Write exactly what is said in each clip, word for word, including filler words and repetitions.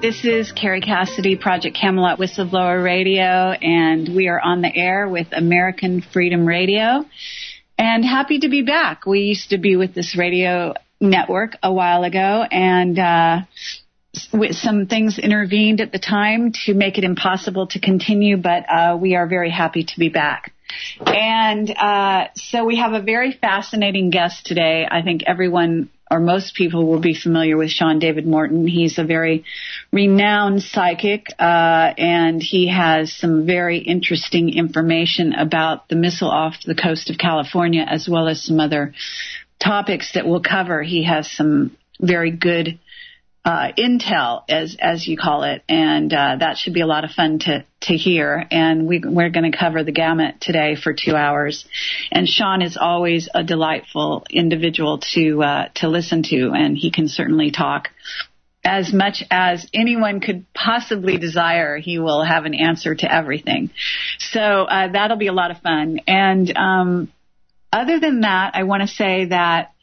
This is Carrie Cassidy, Project Camelot Whistleblower Radio, and we are on the air with American Freedom Radio. And happy to be back. We used to be with this radio network a while ago, and uh, some things intervened at the time to make it impossible to continue, but uh, we are very happy to be back. And uh, so we have a very fascinating guest today. I think everyone or most people will be familiar with Sean David Morton. He's a very renowned psychic, uh, and he has some very interesting information about the missile off the coast of California, as well as some other topics that we'll cover. He has some very good uh, intel, as as you call it, and uh, that should be a lot of fun to to hear. And we, we're going to cover the gamut today for two hours. And Sean is always a delightful individual to uh, to listen to, and he can certainly talk as much as anyone could possibly desire. He will have an answer to everything. So uh, that'll be a lot of fun. And um, other than that, I want to say that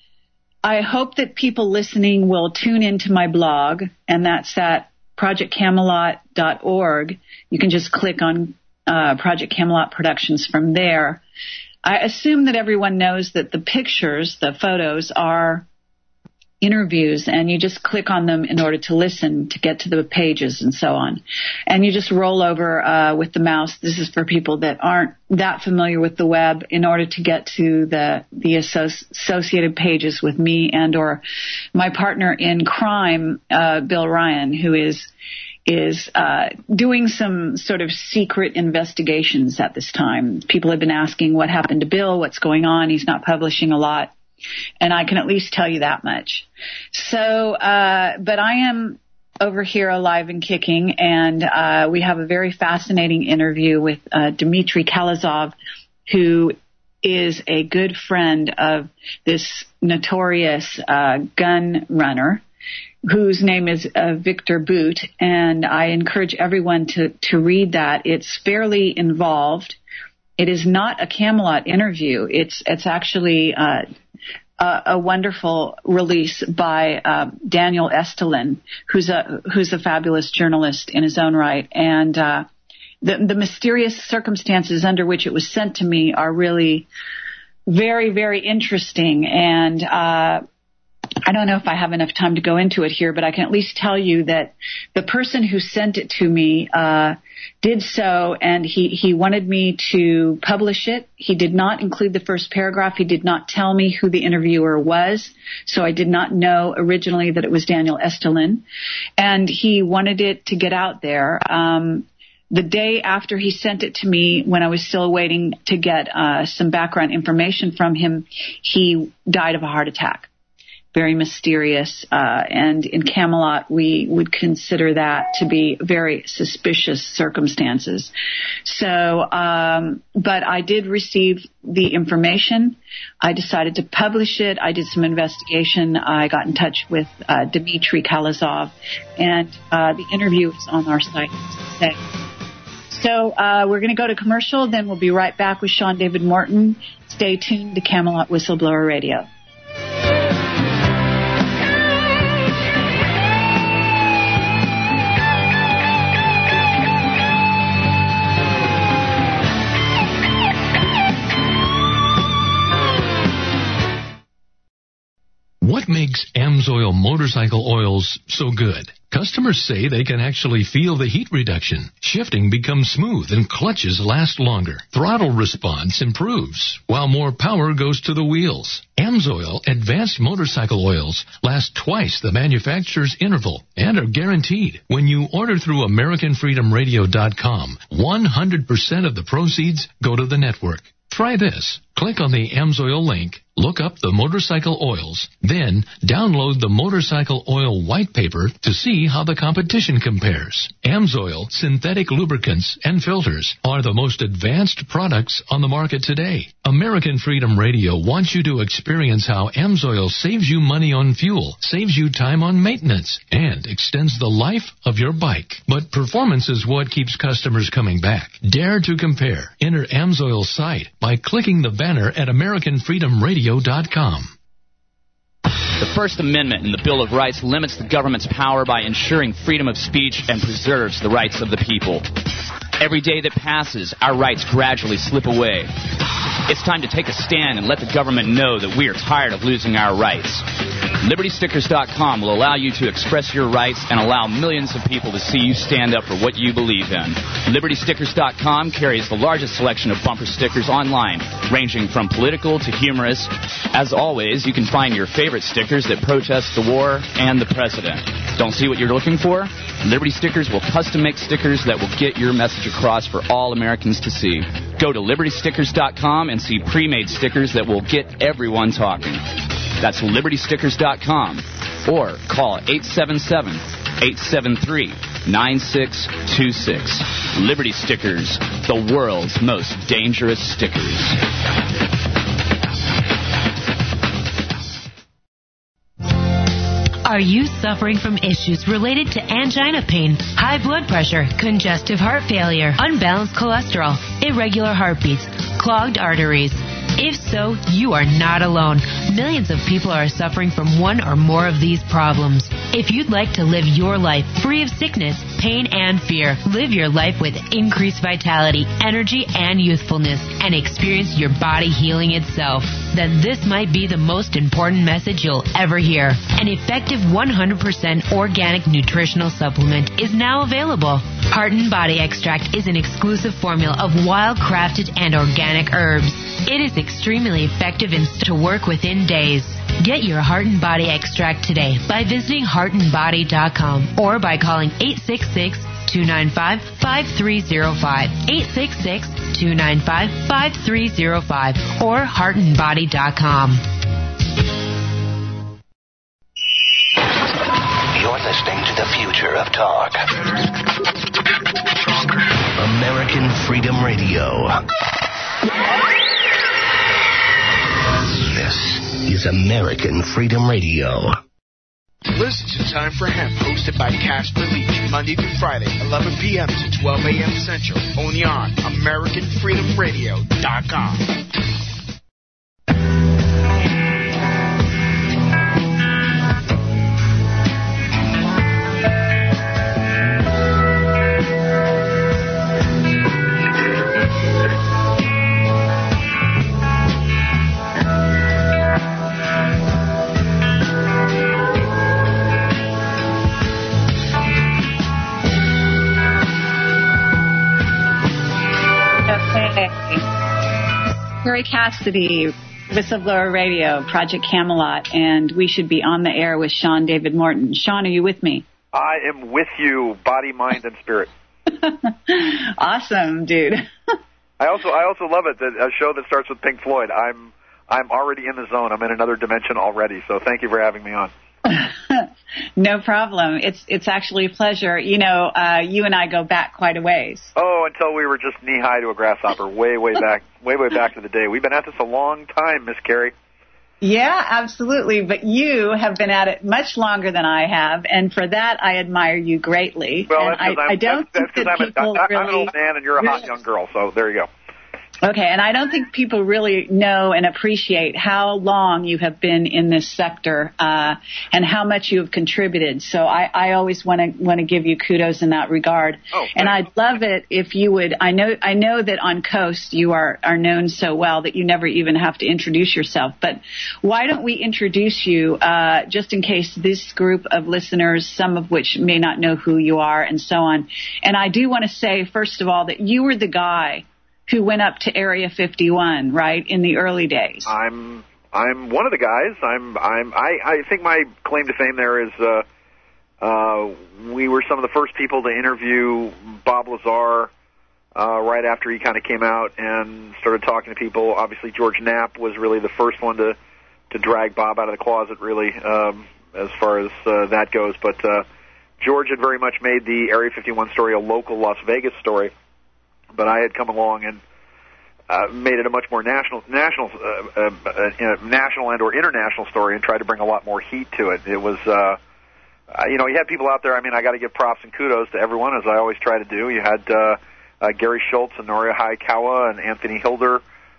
I hope that people listening will tune into my blog, and that's at project camelot dot org. You can just click on uh, Project Camelot Productions from there. I assume that everyone knows that the pictures, the photos, are interviews, and you just click on them in order to listen, to get to the pages and so on. And you just roll over uh, with the mouse. This is for people that aren't that familiar with the web, in order to get to the the associated pages with me and or my partner in crime, uh, Bill Ryan, who is is uh, doing some sort of secret investigations at this time. People have been asking what happened to Bill, what's going on. He's not publishing a lot. And I can at least tell you that much. So, uh, but I am over here alive and kicking, and uh, we have a very fascinating interview with uh, Dmitry Kalizov, who is a good friend of this notorious uh, gun runner, whose name is uh, Victor Bout, and I encourage everyone to, to read that. It's fairly involved. It is not a Camelot interview. It's it's actually uh, a, a wonderful release by uh, Daniel Estulin, who's a who's a fabulous journalist in his own right. And uh, the the mysterious circumstances under which it was sent to me are really very, very interesting. And uh, I don't know if I have enough time to go into it here, but I can at least tell you that the person who sent it to me uh, did so, and he, he wanted me to publish it. He did not include the first paragraph. He did not tell me who the interviewer was, so I did not know originally that it was Daniel Estulin. And he wanted it to get out there. Um, the day after he sent it to me, when I was still waiting to get uh, some background information from him, he died of a heart attack. Very mysterious, uh, and in Camelot, we would consider that to be very suspicious circumstances. So, um, but I did receive the information. I decided to publish it. I did some investigation. I got in touch with uh, Dmitry Kalizov, and uh, the interview is on our site today. So uh, we're going to go to commercial, then we'll be right back with Sean David Morton. Stay tuned to Camelot Whistleblower Radio. What makes AMSOIL motorcycle oils so good? Customers say they can actually feel the heat reduction. Shifting becomes smooth and clutches last longer. Throttle response improves, while more power goes to the wheels. AMSOIL advanced motorcycle oils last twice the manufacturer's interval and are guaranteed. When you order through American Freedom Radio dot com, one hundred percent of the proceeds go to the network. Try this. Click on the AMSOIL link, look up the motorcycle oils, then download the motorcycle oil white paper to see how the competition compares. AMSOIL synthetic lubricants and filters are the most advanced products on the market today. American Freedom Radio wants you to experience how AMSOIL saves you money on fuel, saves you time on maintenance, and extends the life of your bike. But performance is what keeps customers coming back. Dare to compare. Enter AMSOIL's site by clicking the banner at American Freedom Radio dot com. The First Amendment in the Bill of Rights limits the government's power by ensuring freedom of speech and preserves the rights of the people. Every day that passes, our rights gradually slip away. It's time to take a stand and let the government know that we are tired of losing our rights. Liberty Stickers dot com will allow you to express your rights and allow millions of people to see you stand up for what you believe in. Liberty Stickers dot com carries the largest selection of bumper stickers online, ranging from political to humorous. As always, you can find your favorite stickers that protest the war and the president. Don't see what you're looking for? Liberty Stickers will custom make stickers that will get your message across for all Americans to see. Go to Liberty Stickers dot com and see pre-made stickers that will get everyone talking. That's Liberty Stickers dot com or call eight seven seven, eight seven three, nine six two six. Liberty Stickers, the world's most dangerous stickers. Are you suffering from issues related to angina pain, high blood pressure, congestive heart failure, unbalanced cholesterol, irregular heartbeats, clogged arteries? If so, you are not alone. Millions of people are suffering from one or more of these problems. If you'd like to live your life free of sickness, pain, and fear, live your life with increased vitality, energy, and youthfulness, and experience your body healing itself, then this might be the most important message you'll ever hear. An effective one hundred percent organic nutritional supplement is now available. Heart and Body Extract is an exclusive formula of wild-crafted and organic herbs. It is extremely effective and to work within days. Get your Heart and Body Extract today by visiting heart and body dot com or by calling eight six six, two nine five, five three zero five, eight six six, two nine five, five three zero five, or heart and body dot com. You're listening to the future of talk. American Freedom Radio. This is American Freedom Radio. Listen to Time for Hemp, hosted by Casper Leach, Monday through Friday, eleven p.m. to twelve a.m. Central, only on American Freedom Radio dot com. Terry Cassidy, Whistleblower Radio, Project Camelot, and we should be on the air with Sean David Morton. Sean, are you with me? I am with you, body, mind, and spirit. Awesome, dude. I also I also love it, that a show that starts with Pink Floyd. I'm I'm already in the zone. I'm in another dimension already, so thank you for having me on. No problem. It's it's actually a pleasure. You know, uh, you and I go back quite a ways. Oh, until we were just knee-high to a grasshopper, way, way back, way, way back to the day. We've been at this a long time, Miss Carrie. Yeah, absolutely. But you have been at it much longer than I have, and for that I admire you greatly. Well, and that's because I, I'm, I don't that's, think that's that I'm, a, really, I'm an old man and you're a hot really, young girl, so there you go. Okay, and I don't think people really know and appreciate how long you have been in this sector uh, and how much you have contributed. So I, I always want to want to give you kudos in that regard. Oh, and I'd love it if you would. I know I know that on Coast you are are known so well that you never even have to introduce yourself. But why don't we introduce you uh, just in case this group of listeners, some of which may not know who you are, and so on. And I do want to say first of all that you were the guy who went up to Area fifty-one, right, in the early days. I'm I'm one of the guys. I'm I'm I, I think my claim to fame there is uh, uh, we were some of the first people to interview Bob Lazar uh, right after he kind of came out and started talking to people. Obviously, George Knapp was really the first one to to drag Bob out of the closet, really, um, as far as uh, that goes. But uh, George had very much made the Area fifty-one story a local Las Vegas story. But I had come along and uh, made it a much more national, national, uh, uh, uh, national and or international story, and tried to bring a lot more heat to it. It was, uh, uh, you know, you had people out there. I mean, I got to give props and kudos to everyone, as I always try to do. You had uh, uh, Gary Schultz and Noria Hayakawa and Anthony Hilder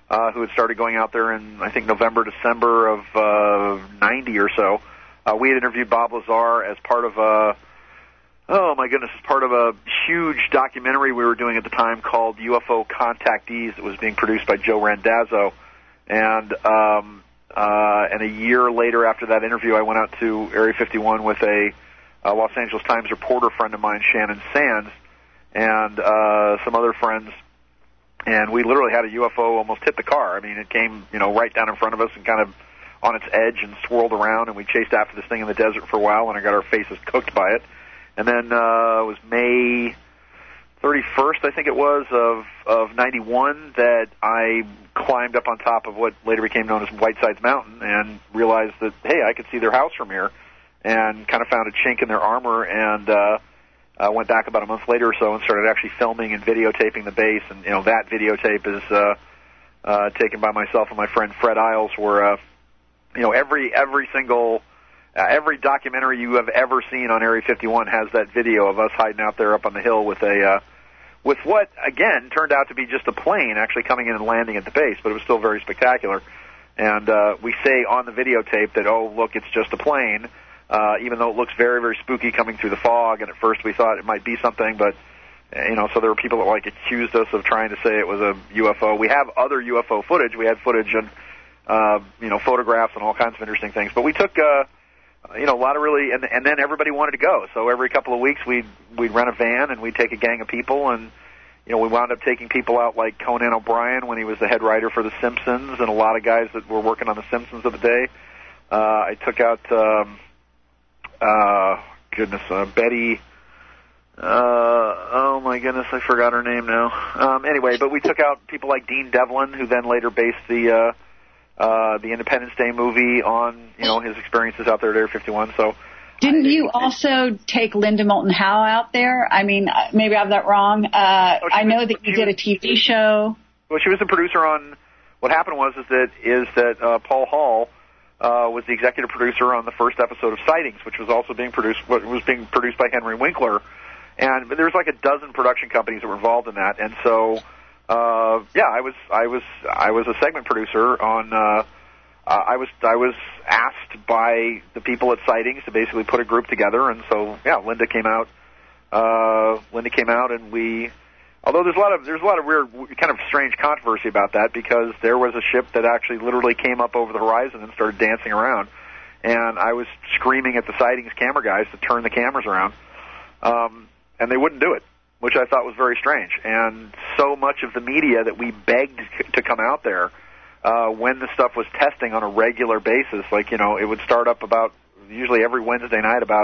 uh, who had started going out there in, I think, November, December of uh, ninety or so. Uh, we had interviewed Bob Lazar as part of a, oh my goodness, as part of a huge documentary we were doing at the time called U F O Contactees. It was being produced by Joe Randazzo. And um, uh, and a year later after that interview, I went out to Area fifty-one with a, a Los Angeles Times reporter friend of mine, Shannon Sands, and uh, some other friends. And we literally had a U F O almost hit the car. I mean, it came, you know, right down in front of us and kind of on its edge and swirled around, and we chased after this thing in the desert for a while, and I got our faces cooked by it. And then uh, it was May thirty-first, I think it was, of of ninety-one that I climbed up on top of what later became known as Whitesides Mountain and realized that, hey, I could see their house from here, and kind of found a chink in their armor, and uh, uh, went back about a month later or so and started actually filming and videotaping the base. And, you know, that videotape is uh, uh, taken by myself and my friend Fred Isles, where, uh, you know, every every single... Uh, every documentary you have ever seen on Area fifty-one has that video of us hiding out there up on the hill with a, uh, with what, again, turned out to be just a plane actually coming in and landing at the base, but it was still very spectacular. And uh, we say on the videotape that, oh, look, it's just a plane, uh, even though it looks very, very spooky coming through the fog, and at first we thought it might be something, but, you know, so there were people that, like, accused us of trying to say it was a U F O. We have other U F O footage. We had footage and, uh, you know, photographs and all kinds of interesting things. But we took... Uh, You know, a lot of really, and, and then everybody wanted to go. So every couple of weeks we'd, we'd rent a van and we'd take a gang of people, and, you know, we wound up taking people out like Conan O'Brien when he was the head writer for The Simpsons, and a lot of guys that were working on The Simpsons of the day. Uh, I took out, um, uh, goodness, uh, Betty, uh, oh my goodness, I forgot her name now. Um, anyway, but we took out people like Dean Devlin, who then later based the, uh, Uh, the Independence Day movie on, you know, his experiences out there at Area fifty-one. So, didn't I, you also take Linda Moulton Howe out there? I mean, maybe I have that wrong. Uh, oh, I know was, that you did was, a T V show. Well, she was the producer on. What happened was is that is that uh, Paul Hall uh, was the executive producer on the first episode of Sightings, which was also being produced. What was being produced by Henry Winkler, and there was like a dozen production companies that were involved in that, and so. Uh, yeah, I was, I was, I was a segment producer on, uh, uh, I was, I was asked by the people at Sightings to basically put a group together, and so, yeah, Linda came out, uh, Linda came out, and we, although there's a lot of, there's a lot of weird, kind of strange controversy about that, because there was a ship that actually literally came up over the horizon and started dancing around, and I was screaming at the Sightings camera guys to turn the cameras around, um, and they wouldn't do it, which I thought was very strange. And so much of the media that we begged to come out there uh, when the stuff was testing on a regular basis, like, you know, it would start up about, usually every Wednesday night about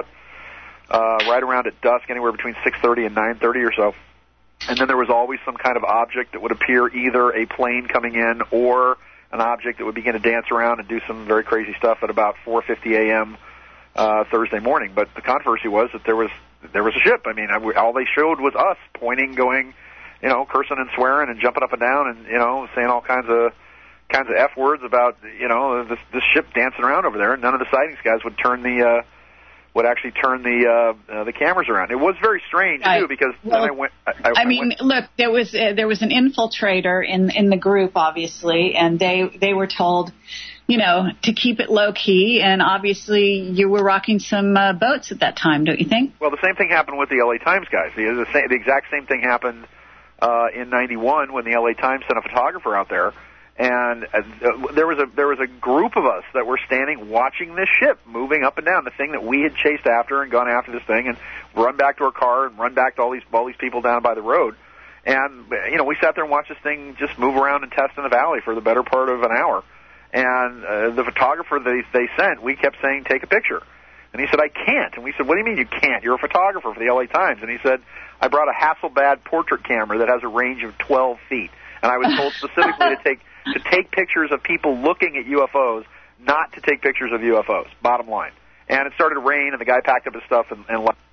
uh, right around at dusk, anywhere between six thirty and nine thirty or so. And then there was always some kind of object that would appear, either a plane coming in or an object that would begin to dance around and do some very crazy stuff at about four fifty a.m. Uh, Thursday morning. But the controversy was that there was There was a ship. I mean, I, all they showed was us pointing, going, you know, cursing and swearing and jumping up and down and, you know, saying all kinds of kinds of F words about, you know, this, this ship dancing around over there. And none of the Sightings guys would turn the, uh, would actually turn the uh, uh, the cameras around. It was very strange I, too, because well, then I went. I, I, I mean, I went, look, there was uh, there was an infiltrator in in the group, obviously, and they they were told, you know, to keep it low key, and obviously you were rocking some uh, boats at that time, don't you think? Well, the same thing happened with the L A Times guys. The, the, same, the exact same thing happened uh, in ninety-one when the L A Times sent a photographer out there, and uh, there was a there was a group of us that were standing watching this ship moving up and down, the thing that we had chased after and gone after this thing, and run back to our car and run back to all these all these people down by the road. And, you know, we sat there and watched this thing just move around and test in the valley for the better part of an hour. And uh, the photographer they they sent, we kept saying, take a picture. And he said, I can't. And we said, what do you mean you can't? You're a photographer for the L A Times. And he said, I brought a Hasselblad portrait camera that has a range of twelve feet. And I was told specifically to take to take pictures of people looking at U F Os, not to take pictures of U F Os, bottom line. And it started to rain, and the guy packed up his stuff and, and left.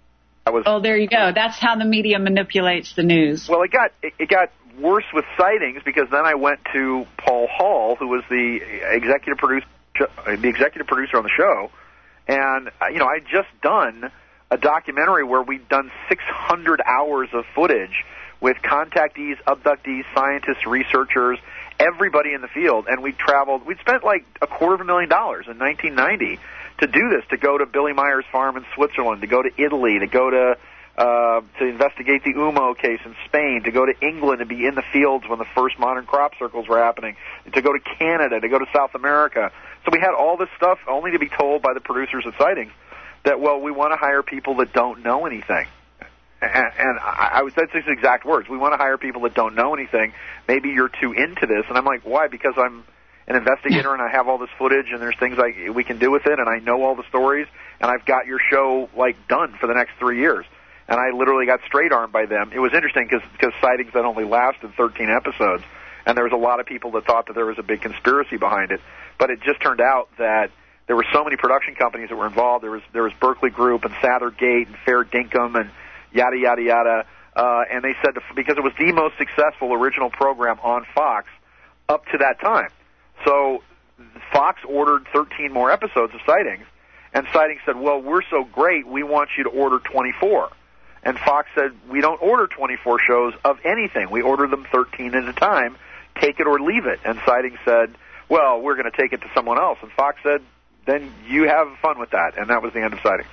I was, oh, there you go. That's how the media manipulates the news. Well, it got it, it got worse with Sightings, because then I went to Paul Hall, who was the executive producer, the executive producer on the show, and you know, I'd just done a documentary where we'd done six hundred hours of footage with contactees, abductees, scientists, researchers, everybody in the field, and we traveled. We'd spent like a quarter of a million dollars in nineteen ninety to do this, to go to Billy Meyer's farm in Switzerland, to go to Italy, to go to uh, to investigate the Umo case in Spain, to go to England and be in the fields when the first modern crop circles were happening, to go to Canada, to go to South America. So we had all this stuff only to be told by the producers at Sightings that, well, we want to hire people that don't know anything. And, and I, I was, that's his exact words. We want to hire people that don't know anything. Maybe you're too into this. And I'm like, why? Because I'm an investigator and I have all this footage and there's things I, we can do with it, and I know all the stories, and I've got your show, like, done for the next three years. And I literally got straight-armed by them. It was interesting because Sightings had only lasted thirteen episodes, and there was a lot of people that thought that there was a big conspiracy behind it. But it just turned out that there were so many production companies that were involved. There was there was Berkeley Group and Sathergate and Fair Dinkum and yada, yada, yada. Uh, and they said, to, because it was the most successful original program on Fox up to that time. So Fox ordered thirteen more episodes of Sightings, and Sightings said, well, we're so great, we want you to order twenty-four. And Fox said, we don't order twenty-four shows of anything. We order them thirteen at a time. Take it or leave it. And Sightings said, well, we're going to take it to someone else. And Fox said, then you have fun with that. And that was the end of Sightings.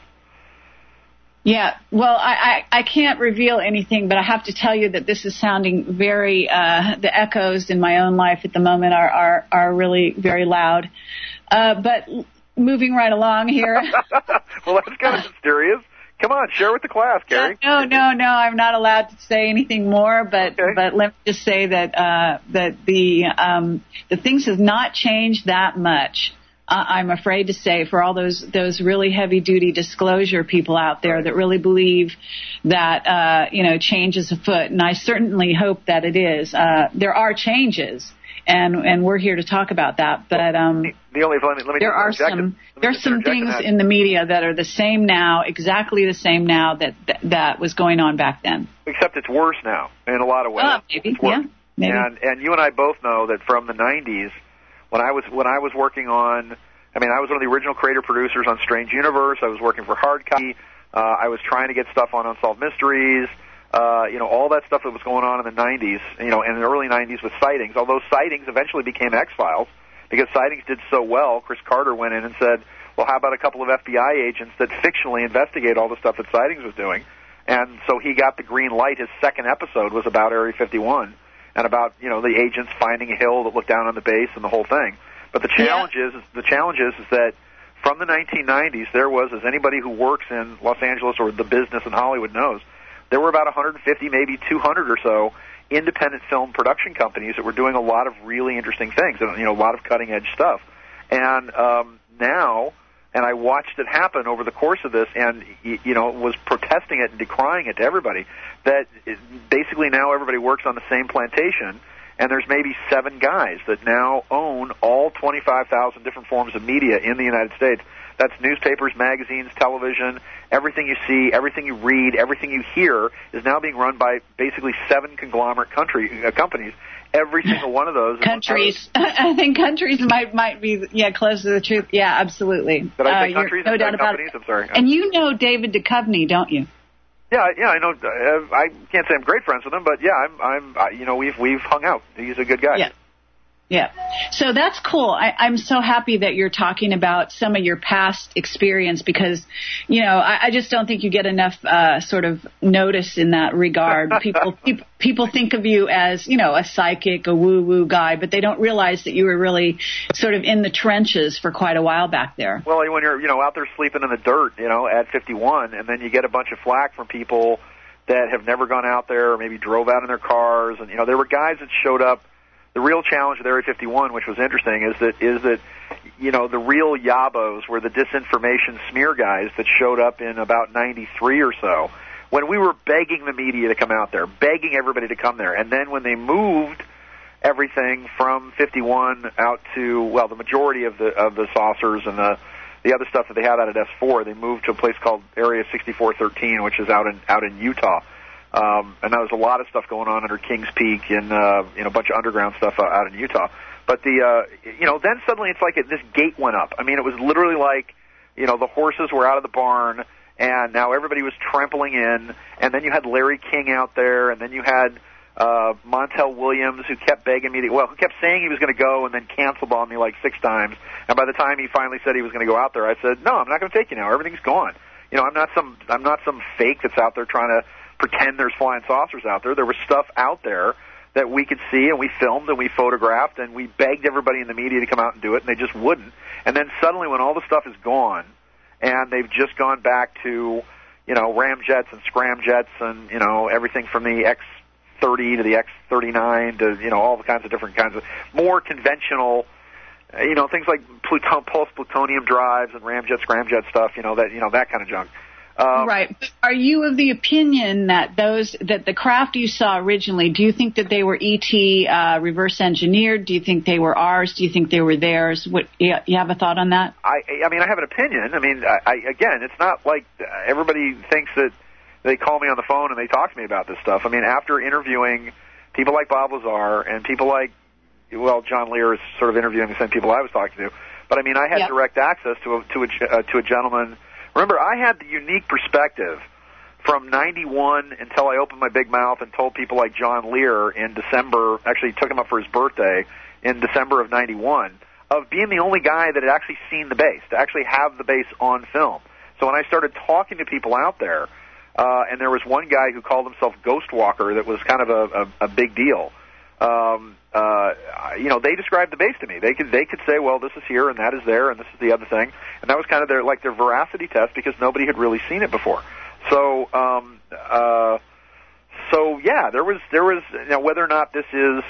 Yeah, well, I, I, I can't reveal anything, but I have to tell you that this is sounding very, uh, the echoes in my own life at the moment are, are, are really very loud. Uh, but moving right along here. Well, that's kind of mysterious. Come on, share with the class, Carrie. No, no, no, I'm not allowed to say anything more, but okay. but let me just say that uh, that the um, the things have not changed that much. Uh, I'm afraid to say, for all those those really heavy duty disclosure people out there that really believe that uh, you know change is afoot, and I certainly hope that it is. Uh, there are changes. And and we're here to talk about that, but um, the only let me, let me there are some there are some things in the media that are the same now, exactly the same now that that, that was going on back then. Except it's worse now in a lot of ways. Oh, maybe, yeah, maybe. And and you and I both know that from the nineties, when I was when I was working on, I mean, I was one of the original creator producers on Strange Universe. I was working for Hard Copy. Uh, I was trying to get stuff on Unsolved Mysteries. Uh, you know, all that stuff that was going on in the nineties, you know, in the early nineties with Sightings, although Sightings eventually became X-Files, because Sightings did so well, Chris Carter went in and said, well, how about a couple of F B I agents that fictionally investigate all the stuff that Sightings was doing? And so he got the green light. His second episode was about Area fifty-one and about, you know, the agents finding a hill that looked down on the base and the whole thing. But the challenge yeah. is, the challenge is, is that from the nineteen nineties, there was, as anybody who works in Los Angeles or the business in Hollywood knows, there were about one hundred fifty, maybe two hundred or so independent film production companies that were doing a lot of really interesting things, and you know, a lot of cutting-edge stuff. And um, now, and I watched it happen over the course of this, and you know, was protesting it and decrying it to everybody. That basically now everybody works on the same plantation, and there's maybe seven guys that now own all twenty-five thousand different forms of media in the United States. That's newspapers, magazines, television, everything you see, everything you read, everything you hear is now being run by basically seven conglomerate country uh, companies. Every single one of those. Countries. I think countries might might be, yeah, close to the truth. Yeah, absolutely. Did I say uh, countries? No doubt about companies? it. I'm sorry. And you know David Duchovny, don't you? Yeah, yeah, I know. Uh, I can't say I'm great friends with him, but yeah, I'm, I'm, uh, you know, we've we've hung out. He's a good guy. Yeah. Yeah. So that's cool. I, I'm so happy that you're talking about some of your past experience because, you know, I, I just don't think you get enough uh, sort of notice in that regard. People, people people think of you as, you know, a psychic, a woo-woo guy, but they don't realize that you were really sort of in the trenches for quite a while back there. Well, when you're, you know, out there sleeping in the dirt, you know, at fifty-one, and then you get a bunch of flack from people that have never gone out there or maybe drove out in their cars. And, you know, there were guys that showed up. The real challenge with Area fifty-one, which was interesting, is that is that you know the real yabos were the disinformation smear guys that showed up in about ninety-three or so, when we were begging the media to come out there, begging everybody to come there, and then when they moved everything from fifty-one out to well, the majority of the of the saucers and the the other stuff that they had out at S four, they moved to a place called Area sixty-four thirteen, which is out in out in Utah. Um, and there was a lot of stuff going on under Kings Peak and, uh, you know, a bunch of underground stuff uh, out in Utah. But the, uh, you know, then suddenly it's like it, this gate went up. I mean, it was literally like, you know, the horses were out of the barn and now everybody was trampling in. And then you had Larry King out there and then you had, uh, Montel Williams, who kept begging me to, well, who kept saying he was going to go and then canceled on me like six times. And by the time he finally said he was going to go out there, I said, no, I'm not going to take you now. Everything's gone. You know, I'm not some, I'm not some fake that's out there trying to pretend there's flying saucers out there. There was stuff out there that we could see, and we filmed and we photographed, and we begged everybody in the media to come out and do it, and they just wouldn't. And then suddenly, when all the stuff is gone, and they've just gone back to, you know, ramjets and scramjets and, you know, everything from the X thirty to the X thirty-nine to, you know, all the kinds of different kinds of more conventional, you know, things like pluton, pulse plutonium drives and ramjet, scramjet stuff, you know, that, you know, that kind of junk. Um, right. Are you of the opinion that those that the craft you saw originally, do you think that they were E T uh, reverse engineered? Do you think they were ours? Do you think they were theirs? What you, you have a thought on that? I I mean, I have an opinion. I mean, I, I again, it's not like everybody thinks that they call me on the phone and they talk to me about this stuff. I mean, after interviewing people like Bob Lazar and people like, well, John Lear is sort of interviewing the same people I was talking to, but I mean, I had yep. direct access to a to a uh, to a gentleman. Remember, I had the unique perspective from ninety-one until I opened my big mouth and told people like John Lear in December, actually took him up for his birthday in December of ninety-one, of being the only guy that had actually seen the base, to actually have the base on film. So when I started talking to people out there, uh, and there was one guy who called himself Ghost Walker that was kind of a, a, a big deal, um, uh, you know, they described the base to me. They could they could say, well, this is here and that is there and this is the other thing, and that was kind of their like their veracity test because nobody had really seen it before. So, um, uh, so yeah, there was there was you know, whether or not this is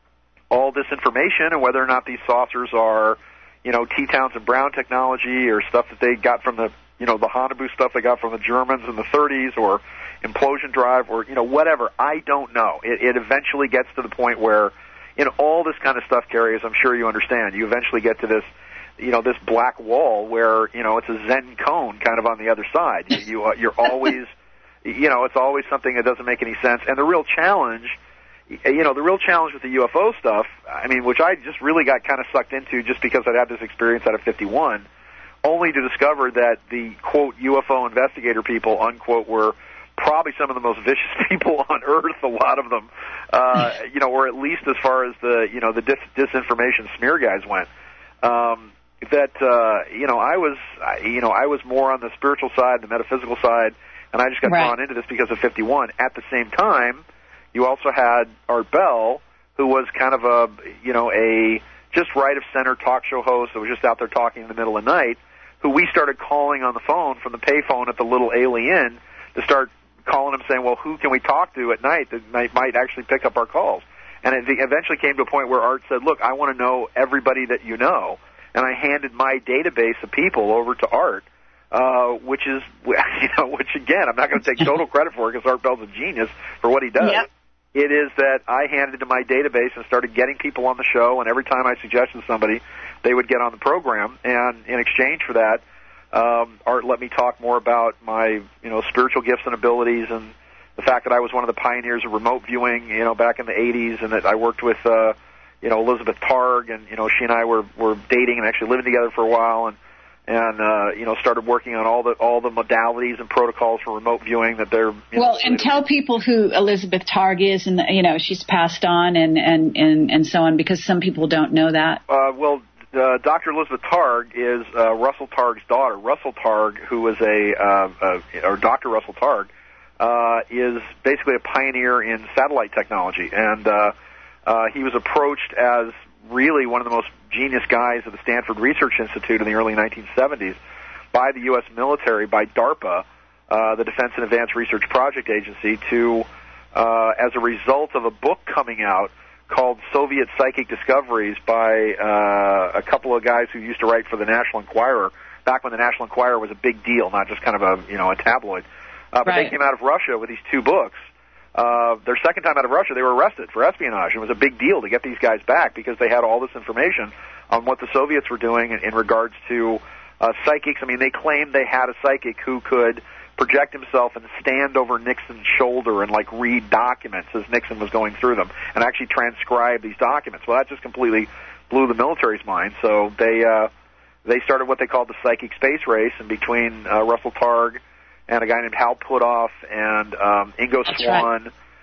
all this information and whether or not these saucers are, you know, T. Townsend Brown technology or stuff that they got from the you know the Haunebu stuff they got from the Germans in the thirties or implosion drive or you know whatever. I don't know. It, it eventually gets to the point where in all this kind of stuff, Gary, as I'm sure you understand, you eventually get to this, you know, this black wall where, you know, it's a Zen cone kind of on the other side. You, you, uh, you're always, you know, it's always something that doesn't make any sense. And the real challenge, you know, the real challenge with the U F O stuff, I mean, which I just really got kind of sucked into just because I'd had this experience out of fifty-one, only to discover that the, quote, U F O investigator people, unquote, were probably some of the most vicious people on Earth, a lot of them, uh, you know, or at least as far as the, you know, the dis- disinformation smear guys went, um, that, uh, you know, I was, you know, I was more on the spiritual side, the metaphysical side, and I just got right. drawn into this because of fifty-one. At the same time, you also had Art Bell, who was kind of a, you know, a just right of center talk show host that was just out there talking in the middle of the night, who we started calling on the phone from the payphone at the Little Alien to start calling him saying, well, who can we talk to at night that might, might actually pick up our calls? And it eventually came to a point where Art said, look, I want to know everybody that you know. And I handed my database of people over to Art, uh, which is, you know, which again, I'm not going to take total credit for it because Art Bell's a genius for what he does. Yep. It is that I handed to my database and started getting people on the show, and every time I suggested somebody, they would get on the program. And in exchange for that, Um, Art let me talk more about my, you know, spiritual gifts and abilities and the fact that I was one of the pioneers of remote viewing, you know, back in the eighties, and that I worked with, uh, you know, Elizabeth Targ, and, you know, she and I were, were dating and actually living together for a while, and, and, uh, you know, started working on all the, all the modalities and protocols for remote viewing that they're, you well, know, and tell people who Elizabeth Targ is, and, you know, she's passed on and, and, and, and so on, because some people don't know that. Uh, well, Uh, Doctor Elizabeth Targ is uh, Russell Targ's daughter. Russell Targ, who was a, uh, uh, or Doctor Russell Targ, uh, is basically a pioneer in satellite technology. And uh, uh, he was approached as really one of the most genius guys at the Stanford Research Institute in the early nineteen seventies by the U S military, by DARPA, uh, the Defense and Advanced Research Project Agency, to, uh, as a result of a book coming out called Soviet Psychic Discoveries by uh, a couple of guys who used to write for the National Enquirer, back when the National Enquirer was a big deal, not just kind of a, you know, a tabloid. Uh, but right. They came out of Russia with these two books. Uh, their second time out of Russia, they were arrested for espionage. It was a big deal to get these guys back because they had all this information on what the Soviets were doing in, in regards to uh, psychics. I mean, they claimed they had a psychic who could project himself and stand over Nixon's shoulder and, like, read documents as Nixon was going through them and actually transcribe these documents. Well, that just completely blew the military's mind. So they uh, they started what they called the psychic space race, and between uh, Russell Targ and a guy named Hal Puthoff and um, Ingo That's Swann right.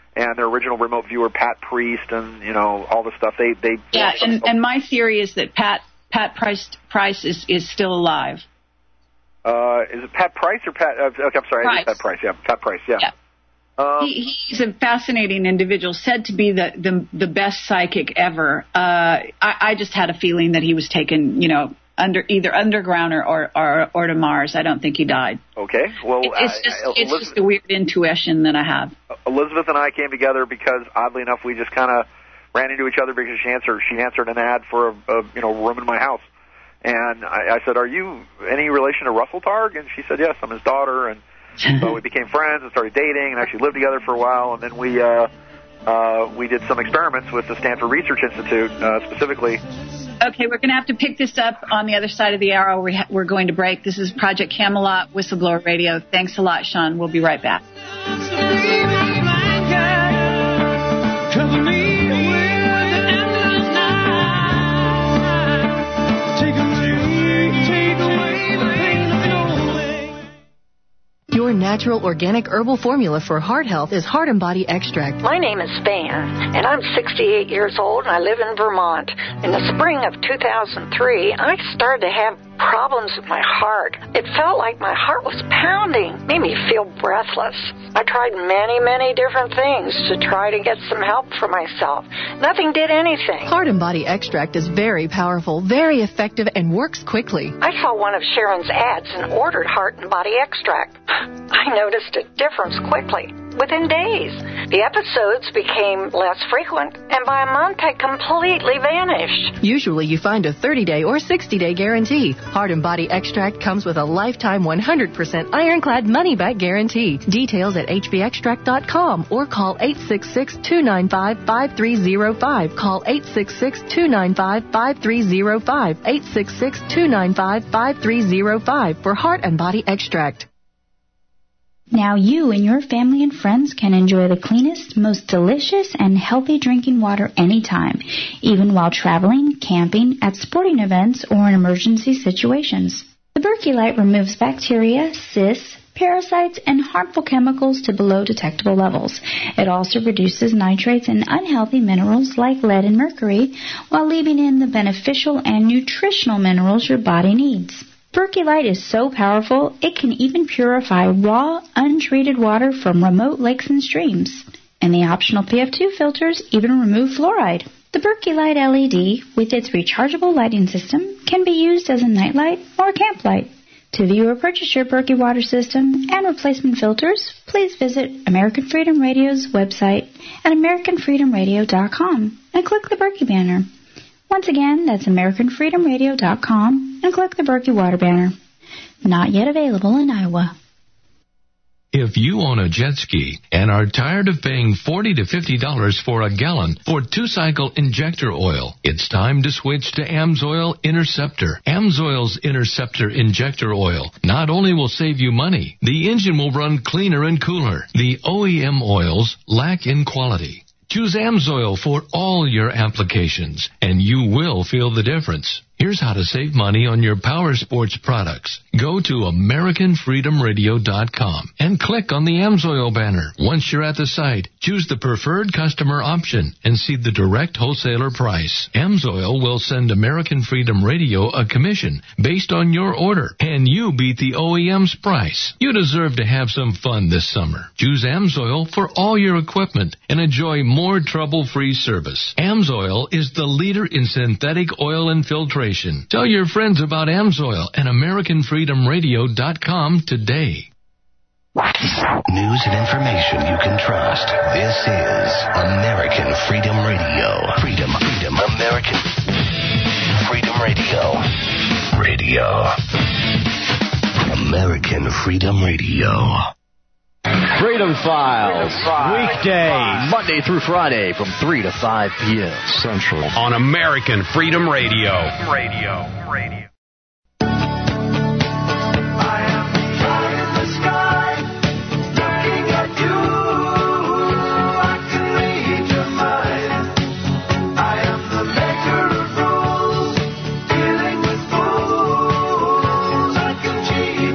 and their original remote viewer, Pat Priest, and you know all the stuff. They they yeah, and, and my theory is that Pat Pat Price Price is, is still alive. Uh, is it Pat Price or Pat? Uh, okay, I'm sorry, I Pat Price. Yeah, Pat Price. Yeah. yeah. Um, he, he's a fascinating individual, said to be the the, the best psychic ever. Uh, I, I just had a feeling that he was taken, you know, under either underground or or, or, or to Mars. I don't think he died. Okay, well, it, it's just uh, it's just a weird intuition that I have. Elizabeth and I came together because, oddly enough, we just kind of ran into each other because she answered she answered an ad for a, a you know room in my house, and I, I said, "Are you any relation to Russell Targ?" And she said, "Yes, I'm his daughter." And so we became friends and started dating and actually lived together for a while. And then we uh, uh, we did some experiments with the Stanford Research Institute, uh, specifically. Okay, we're going to have to pick this up on the other side of the hour. We ha- we're going to break. This is Project Camelot, Whistleblower Radio. Thanks a lot, Sean. We'll be right back. Your natural organic herbal formula for heart health is Heart and Body Extract. My name is Fan, and I'm sixty-eight years old, and I live in Vermont. In the spring of two thousand three, I started to have problems with my heart. It felt like my heart was pounding, made me feel breathless. I tried many, many different things to try to get some help for myself. Nothing did anything. Heart and Body Extract is very powerful, very effective, and works quickly. I saw one of Sharon's ads and ordered Heart and Body Extract. I noticed a difference quickly, within days. The episodes became less frequent, and by a month had completely vanished. Usually you find a thirty-day or sixty-day guarantee. Heart and Body Extract comes with a lifetime one hundred percent ironclad money-back guarantee. Details at h b extract dot com or call eight six six, two nine five, five three zero five. Call eight six six, two nine five, five three zero five. eight six six, two nine five, five three zero five for Heart and Body Extract. Now you and your family and friends can enjoy the cleanest, most delicious, and healthy drinking water anytime, even while traveling, camping, at sporting events, or in emergency situations. The Berkey Light removes bacteria, cysts, parasites, and harmful chemicals to below detectable levels. It also reduces nitrates and unhealthy minerals like lead and mercury, while leaving in the beneficial and nutritional minerals your body needs. Berkey Light is so powerful, it can even purify raw, untreated water from remote lakes and streams. And the optional P F two filters even remove fluoride. The Berkey Light L E D, with its rechargeable lighting system, can be used as a nightlight or camp light. To view or purchase your Berkey water system and replacement filters, please visit American Freedom Radio's website at american freedom radio dot com and click the Berkey banner. Once again, that's american freedom radio dot com and click the Berkey Water banner. Not yet available in Iowa. If you own a jet ski and are tired of paying forty to fifty dollars for a gallon for two-cycle injector oil, it's time to switch to AMSOIL Interceptor. AMSOIL's Interceptor injector oil not only will save you money, the engine will run cleaner and cooler. The O E M oils lack in quality. Choose AMSOIL for all your applications, and you will feel the difference. Here's how to save money on your power sports products. Go to american freedom radio dot com and click on the AMSOIL banner. Once you're at the site, choose the preferred customer option and see the direct wholesaler price. AMSOIL will send American Freedom Radio a commission based on your order, and you beat the O E M's price. You deserve to have some fun this summer. Choose AMSOIL for all your equipment and enjoy more trouble-free service. AMSOIL is the leader in synthetic oil infiltration. Tell your friends about AMSOIL and american freedom radio dot com today. News and information you can trust. This is American Freedom Radio. Freedom, freedom, American Freedom Radio. Radio. American Freedom Radio. Freedom Files, weekday, Monday through Friday from three to five p.m. Central on American Freedom Radio. Radio, radio.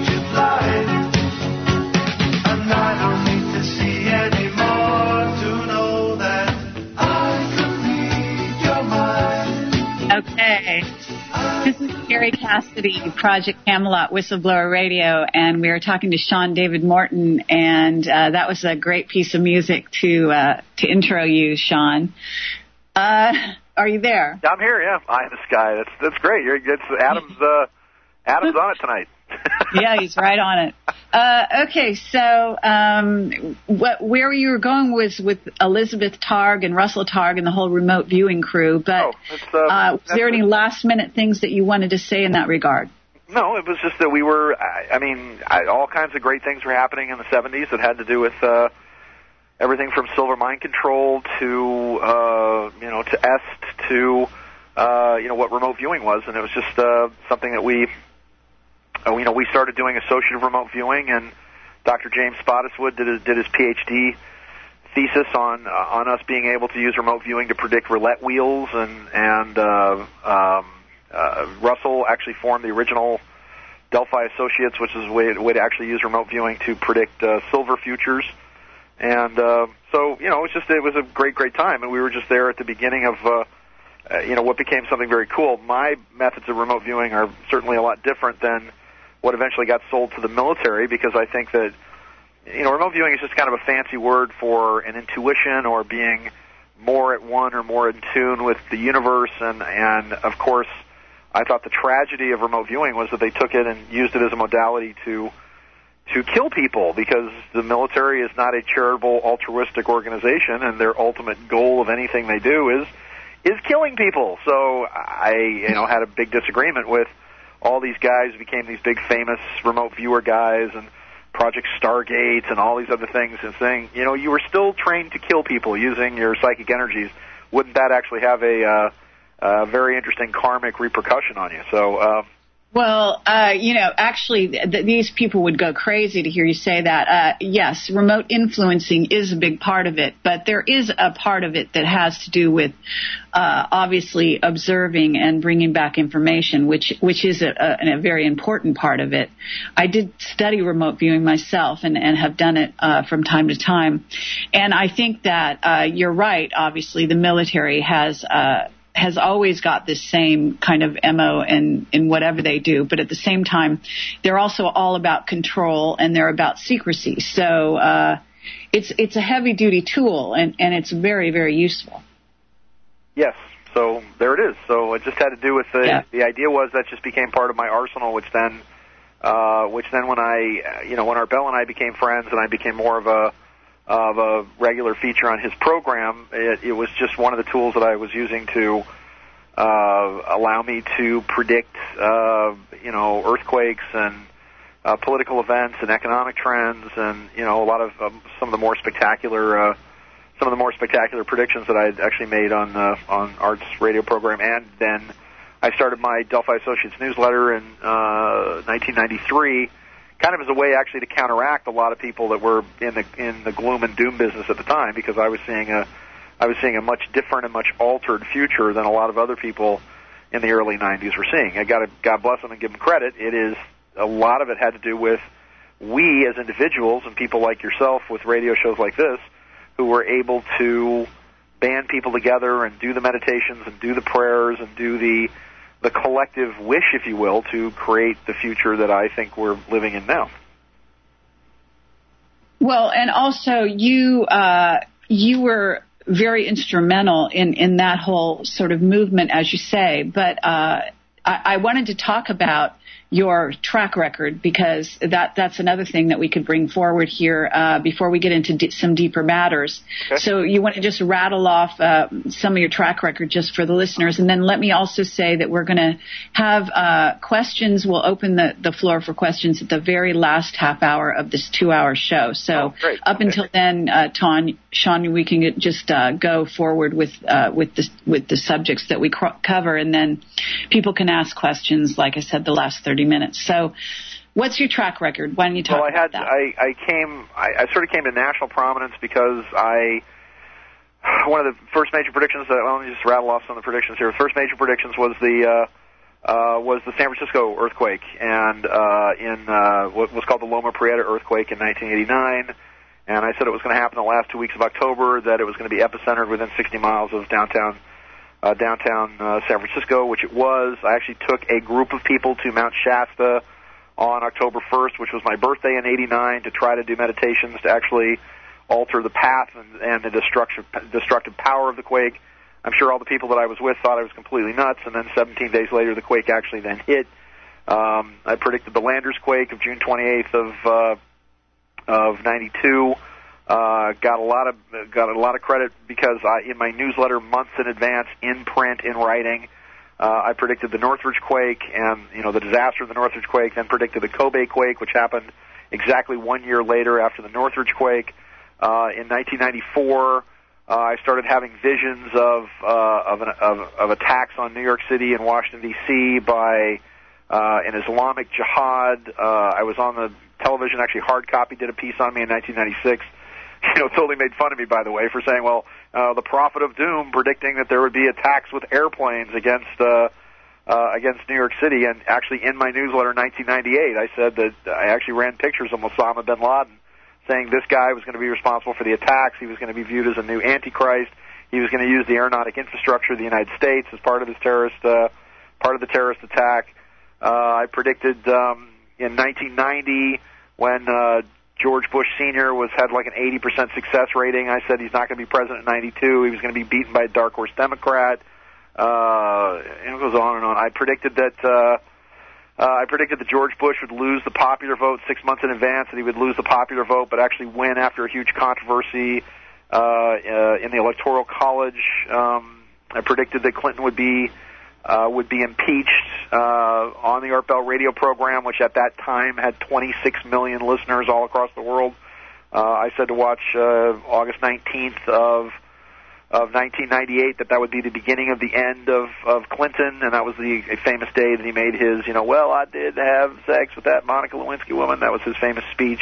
Tonight. Cassidy, Project Camelot, Whistleblower Radio, and we were talking to Sean David Morton, and uh, that was a great piece of music to uh, to intro you, Sean. Uh, are you there? I'm here. Yeah, I'm this guy. That's that's great. You're, it's Adam's uh, Adam's on it tonight. Yeah, he's right on it. Uh, okay, so um, what, where you were going was with Elizabeth Targ and Russell Targ and the whole remote viewing crew, but oh, uh, uh, was there any last-minute things that you wanted to say in that regard? No, it was just that we were, I, I mean, I, all kinds of great things were happening in the seventies that had to do with uh, everything from silver mind control to, uh, you know, to E S T to, uh, you know, what remote viewing was, and it was just uh, something that we... Uh, you know, we started doing associative remote viewing, and Doctor James Spottiswoode did his, did his PhD thesis on uh, on us being able to use remote viewing to predict roulette wheels, and and uh, um, uh, Russell actually formed the original Delphi Associates, which is a way, a way to actually use remote viewing to predict uh, silver futures. And uh, so, you know, it was just it was a great, great time, and we were just there at the beginning of. Uh, uh, you know, what became something very cool. My methods of remote viewing are certainly a lot different than what eventually got sold to the military, because I think that, you know, remote viewing is just kind of a fancy word for an intuition or being more at one or more in tune with the universe. And, and of course, I thought the tragedy of remote viewing was that they took it and used it as a modality to to kill people, because the military is not a charitable, altruistic organization, and their ultimate goal of anything they do is is killing people. So I, you know, had a big disagreement with all these guys who became these big famous remote viewer guys and Project Stargate and all these other things, and saying, you know, you were still trained to kill people using your psychic energies. Wouldn't that actually have a, uh, a very interesting karmic repercussion on you? So, uh, Well, uh, you know, actually, th- these people would go crazy to hear you say that. Uh, yes, remote influencing is a big part of it, but there is a part of it that has to do with uh, obviously observing and bringing back information, which which is a, a, a very important part of it. I did study remote viewing myself and, and have done it uh, from time to time, and I think that uh, you're right. Obviously, the military has uh, has always got this same kind of M O in, in whatever they do, but at the same time, they're also all about control and they're about secrecy. So uh, it's it's a heavy-duty tool, and, and it's very, very useful. Yes, so there it is. So it just had to do with the yeah. the idea was that just became part of my arsenal, which then, uh, which then when I, you know, when Arbel and I became friends and I became more of a of a regular feature on his program, it, it was just one of the tools that I was using to uh, allow me to predict, uh, you know, earthquakes and uh, political events and economic trends, and you know, a lot of um, some of the more spectacular, uh, some of the more spectacular predictions that I had actually made on uh, on Art's radio program. And then I started my Delphi Associates newsletter in uh, nineteen ninety-three. Kind of as a way actually to counteract a lot of people that were in the in the gloom and doom business at the time, because I was seeing a I was seeing a much different and much altered future than a lot of other people in the early nineties were seeing. I got to God bless them and give them credit. It is a lot of it had to do with we as individuals and people like yourself with radio shows like this, who were able to band people together and do the meditations and do the prayers and do the the collective wish, if you will, to create the future that I think we're living in now. Well, and also you uh, you were very instrumental in, in that whole sort of movement, as you say. But uh, I, I wanted to talk about your track record, because that that's another thing that we could bring forward here uh, before we get into d- some deeper matters. Okay. So you want to just rattle off uh, some of your track record just for the listeners, and then let me also say that we're going to have uh, questions. We'll open the, the floor for questions at the very last half hour of this two-hour show. So oh, great. up okay. until then, uh, Ton, Sean, we can get, just uh, go forward with uh, with the with the subjects that we cr- cover, and then people can ask questions. Like I said, the last thirty minutes. So what's your track record? Why don't you talk well, I had, about that? I, I came, I, I sort of came to national prominence because I, one of the first major predictions, that, well, let me just rattle off some of the predictions here. The first major predictions was the, uh, uh, was the San Francisco earthquake, and uh, in uh, what was called the Loma Prieta earthquake in nineteen eighty-nine, and I said it was going to happen the last two weeks of October, that it was going to be epicentered within sixty miles of downtown uh, downtown uh, San Francisco, which it was. I actually took a group of people to Mount Shasta on October first, which was my birthday in eighty-nine, to try to do meditations to actually alter the path and, and the destructive, destructive power of the quake. I'm sure all the people that I was with thought I was completely nuts, and then seventeen days later, the quake actually then hit. Um, I predicted the Landers quake of June twenty-eighth of uh, of ninety-two. Uh, got a lot of got a lot of credit because I, in my newsletter months in advance, in print, in writing, uh, I predicted the Northridge quake and you know the disaster of the Northridge quake. Then predicted the Kobe quake, which happened exactly one year later after the Northridge quake. Uh, in nineteen ninety-four, uh, I started having visions of uh, of, an, of of attacks on New York City and Washington D C by uh, an Islamic Jihad. Uh, I was on the television. Actually, Hard Copy did a piece on me in nineteen ninety-six. You know, totally made fun of me, by the way, for saying, well, uh, the prophet of doom, predicting that there would be attacks with airplanes against uh, uh, against New York City. And actually, in my newsletter in nineteen ninety-eight, I said that I actually ran pictures of Osama bin Laden, saying this guy was going to be responsible for the attacks. He was going to be viewed as a new Antichrist. He was going to use the aeronautic infrastructure of the United States as part of his terrorist, uh, part of the terrorist attack. Uh, I predicted um, in nineteen ninety when uh, George Bush Senior was had like an eighty percent success rating. I said he's not going to be president in ninety-two. He was going to be beaten by a dark horse Democrat. Uh, and it goes on and on. I predicted that. Uh, Uh, I predicted that George Bush would lose the popular vote six months in advance, that he would lose the popular vote, but actually win after a huge controversy uh, uh, in the Electoral College. Um, I predicted that Clinton would be uh, would be impeached uh, on the Art Bell radio program, which at that time had twenty-six million listeners all across the world. Uh, I said to watch uh, August nineteenth of of nineteen ninety-eight, that that would be the beginning of the end of, of Clinton, and that was the a famous day that he made his, you know, well, I did have sex with that Monica Lewinsky woman. That was his famous speech.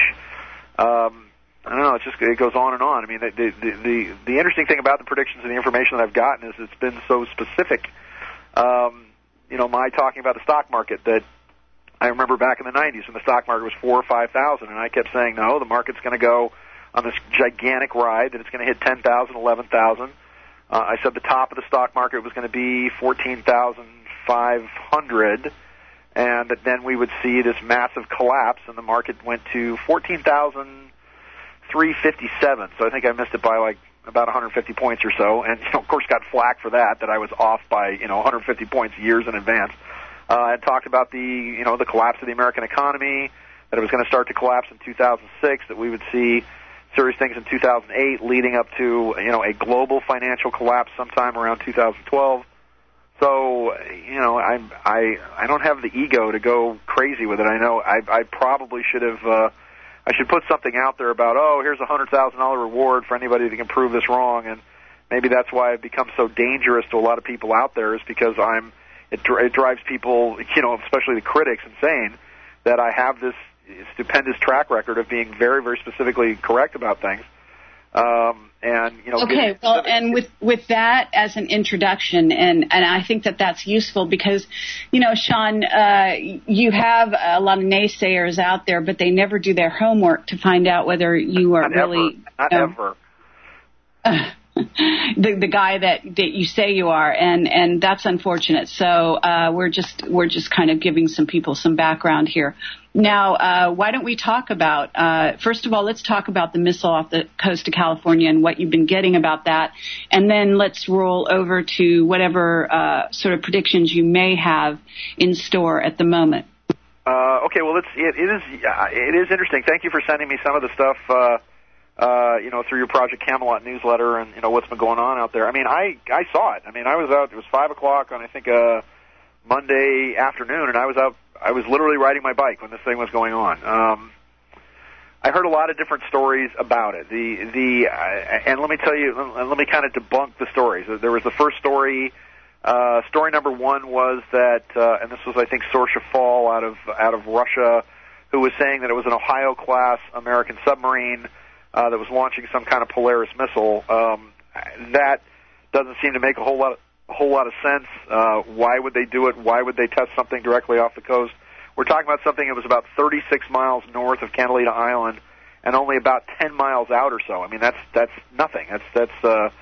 Um, I don't know, it's just, it goes on and on. I mean, the, the, the, the interesting thing about the predictions and the information that I've gotten is it's been so specific. Um, you know, my talking about the stock market, that I remember back in the nineties when the stock market was four or five thousand, and I kept saying, no, the market's going to go on this gigantic ride, that it's going to hit ten thousand, eleven thousand. Uh, I said the top of the stock market was going to be fourteen thousand five hundred, and that then we would see this massive collapse, and the market went to fourteen thousand three hundred fifty-seven. So I think I missed it by like about one hundred fifty points or so, and you know, of course got flack for that, that I was off by you know one hundred fifty points years in advance. Uh, I talked about the you know the collapse of the American economy, that it was going to start to collapse in two thousand six, that we would see serious things in two thousand eight, leading up to you know a global financial collapse sometime around two thousand twelve. So you know I I I don't have the ego to go crazy with it. I know I I probably should have uh, I should put something out there about, oh, here's a hundred thousand dollar reward for anybody that can prove this wrong, and maybe that's why I've become so dangerous to a lot of people out there, is because I'm it, it drives people, you know, especially the critics, insane that I have this stupendous track record of being very, very specifically correct about things. Um, and you know, okay, well, and with with that as an introduction, and and I think that that's useful because, you know, Sean, uh, you have a lot of naysayers out there, but they never do their homework to find out whether you are not really ever, not you know, ever. Uh, the the guy that, that you say you are, and, and that's unfortunate. So uh, we're just we're just kind of giving some people some background here. Now, uh, why don't we talk about, uh, first of all, let's talk about the missile off the coast of California and what you've been getting about that, and then let's roll over to whatever uh, sort of predictions you may have in store at the moment. Uh, okay, well, it's, it, it is uh, it is interesting. Thank you for sending me some of the stuff, uh, uh, you know, through your Project Camelot newsletter, and you know what's been going on out there. I mean, I I saw it. I mean, I was out. It was five o'clock on I think uh, Monday afternoon, and I was out. I was literally riding my bike when this thing was going on. Um, I heard a lot of different stories about it. The the uh, and let me tell you, let, let me kind of debunk the stories. There was the first story. Uh, story number one was that, uh, and this was I think Sorsha Fall out of out of Russia, who was saying that it was an Ohio class American submarine uh, that was launching some kind of Polaris missile. Um, that doesn't seem to make a whole lot of a whole lot of sense. Uh, why would they do it? Why would they test something directly off the coast? We're talking about something that was about thirty-six miles north of Catalina Island and only about ten miles out or so. I mean, that's that's nothing. That's that's uh,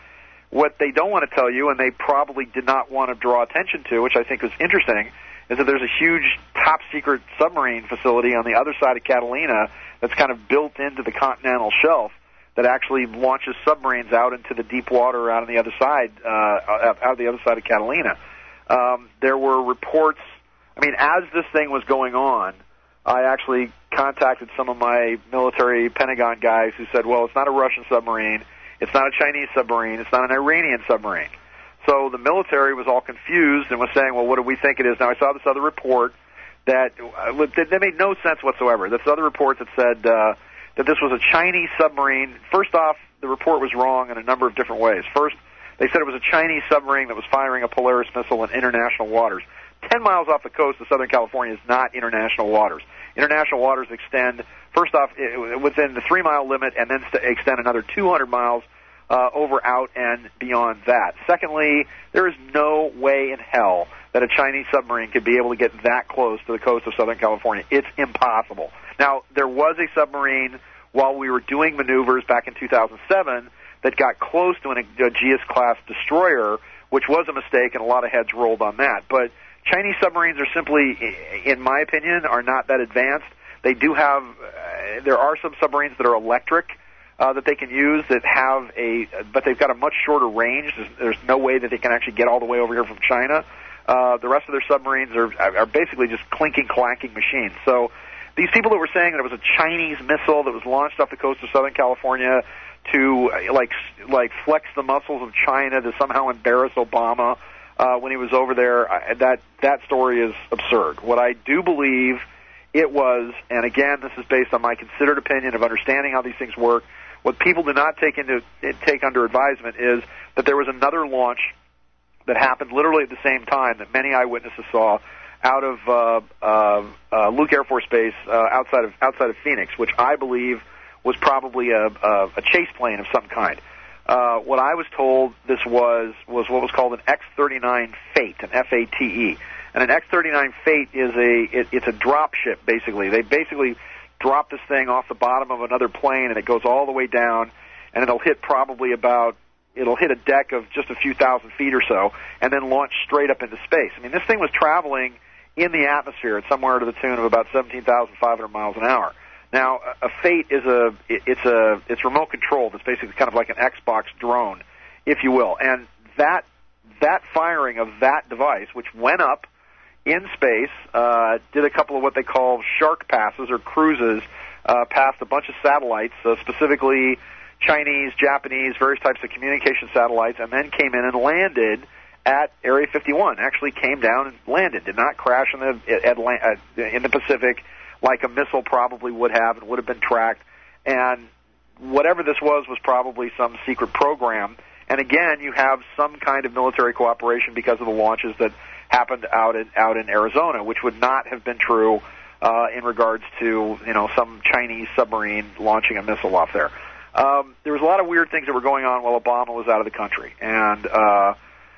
what they don't want to tell you, and they probably did not want to draw attention to, which I think is interesting, is that there's a huge top-secret submarine facility on the other side of Catalina that's kind of built into the continental shelf that actually launches submarines out into the deep water out on the other side, uh, out on the other side of Catalina. Um, there were reports. I mean, as this thing was going on, I actually contacted some of my military Pentagon guys who said, well, it's not a Russian submarine, it's not a Chinese submarine, it's not an Iranian submarine. So the military was all confused and was saying, well, what do we think it is? Now, I saw this other report that, uh, that made no sense whatsoever. This other report that said uh, that this was a Chinese submarine. First off, the report was wrong in a number of different ways. First, they said it was a Chinese submarine that was firing a Polaris missile in international waters. Ten miles off the coast of Southern California is not international waters. International waters extend, first off, within the three-mile limit, and then extend another two hundred miles uh, over, out, and beyond that. Secondly, there is no way in hell that a Chinese submarine could be able to get that close to the coast of Southern California. It's impossible. Now, there was a submarine while we were doing maneuvers back in two thousand seven that got close to an Aegis-class destroyer, which was a mistake, and a lot of heads rolled on that. But Chinese submarines are simply, in my opinion, are not that advanced. They do have, uh, there are some submarines that are electric uh, that they can use that have a, but they've got a much shorter range. There's, there's no way that they can actually get all the way over here from China. Uh, the rest of their submarines are, are basically just clinking, clanking machines. So these people that were saying that it was a Chinese missile that was launched off the coast of Southern California to uh, like like flex the muscles of China to somehow embarrass Obama uh, when he was over there, I, that that story is absurd. What I do believe it was, and again, this is based on my considered opinion of understanding how these things work, what people do not take into take under advisement is that there was another launch that happened literally at the same time that many eyewitnesses saw out of uh, uh, uh, Luke Air Force Base uh, outside of outside of Phoenix, which I believe was probably a, a, a chase plane of some kind. Uh, what I was told this was was what was called an X thirty-nine Fate, an F A T E. And an X thirty-nine Fate is a it, it's a drop ship, basically. They basically drop this thing off the bottom of another plane, and it goes all the way down, and it'll hit probably about, it'll hit a deck of just a few thousand feet or so, and then launch straight up into space. I mean, this thing was traveling in the atmosphere at somewhere to the tune of about seventeen thousand five hundred miles an hour. Now, a Fate is a it's a it's remote controlled. It's basically kind of like an Xbox drone, if you will. And that that firing of that device, which went up in space, uh, did a couple of what they call shark passes or cruises uh, past a bunch of satellites, uh, specifically Chinese, Japanese, various types of communication satellites, and then came in and landed at Area fifty-one. Actually came down and landed. Did not crash in the Atlant- uh, in the Pacific like a missile probably would have and would have been tracked. And whatever this was was probably some secret program. And again, you have some kind of military cooperation because of the launches that happened out in out in Arizona, which would not have been true uh, in regards to, you know, some Chinese submarine launching a missile off there. Um, there was a lot of weird things that were going on while Obama was out of the country, and uh,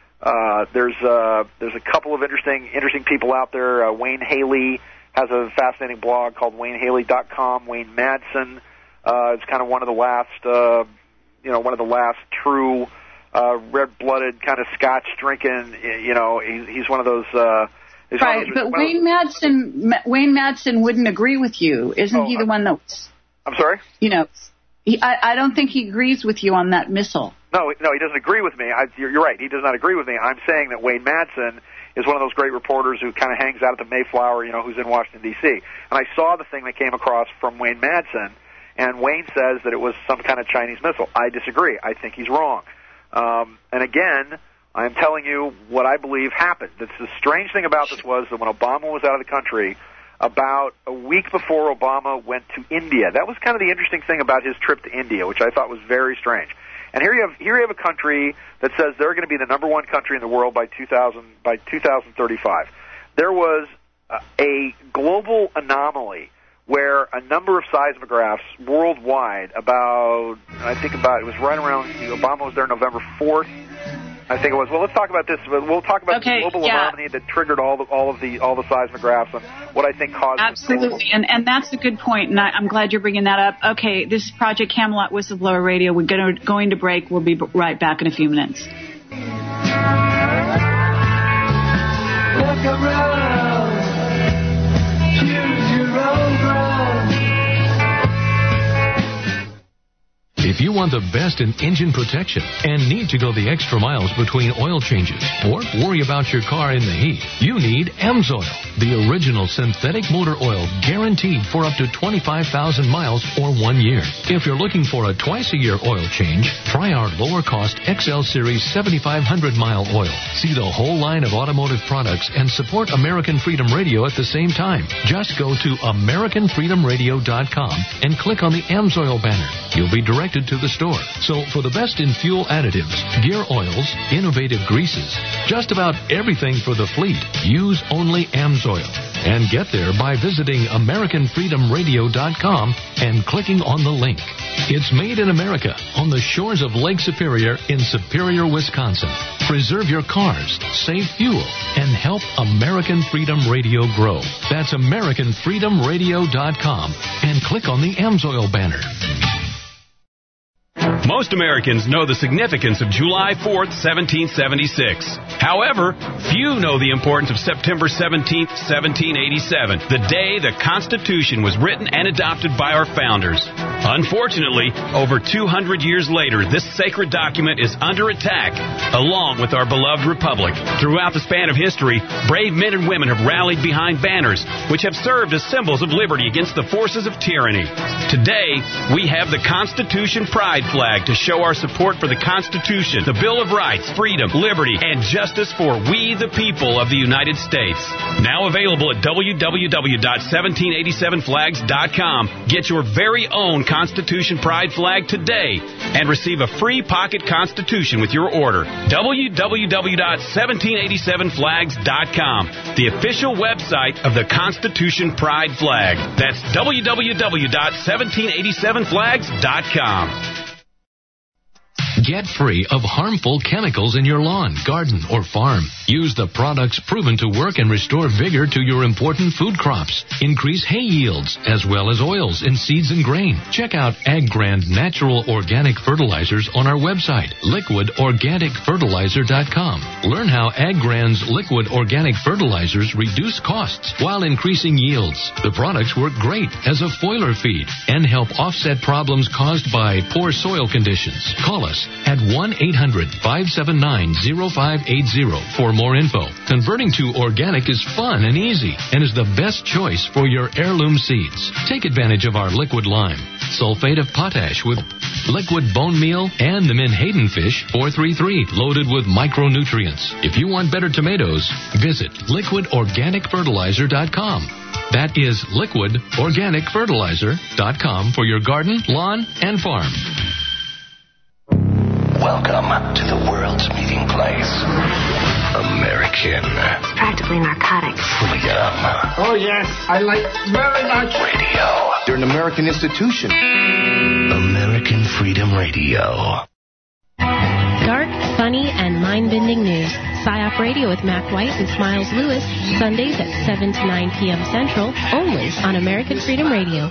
uh, there's uh, there's a couple of interesting interesting people out there. Uh, Wayne Haley has a fascinating blog called Wayne Haley dot com. Wayne Madsen uh, is kind of one of the last, uh, you know, one of the last true uh, red-blooded kind of Scotch drinking. You know, he's, he's one of those. Uh, he's right, one of those, but Wayne Madsen, Wayne Madsen wouldn't agree with you, isn't oh, he? The I'm, one that's. I'm sorry. You know, he, I, I don't think he agrees with you on that missile. No, no, he doesn't agree with me. I, you're, you're right. He does not agree with me. I'm saying that Wayne Madsen is one of those great reporters who kind of hangs out at the Mayflower, you know, who's in Washington, D C. And I saw the thing that came across from Wayne Madsen, and Wayne says that it was some kind of Chinese missile. I disagree. I think he's wrong. Um, and again, I'm telling you what I believe happened. That's the strange thing about this was that when Obama was out of the country, about a week before Obama went to India, that was kind of the interesting thing about his trip to India, which I thought was very strange. And here you have here you have a country that says they're going to be the number one country in the world by two thousand by two thousand thirty-five. There was a, a global anomaly where a number of seismographs worldwide, about I think about it was right around Obama was there November fourth, I think it was. Well, let's talk about this. We'll talk about okay, the global yeah. anomaly that triggered all the all of the all the seismographs and what I think caused. Absolutely, and and that's a good point, and I, I'm glad you're bringing that up. Okay, this is Project Camelot Whistleblower Radio. We're going to going to break. We'll be right back in a few minutes. Look around, choose your own ground. If you want the best in engine protection and need to go the extra miles between oil changes or worry about your car in the heat, you need AMSOIL, the original synthetic motor oil guaranteed for up to twenty-five thousand miles or one year. If you're looking for a twice-a-year oil change, try our lower-cost X L Series seventy-five hundred mile oil. See the whole line of automotive products and support American Freedom Radio at the same time. Just go to American Freedom Radio dot com and click on the AMSOIL banner. You'll be directed to the store. So for the best in fuel additives, gear oils, innovative greases, just about everything for the fleet, use only AMSOIL. And get there by visiting American Freedom Radio dot com and clicking on the link. It's made in America on the shores of Lake Superior in Superior, Wisconsin. Preserve your cars, save fuel, and help American Freedom Radio grow. That's American Freedom Radio dot com and click on the AMSOIL banner. Most Americans know the significance of July fourth, seventeen seventy-six. However, few know the importance of September seventeenth, seventeen eighty-seven, the day the Constitution was written and adopted by our founders. Unfortunately, over two hundred years later, this sacred document is under attack, along with our beloved republic. Throughout the span of history, brave men and women have rallied behind banners, which have served as symbols of liberty against the forces of tyranny. Today, we have the Constitution Pride flag to show our support for the Constitution, the Bill of Rights, freedom, liberty, and justice for we the people of the United States. Now available at w w w dot seventeen eighty-seven flags dot com. Get your very own Constitution Pride flag today and receive a free pocket Constitution with your order. w w w dot seventeen eighty-seven flags dot com, the official website of the Constitution Pride flag. That's w w w dot seventeen eighty-seven flags dot com. Get free of harmful chemicals in your lawn, garden, or farm. Use the products proven to work and restore vigor to your important food crops. Increase hay yields, as well as oils in seeds and grain. Check out AgGrand Natural Organic Fertilizers on our website, liquid organic fertilizer dot com. Learn how AgGrand's liquid organic fertilizers reduce costs while increasing yields. The products work great as a foliar feed and help offset problems caused by poor soil conditions. Call us at one eight hundred five seven nine zero five eight zero for more info. Converting to organic is fun and easy and is the best choice for your heirloom seeds. Take advantage of our liquid lime, sulfate of potash with liquid bone meal, and the Menhaden fish four three three loaded with micronutrients. If you want better tomatoes, visit liquid organic fertilizer dot com. That is liquid organic fertilizer dot com for your garden, lawn, and farm. Welcome to the world's meeting place. American. It's practically narcotic. Freedom. Oh, yes. I like very much. Radio. You're an American institution. American Freedom Radio. Dark, funny, and mind-bending news. PSYOP Radio with Mac White and Smiles Lewis. Sundays at seven to nine p.m. Central. Only on American Freedom Radio.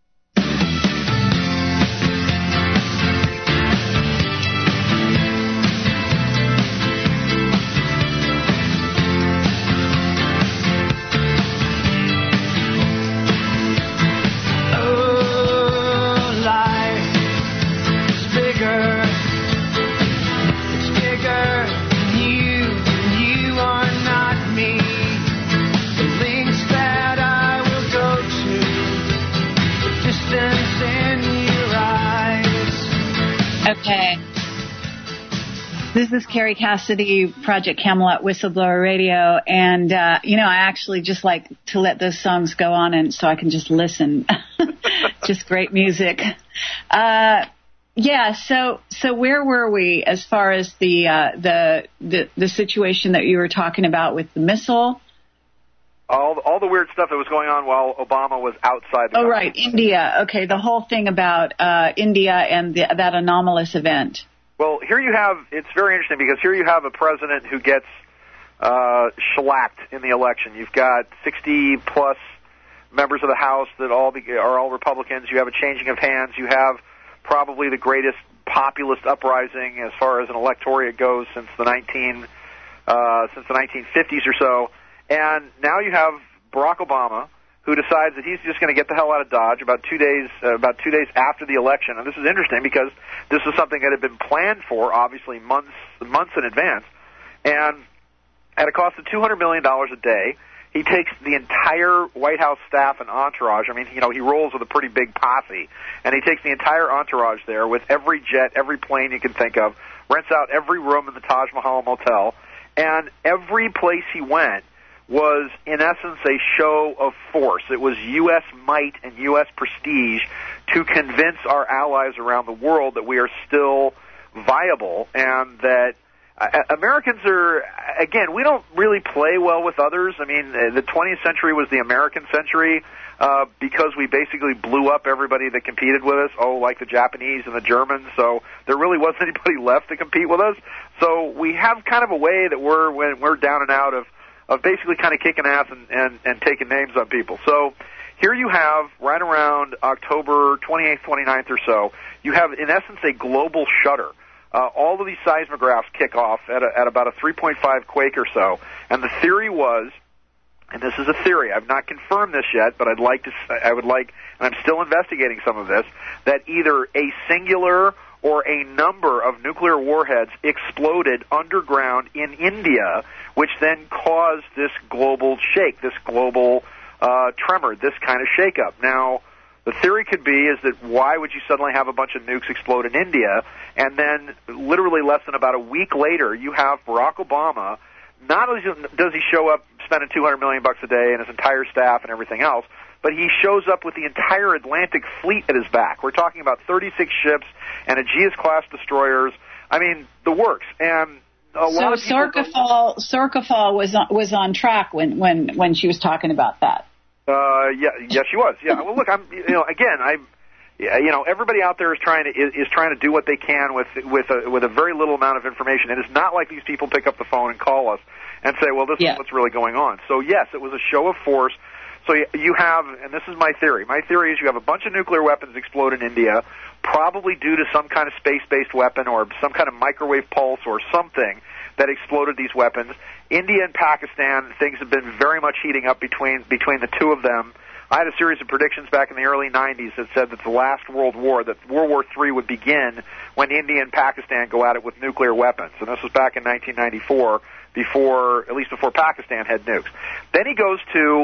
Okay. This is Carrie Cassidy, Project Camelot Whistleblower Radio, and, uh, you know, I actually just like to let those songs go on and so I can just listen. Just great music. Uh, yeah, so so where were we as far as the, uh, the the the situation that you were talking about with the missile? All all the weird stuff that was going on while Obama was outside the Oh, country. right, India. Okay, the whole thing about uh, India and the, that anomalous event. Well, here you have, it's very interesting because here you have a president who gets uh, shellacked in the election. You've got sixty plus members of the House that all be, are all Republicans. You have a changing of hands. You have probably the greatest populist uprising as far as an electorate goes since the nineteen uh, since the nineteen fifties or so. And now you have Barack Obama, who decides that he's just going to get the hell out of Dodge about two days uh, about two days after the election. And this is interesting because this is something that had been planned for, obviously, months months in advance. And at a cost of two hundred million dollars a day, he takes the entire White House staff and entourage. I mean, you know, he rolls with a pretty big posse. And he takes the entire entourage there with every jet, every plane you can think of, rents out every room in the Taj Mahal Motel. And every place he went was, in essence, a show of force. It was U S might and U S prestige to convince our allies around the world that we are still viable and that uh, Americans are, again, we don't really play well with others. I mean, the twentieth century was the American century uh, because we basically blew up everybody that competed with us, oh, like the Japanese and the Germans, so there really wasn't anybody left to compete with us. So we have kind of a way that we're, when we're down and out of of basically kind of kicking ass and, and, and taking names on people. So here you have, right around October twenty-eighth, twenty-ninth or so, you have, in essence, a global shudder. Uh, all of these seismographs kick off at, a, at about a three point five quake or so. And the theory was, and this is a theory, I've not confirmed this yet, but I'd like to, I would like, and I'm still investigating some of this, that either a singular or a number of nuclear warheads exploded underground in India, which then caused this global shake, this global uh, tremor, this kind of shakeup. Now, the theory could be is that why would you suddenly have a bunch of nukes explode in India, and then literally less than about a week later, you have Barack Obama. Not only does he show up spending two hundred million bucks a day and his entire staff and everything else, but he shows up with the entire Atlantic fleet at his back. We're talking about thirty-six ships and Aegis-class destroyers. I mean, the works. And a so lot of Sorkafal, Sorkafal was on, was on track when, when, when she was talking about that. Uh, yeah, yes, she was. Yeah. Well, look, I'm, you know, again, I, you know, everybody out there is trying to is, is trying to do what they can with with a with a very little amount of information. It is not like these people pick up the phone and call us and say, well, this yeah. is what's really going on. So yes, it was a show of force. So you have, and this is my theory. My theory is you have a bunch of nuclear weapons explode in India, probably due to some kind of space-based weapon or some kind of microwave pulse or something that exploded these weapons. India and Pakistan, things have been very much heating up between between the two of them. I had a series of predictions back in the early nineties that said that the last World War, that World War Three would begin when India and Pakistan go at it with nuclear weapons. And this was back in nineteen ninety-four, before, at least before Pakistan had nukes. Then he goes to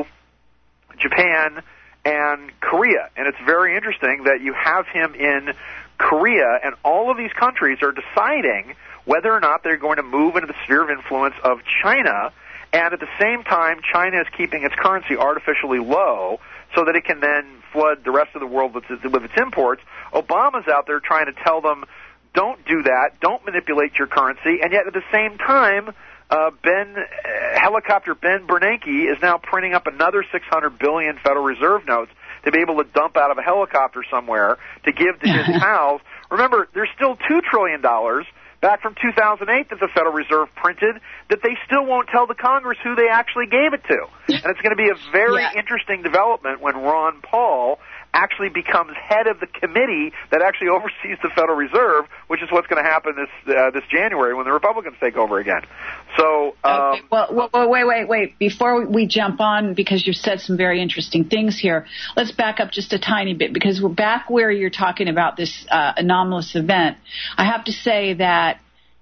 Japan and Korea, and it's very interesting that you have him in Korea, and all of these countries are deciding whether or not they're going to move into the sphere of influence of China, and at the same time, China is keeping its currency artificially low so that it can then flood the rest of the world with, with its imports. Obama's out there trying to tell them, don't do that, don't manipulate your currency, and yet at the same time, Uh, Ben, uh, helicopter Ben Bernanke is now printing up another six hundred billion Federal Reserve notes to be able to dump out of a helicopter somewhere to give to his pals. Remember, there's still two trillion dollars back from two thousand eight that the Federal Reserve printed that they still won't tell the Congress who they actually gave it to. And it's going to be a very yeah. interesting development when Ron Paul actually becomes head of the committee that actually oversees the Federal Reserve, which is what's going to happen this uh, this January when the Republicans take over again. So, um, okay. well, well, wait, wait, wait. Before we jump on, because you've said some very interesting things here, let's back up just a tiny bit, because we're back where you're talking about this uh, anomalous event. I have to say that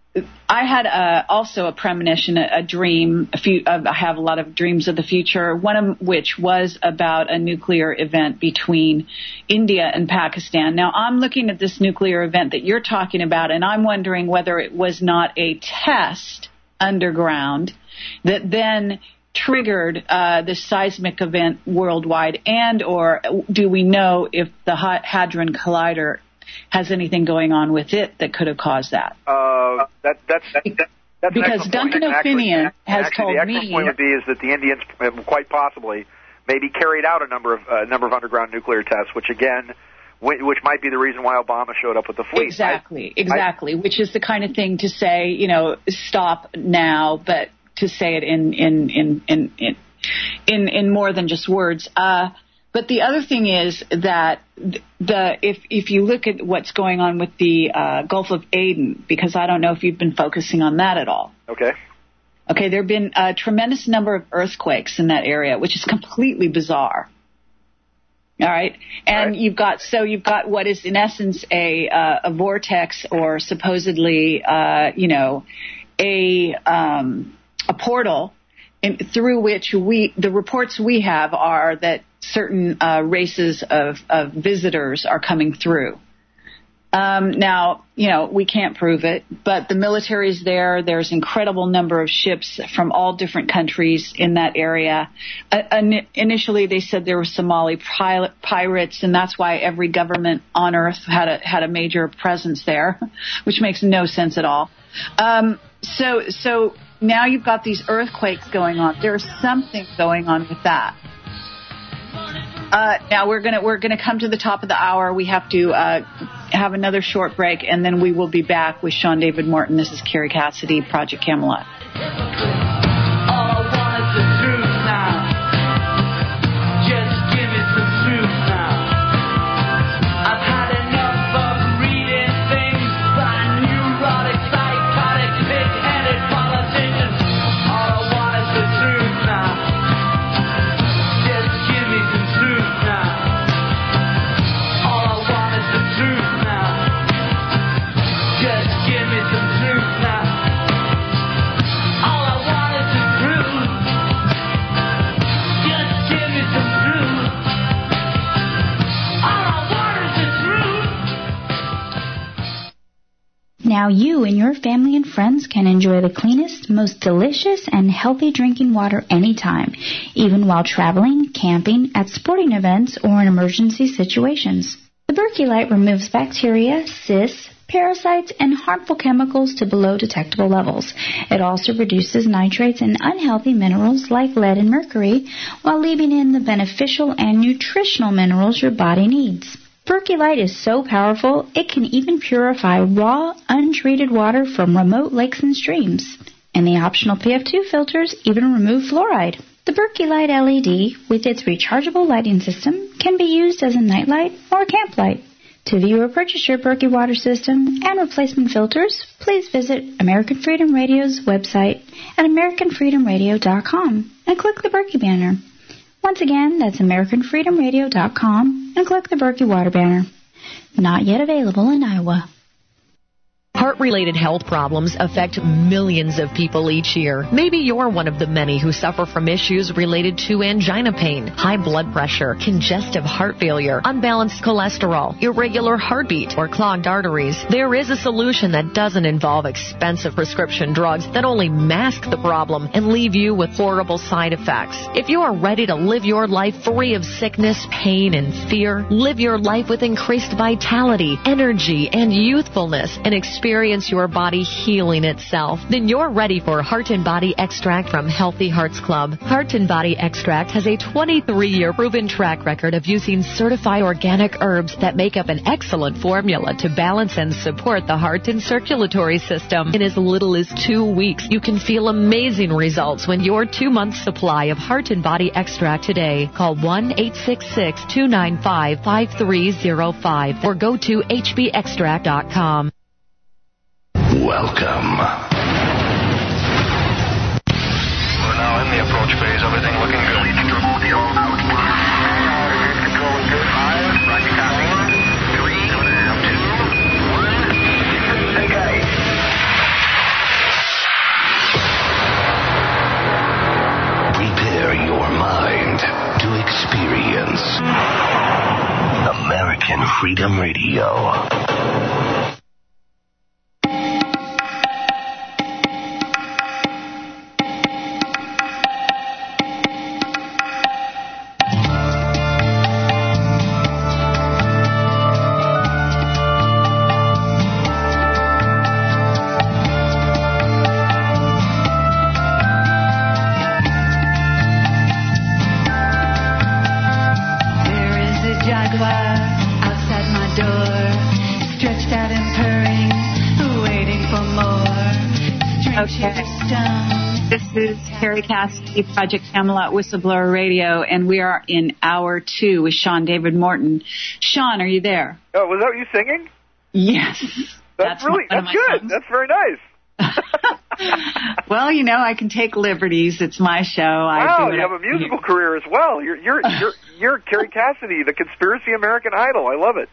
I had a, also a premonition, a, a dream. A few, uh, I have a lot of dreams of the future, one of which was about a nuclear event between India and Pakistan. Now, I'm looking at this nuclear event that you're talking about, and I'm wondering whether it was not a test underground that then triggered uh, this seismic event worldwide, and or do we know if the Hadron Collider has anything going on with it that could have caused that? Uh, that that's, that, that, that's because Duncan O'Finian has actually, told the me. The point would be is that the Indians quite possibly maybe carried out a number of uh, number of underground nuclear tests, which again which might be the reason why Obama showed up with the fleet. Exactly, I, exactly, I, which is the kind of thing to say, you know, stop now, but to say it in in in in in, in, in more than just words. Uh, but the other thing is that the if if you look at what's going on with the uh, Gulf of Aden, because I don't know if you've been focusing on that at all. Okay. Okay, there have been a tremendous number of earthquakes in that area, which is completely bizarre. All right, and right. you've got so you've got what is in essence a uh, a vortex, or supposedly uh, you know a um, a portal in, through which we the reports we have are that certain uh, races of, of visitors are coming through. Um, now, you know, we can't prove it, but the military's there. There's incredible number of ships from all different countries in that area. Uh, initially, they said there were Somali pilot, pirates, and that's why every government on Earth had a had a major presence there, which makes no sense at all. Um, so, so now you've got these earthquakes going on. There's something going on with that. Uh, now we're gonna we're gonna come to the top of the hour. We have to uh, have another short break, and then we will be back with Sean David Morton. This is Carrie Cassidy, Project Camelot. Now you and your family and friends can enjoy the cleanest, most delicious, and healthy drinking water anytime, even while traveling, camping, at sporting events, or in emergency situations. The Berkey Light removes bacteria, cysts, parasites, and harmful chemicals to below detectable levels. It also reduces nitrates and unhealthy minerals like lead and mercury, while leaving in the beneficial and nutritional minerals your body needs. Berkey Light is so powerful, it can even purify raw, untreated water from remote lakes and streams. And the optional P F two filters even remove fluoride. The Berkey Light L E D, with its rechargeable lighting system, can be used as a nightlight or camp light. To view or purchase your Berkey water system and replacement filters, please visit American Freedom Radio's website at american freedom radio dot com and click the Berkey banner. Once again, that's american freedom radio dot com and click the Berkey Water banner. Not yet available in Iowa. Heart-related health problems affect millions of people each year. Maybe you're one of the many who suffer from issues related to angina pain, high blood pressure, congestive heart failure, unbalanced cholesterol, irregular heartbeat, or clogged arteries. There is a solution that doesn't involve expensive prescription drugs that only mask the problem and leave you with horrible side effects. If you are ready to live your life free of sickness, pain, and fear, live your life with increased vitality, energy, and youthfulness, and experience Experience your body healing itself, then you're ready for Heart and Body Extract from Healthy Hearts Club. Heart and Body Extract has a twenty-three year proven track record of using certified organic herbs that make up an excellent formula to balance and support the heart and circulatory system. In as little as two weeks, you can feel amazing results when your two-month supply of Heart and Body Extract today. Call one eight six six, two nine five, five three zero five or go to h b extract dot com. Welcome. We're now in the approach phase. Everything looking good. Prepare your mind to experience American Freedom Radio. Jaguar outside my stretched out and purring, waiting for more. Okay. This is Carrie Cassidy, Project Camelot Whistleblower Radio, and we are in hour two with Sean David Morton. Sean, are you there? Oh, was that you singing? Yes. That's, that's really, that's good. Songs. That's very nice. Well, you know, I can take liberties. It's my show. Wow, I do you have a musical career as well. You're, you're, you're, you're Carrie Cassidy, the conspiracy American Idol. I love it.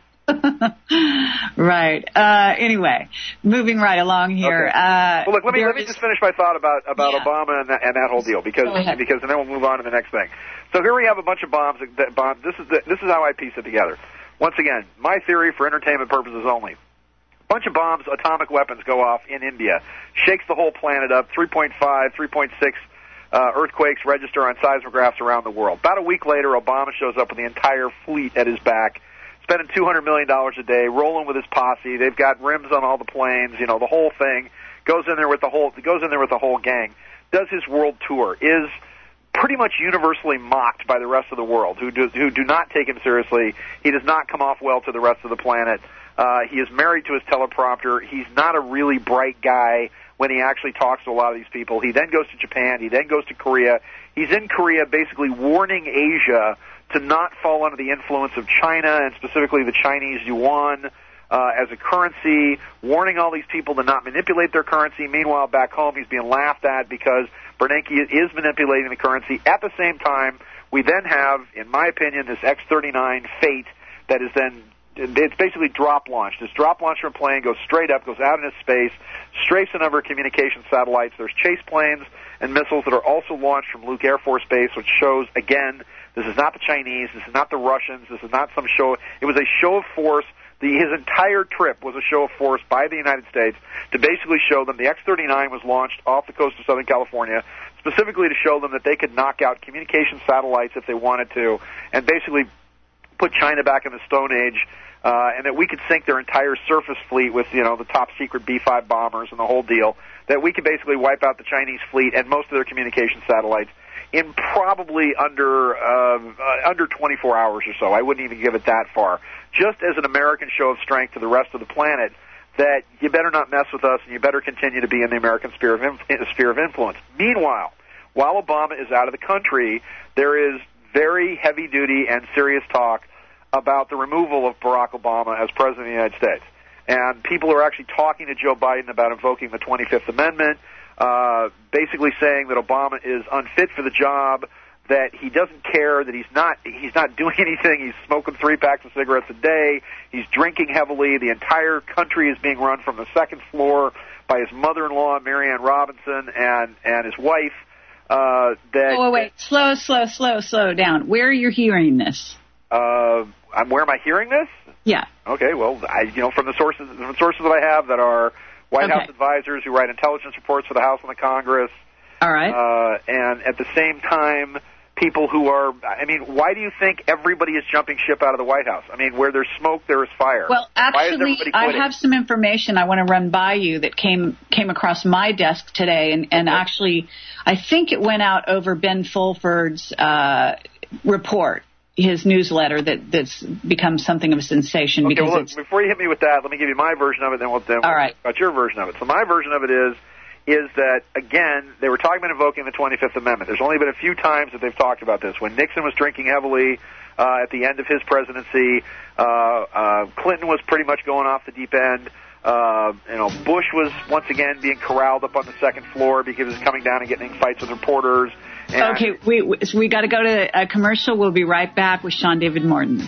Right. Uh, anyway, moving right along here. Okay. Uh, well, look, let me let me is, just finish my thought about about yeah. Obama and that, and that whole deal because because and then we'll move on to the next thing. So here we have a bunch of bombs. That bomb. This is the, this is how I piece it together. Once again, my theory for entertainment purposes only. A bunch of bombs, atomic weapons go off in India, shakes the whole planet up. three point five, three point six uh, earthquakes register on seismographs around the world. About a week later, Obama shows up with the entire fleet at his back, spending two hundred million dollars a day, rolling with his posse. They've got rims on all the planes, you know, the whole thing. Goes in there with the whole goes in there with the whole gang. Does his world tour. Is pretty much universally mocked by the rest of the world, who do who do not take him seriously. He does not come off well to the rest of the planet. Uh, he is married to his teleprompter. He's not a really bright guy when he actually talks to a lot of these people. He then goes to Japan. He then goes to Korea. He's in Korea basically warning Asia to not fall under the influence of China, and specifically the Chinese yuan uh, as a currency, warning all these people to not manipulate their currency. Meanwhile, back home, he's being laughed at because Bernanke is manipulating the currency. At the same time, we then have, in my opinion, this X thirty-nine fate that is then, it's basically drop launched. This drop launch from a plane goes straight up, goes out into space, strafes a number of communication satellites. There's chase planes and missiles that are also launched from Luke Air Force Base, which shows, again, this is not the Chinese, this is not the Russians, this is not some show. It was a show of force. The, his entire trip was a show of force by the United States to basically show them the X thirty-nine was launched off the coast of Southern California, specifically to show them that they could knock out communication satellites if they wanted to, and basically put China back in the Stone Age, uh, and that we could sink their entire surface fleet with, you know, the top secret B five bombers and the whole deal, that we could basically wipe out the Chinese fleet and most of their communication satellites in probably under uh, uh, under twenty-four hours or so. I wouldn't even give it that far. Just as an American show of strength to the rest of the planet, that you better not mess with us and you better continue to be in the American sphere of, inf- sphere of influence. Meanwhile, while Obama is out of the country, there is very heavy-duty and serious talk about the removal of Barack Obama as President of the United States. And people are actually talking to Joe Biden about invoking the twenty-fifth Amendment, uh, basically saying that Obama is unfit for the job, that he doesn't care, that he's not he's not doing anything. He's smoking three packs of cigarettes a day. He's drinking heavily. The entire country is being run from the second floor by his mother-in-law, Marianne Robinson, and, and his wife. Uh, that, oh, wait, wait. Slow, slow, slow, slow down. Where are you hearing this? Uh, I'm, where am I hearing this? Yeah. Okay, well, I, you know, from the sources, from sources that I have that are White okay. House advisors who write intelligence reports for the House and the Congress. All right. Uh, and at the same time, people who are, I mean, why do you think everybody is jumping ship out of the White House? I mean, where there's smoke, there is fire. Well, actually, I have some information I want to run by you that came came across my desk today, and, and okay. actually, I think it went out over Ben Fulford's uh, report, his newsletter that that's become something of a sensation. Okay, because well, look, it's, before you hit me with that, let me give you my version of it, then we'll, then we'll all right. talk about your version of it. So my version of it is, is that, again, they were talking about invoking the twenty-fifth Amendment. There's only been a few times that they've talked about this. When Nixon was drinking heavily uh, at the end of his presidency, uh, uh, Clinton was pretty much going off the deep end. Uh, you know, Bush was once again being corralled up on the second floor because he was coming down and getting in fights with reporters. And okay, we we, so we got to go to a commercial. We'll be right back with Sean David Morton.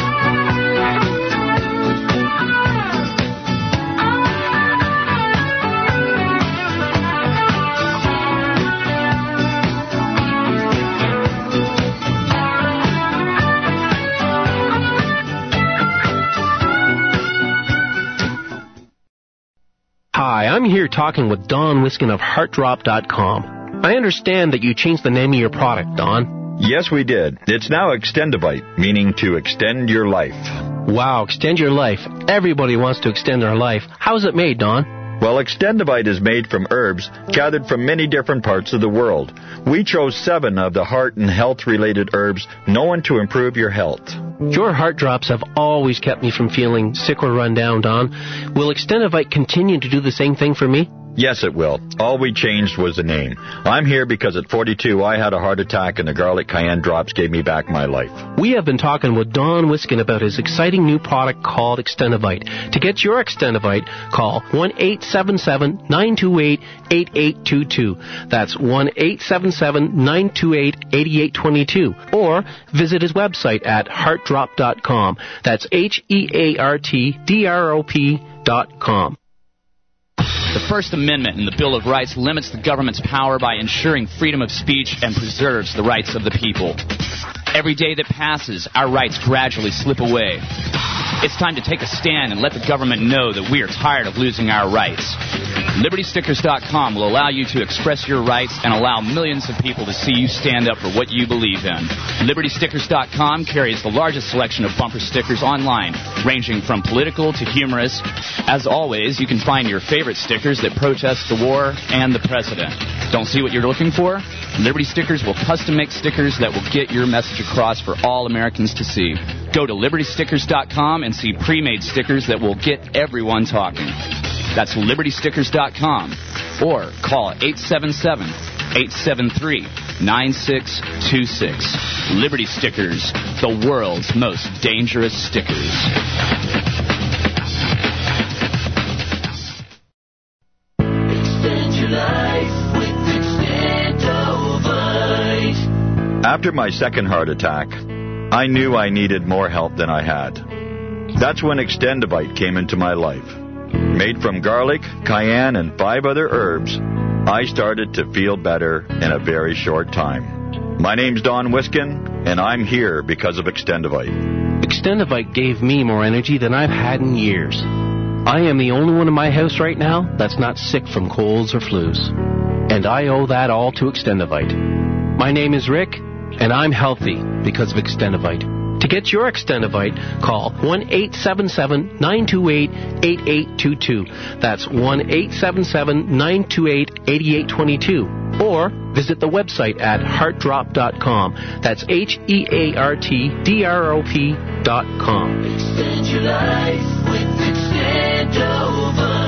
Hi, I'm here talking with Don Wiskin of heart drop dot com. I understand that you changed the name of your product, Don. Yes, we did. It's now Extendivite, meaning to extend your life. Wow, extend your life. Everybody wants to extend their life. How is it made, Don? Well, Extendivite is made from herbs gathered from many different parts of the world. We chose seven of the heart and health-related herbs known to improve your health. Your heart drops have always kept me from feeling sick or run down, Don. Will Extendivite continue to do the same thing for me? Yes, it will. All we changed was the name. I'm here because at forty-two I had a heart attack and the garlic cayenne drops gave me back my life. We have been talking with Don Wiskin about his exciting new product called Extendivite. To get your Extendivite, call one eight seven seven, nine two eight, eight eight two two. That's one eight seven seven, nine two eight, eight eight two two. Or visit his website at heart drop dot com. That's H E A R T D R O P dot com. The First Amendment in the Bill of Rights limits the government's power by ensuring freedom of speech and preserves the rights of the people. Every day that passes, our rights gradually slip away. It's time to take a stand and let the government know that we are tired of losing our rights. Liberty Stickers dot com will allow you to express your rights and allow millions of people to see you stand up for what you believe in. Liberty Stickers dot com carries the largest selection of bumper stickers online, ranging from political to humorous. As always, you can find your favorite stickers that protest the war and the president. Don't see what you're looking for? Liberty Stickers will custom make stickers that will get your message across for all Americans to see. Go to Liberty Stickers dot com and see pre-made stickers that will get everyone talking. That's Liberty Stickers dot com or call eight seven seven, eight seven three, nine six two six. Liberty Stickers, the world's most dangerous stickers. After my second heart attack, I knew I needed more help than I had. That's when Extendivite came into my life. Made from garlic, cayenne, and five other herbs, I started to feel better in a very short time. My name's Don Wiskin, and I'm here because of Extendivite. Extendivite gave me more energy than I've had in years. I am the only one in my house right now that's not sick from colds or flus. And I owe that all to Extendivite. My name is Rick, and I'm healthy because of Extendivite. To get your Extendivite, call one eight seven seven, nine two eight, eight eight two two. That's one eight seven seven, nine two eight, eight eight two two. Or visit the website at heart drop dot com. That's H E A R T D R O P dot com. Extend your life with Extendivite.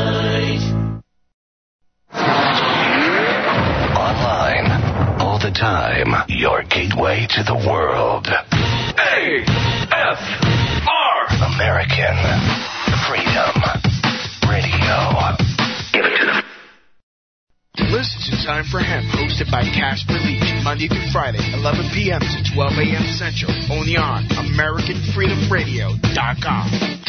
Online, all the time, your gateway to the world. A F R American Freedom Radio. Give it to them. Listen to Time for Hemp, hosted by Casper Leach, Monday through Friday, eleven p.m. to twelve a.m. Central, only on American Freedom Radio dot com.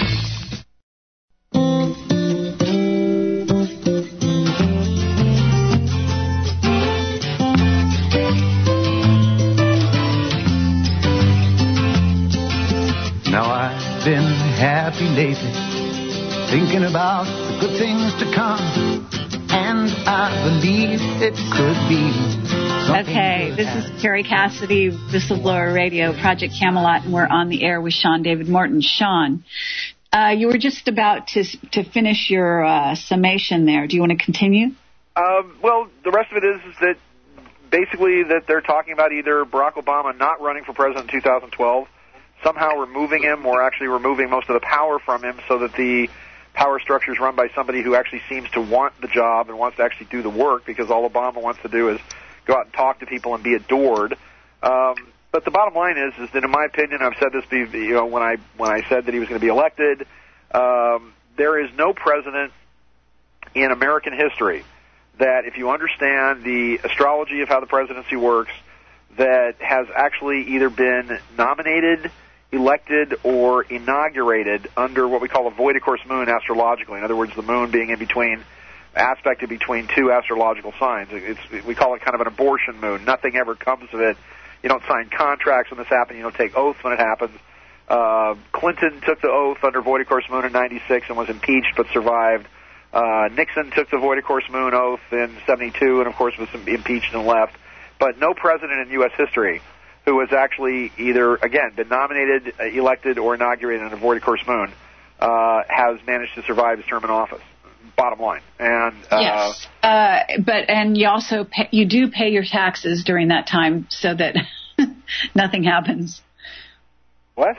Now I've been happy lately, thinking about the good things to come, and I believe it could be. Okay, this is Carrie Cassidy, Whistleblower Radio, Project Camelot, and we're on the air with Sean David Morton. Sean, uh, you were just about to to finish your uh, summation there. Do you want to continue? Um, well, the rest of it is, is that basically that they're talking about either Barack Obama not running for president in two thousand twelve, somehow removing him or actually removing most of the power from him so that the power structure is run by somebody who actually seems to want the job and wants to actually do the work, because all Obama wants to do is go out and talk to people and be adored. Um, but the bottom line is, is that in my opinion, I've said this, you know, when I when I said that he was going to be elected, um, there is no president in American history that, if you understand the astrology of how the presidency works, that has actually either been nominated, elected, or inaugurated under what we call a void of course moon astrologically. In other words, the moon being in between, aspected between two astrological signs. It's, we call it kind of an abortion moon. Nothing ever comes of it. You don't sign contracts when this happens. You don't take oaths when it happens. Uh, Clinton took the oath under void of course moon in ninety-six and was impeached but survived. Uh, Nixon took the void of course moon oath in seventy-two and, of course, was impeached and left. But no president in U S history who has actually either, again, been nominated, elected, or inaugurated on a void of course moon uh, has managed to survive his term in office. Bottom line. And uh, yes, uh, but and you also pay, you do pay your taxes during that time so that nothing happens. What?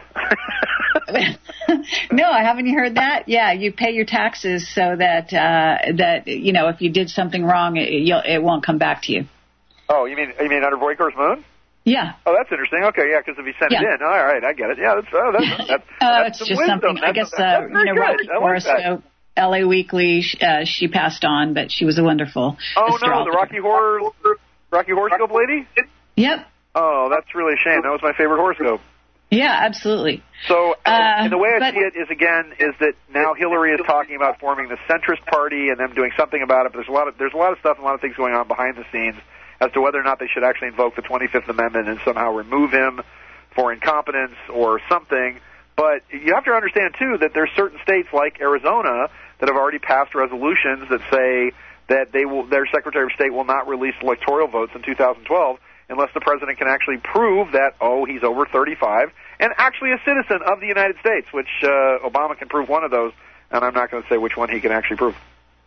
No, haven't you heard that? Yeah, you pay your taxes so that uh, that you know if you did something wrong, it, you'll, it won't come back to you. Oh, you mean you mean under Voight-Core's moon? Yeah. Oh, that's interesting. Okay, yeah, because if you send yeah. it in, all right, I get it. Yeah, that's oh, that's that's, uh, that's it's some just wisdom. something. That's, I guess that's, uh, that's you know, good. Rocky I like Horoscope, L A Weekly. Uh, she passed on, but she was a wonderful. Oh astrologer. no, the Rocky Horror, Rocky Horoscope lady. Yep. Oh, that's really a shame. That was my favorite horoscope. Yeah, absolutely. So, uh, and the way I but, see it is, again, is that now Hillary is talking about forming the centrist party and them doing something about it. But there's a lot of there's a lot of stuff and a lot of things going on behind the scenes as to whether or not they should actually invoke the twenty-fifth Amendment and somehow remove him for incompetence or something. But you have to understand, too, that there's certain states like Arizona that have already passed resolutions that say that they will, their Secretary of State will not release electoral votes in two thousand twelve unless the president can actually prove that, oh, he's over thirty-five and actually a citizen of the United States, which uh, Obama can prove one of those, and I'm not going to say which one he can actually prove.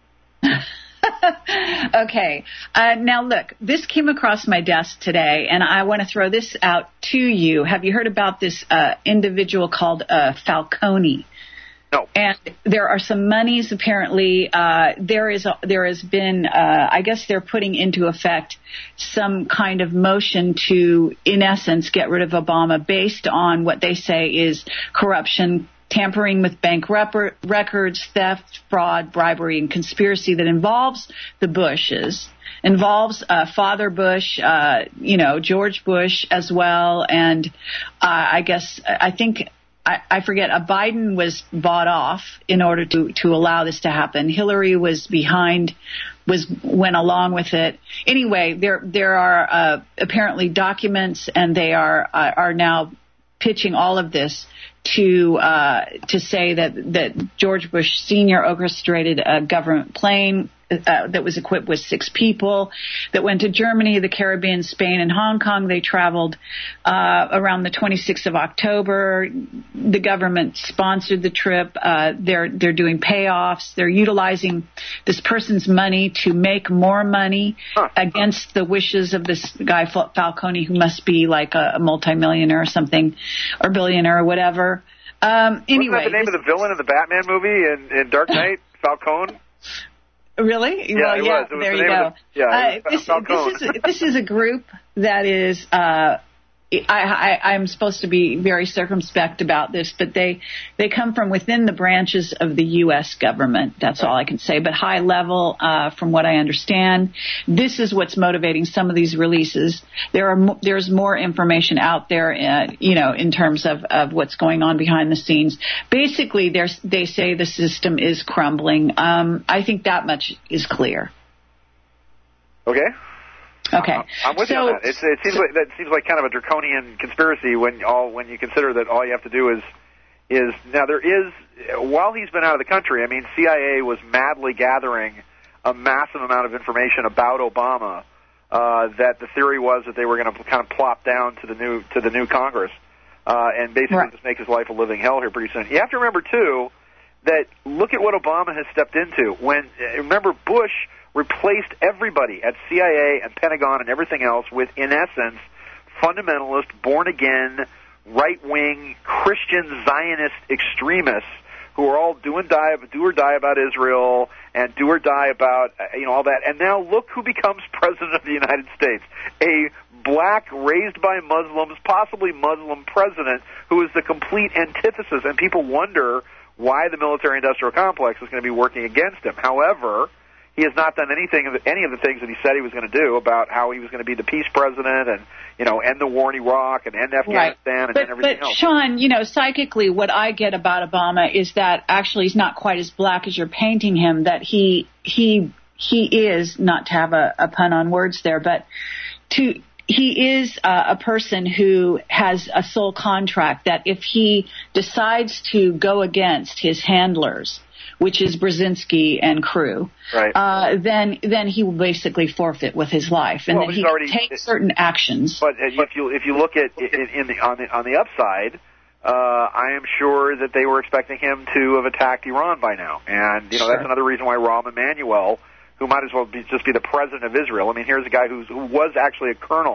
Okay. Uh, now, look, this came across my desk today, and I want to throw this out to you. Have you heard about this uh, individual called uh, Falcone? No. And there are some monies, apparently. Uh, there is a, there has been, uh, I guess they're putting into effect some kind of motion to, in essence, get rid of Obama based on what they say is corruption, tampering with bank rep- records, theft, fraud, bribery, and conspiracy that involves the Bushes, involves uh, Father Bush, uh, you know, George Bush as well, and uh, I guess, I think... I forget, a Biden was bought off in order to, to allow this to happen. Hillary was behind, was went along with it. Anyway, there there are uh, apparently documents, and they are uh, are now pitching all of this to uh, to say that that George Bush Senior orchestrated a government plane Uh, that was equipped with six people that went to Germany, the Caribbean, Spain, and Hong Kong. They traveled uh, around the twenty-sixth of October. The government sponsored the trip. Uh, they're they're doing payoffs. They're utilizing this person's money to make more money huh. against the wishes of this guy Falcone, who must be like a, a multimillionaire or something, or billionaire or whatever. Um, anyway, wasn't that the name this, of the villain in the Batman movie in, in Dark Knight? Falcone. Really? Yeah, well, it yeah, was. It was there the you name go. Of the, yeah, uh, this, this is this is a group that is. Uh, I, I, I'm supposed to be very circumspect about this, but they they come from within the branches of the U S government. That's all I can say. But high level, uh, from what I understand, this is what's motivating some of these releases. There are there's more information out there, uh, you know, in terms of, of what's going on behind the scenes. Basically, there's they say the system is crumbling. Um, I think that much is clear. Okay. Okay, I'm, I'm with so, you on that. It's, it seems so, like that seems like kind of a draconian conspiracy when all when you consider that all you have to do is is now there is while he's been out of the country. I mean, C I A was madly gathering a massive amount of information about Obama. Uh, that the theory was that they were going to kind of plop down to the new to the new Congress uh, and basically right. just make his life a living hell here pretty soon. You have to remember too that look at what Obama has stepped into. When remember Bush replaced everybody at C I A and Pentagon and everything else with, in essence, fundamentalist, born-again, right-wing, Christian Zionist extremists who are all do and die, do or die about Israel and do or die about, you know, all that. And now look who becomes president of the United States, a black, raised by Muslims, possibly Muslim president who is the complete antithesis. And people wonder why the military-industrial complex is going to be working against him. However, he has not done anything of the, any of the things that he said he was going to do about how he was going to be the peace president and, you know, end the war in Iraq and end Afghanistan right. and but, end everything but, else. But, Sean, you know, psychically what I get about Obama is that actually he's not quite as black as you're painting him, that he he he is, not to have a, a pun on words there, but to he is uh, a person who has a sole contract that if he decides to go against his handlers, which is Brzezinski and crew, right. uh, then then he will basically forfeit with his life, and well, then he already, can take certain actions. But if you if you look at in, in the on the on the upside, uh, I am sure that they were expecting him to have attacked Iran by now, and you know sure. that's another reason why Rahm Emanuel, who might as well be, just be the president of Israel. I mean, here's a guy who's, who was actually a colonel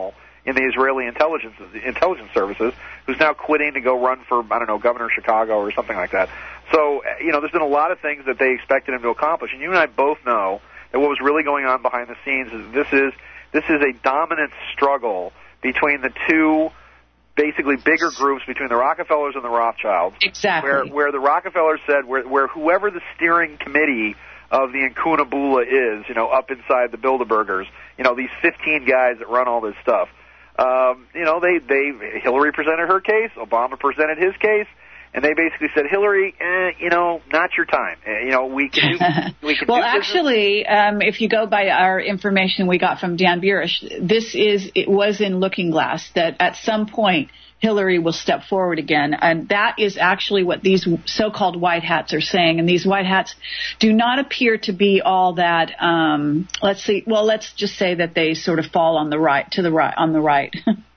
in the Israeli intelligence intelligence services, who's now quitting to go run for, I don't know, governor of Chicago or something like that. So, you know, there's been a lot of things that they expected him to accomplish, and you and I both know that what was really going on behind the scenes is this is this is a dominant struggle between the two basically bigger groups, between the Rockefellers and the Rothschilds. Exactly. Where, where the Rockefellers said, where, where whoever the steering committee of the Ancuna Bula is, you know, up inside the Bilderbergers, you know, these fifteen guys that run all this stuff, um, you know, they, they, Hillary presented her case, Obama presented his case, and they basically said, Hillary, eh, you know, not your time. Eh, you know, we can do, we can well, do actually, um, if you go by our information we got from Dan Burish, this is, it was in Looking Glass that at some point Hillary will step forward again. And that is actually what these so-called white hats are saying. And these white hats do not appear to be all that, um, let's see, well, let's just say that they sort of fall on the right, to the right, on the right.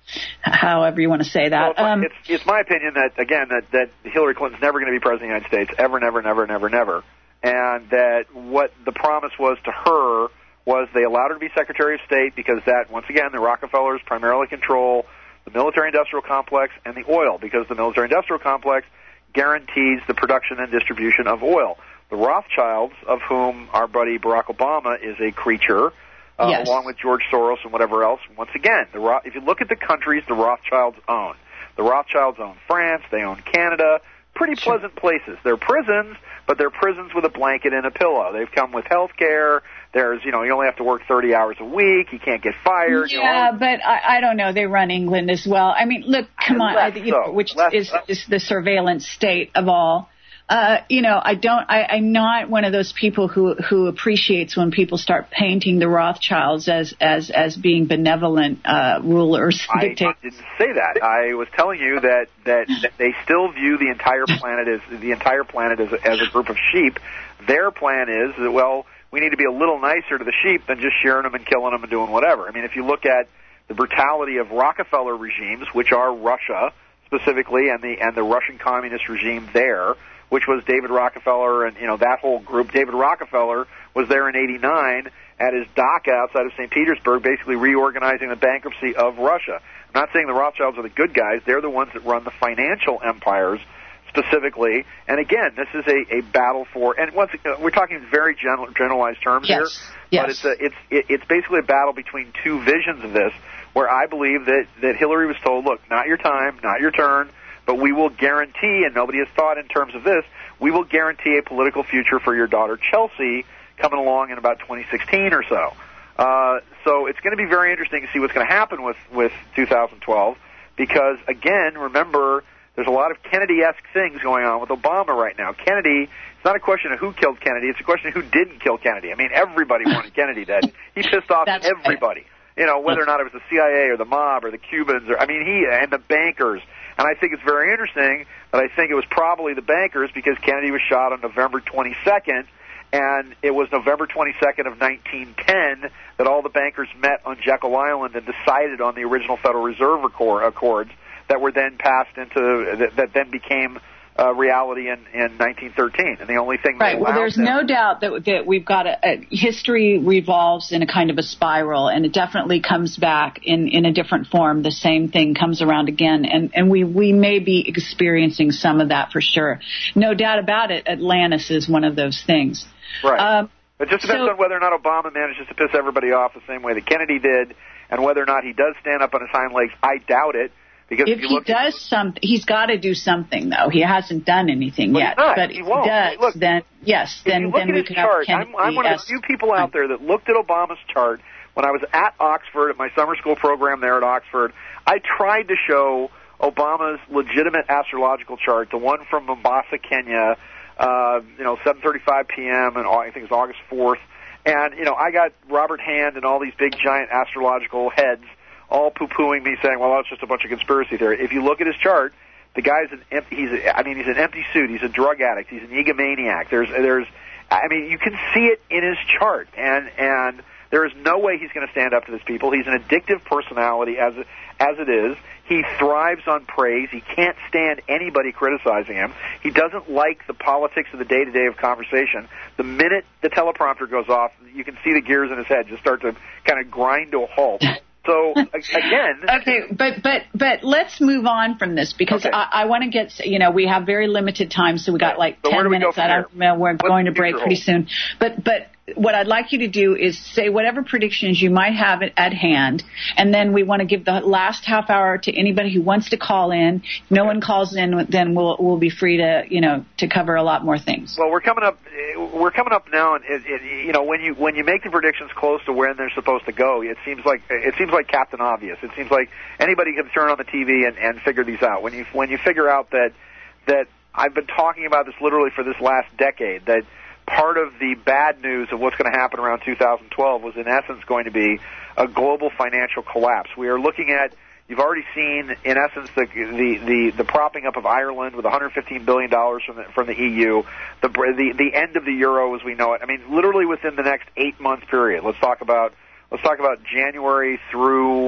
However you want to say that. Well, um, it's, it's my opinion that, again, that, that Hillary Clinton's never going to be president of the United States, ever, never, never, never, never. And that what the promise was to her was they allowed her to be Secretary of State because that, once again, the Rockefellers primarily control the military-industrial complex and the oil, because the military-industrial complex guarantees the production and distribution of oil. The Rothschilds, of whom our buddy Barack Obama is a creature, uh, yes. along with George Soros and whatever else, once again, the Ro- if you look at the countries the Rothschilds own, the Rothschilds own France, they own Canada, pretty sure. pleasant places. They're prisons, but they're prisons with a blanket and a pillow. They've come with health care. There's, you know, you only have to work thirty hours a week. You can't get fired. Yeah, you know. but I, I don't know. They run England as well. I mean, look, come on, I, you know, so. which Less is, so. is the surveillance state of all. Uh, you know, I don't. I, I'm not one of those people who who appreciates when people start painting the Rothschilds as as as being benevolent uh, rulers. I dictators. didn't say that. I was telling you that, that that they still view the entire planet as the entire planet as a, as a group of sheep. Their plan is that, well, we need to be a little nicer to the sheep than just shearing them and killing them and doing whatever. I mean, if you look at the brutality of Rockefeller regimes, which are Russia specifically, and the and the Russian communist regime there, which was David Rockefeller and, you know, that whole group. David Rockefeller was there in eighty-nine at his dock outside of Saint Petersburg, basically reorganizing the bankruptcy of Russia. I'm not saying the Rothschilds are the good guys. They're the ones that run the financial empires specifically. And again, this is a, a battle for, and once again, we're talking very general, generalized terms yes. here, yes. but it's a, it's it, it's basically a battle between two visions of this, where I believe that, that Hillary was told, look, not your time, not your turn, but we will guarantee, and nobody has thought in terms of this, we will guarantee a political future for your daughter Chelsea coming along in about twenty sixteen or so. Uh, so it's going to be very interesting to see what's going to happen with, with two thousand twelve, because, again, remember, there's a lot of Kennedy-esque things going on with Obama right now. Kennedy, it's not a question of who killed Kennedy, it's a question of who didn't kill Kennedy. I mean, everybody wanted Kennedy dead. He pissed off That's everybody. Right. You know, whether or not it was the C I A or the mob or the Cubans, or I mean, he and the bankers. And I think it's very interesting that I think it was probably the bankers, because Kennedy was shot on November twenty-second, and it was November twenty-second of nineteen ten that all the bankers met on Jekyll Island and decided on the original Federal Reserve Accords that were then passed into, that, that then became uh, reality in, in nineteen thirteen. And the only thing right. Well, there's them, no doubt that that we've got a, a history revolves in a kind of a spiral, and it definitely comes back in, in a different form. The same thing comes around again, and and we we may be experiencing some of that for sure. No doubt about it. Atlantis is one of those things. Right. Um, it just depends so, on whether or not Obama manages to piss everybody off the same way that Kennedy did, and whether or not he does stand up on his hind legs. I doubt it. Because if, if you he look does at, something, he's got to do something, though. He hasn't done anything well, yet. not. But he if won't. he does, look, then yes, then, then we could chart, have I'm, I'm one of the few people out there that looked at Obama's chart when I was at Oxford at my summer school program there at Oxford. I tried to show Obama's legitimate astrological chart, the one from Mombasa, Kenya, uh, you know, seven thirty-five p.m. and I think it was August fourth. And, you know, I got Robert Hand and all these big giant astrological heads all poo-pooing me, saying, well, that's just a bunch of conspiracy theory. If you look at his chart, the guy's an empty, he's a, I mean, he's an empty suit. He's a drug addict. He's an egomaniac. There's, there's, I mean, you can see it in his chart, and and there is no way he's going to stand up to these people. He's an addictive personality as as it is. He thrives on praise. He can't stand anybody criticizing him. He doesn't like the politics of the day-to-day of conversation. The minute the teleprompter goes off, you can see the gears in his head just start to kind of grind to a halt. So again, okay, but but but let's move on from this because okay. I, I want to get you know we have very limited time, so we got like so ten minutes. I don't know. We're What's going to break pretty soon, but but. What I'd like you to do is say whatever predictions you might have at hand, and then we want to give the last half hour to anybody who wants to call in. If no one calls in, then we'll we'll be free to you know to cover a lot more things. Well, we're coming up. We're coming up now, and it, it, you know when you when you make the predictions close to when they're supposed to go, it seems like it seems like Captain Obvious. It seems like anybody can turn on the T V and, and figure these out. When you when you figure out that that I've been talking about this literally for this last decade that. Part of the bad news of what's going to happen around two thousand twelve was in essence going to be a global financial collapse. We are looking at, you've already seen in essence the the the, the propping up of Ireland with one hundred fifteen billion dollars from the, from the E U, the, the the end of the euro as we know it. I mean, literally within the next eight month period. Let's talk about let's talk about January through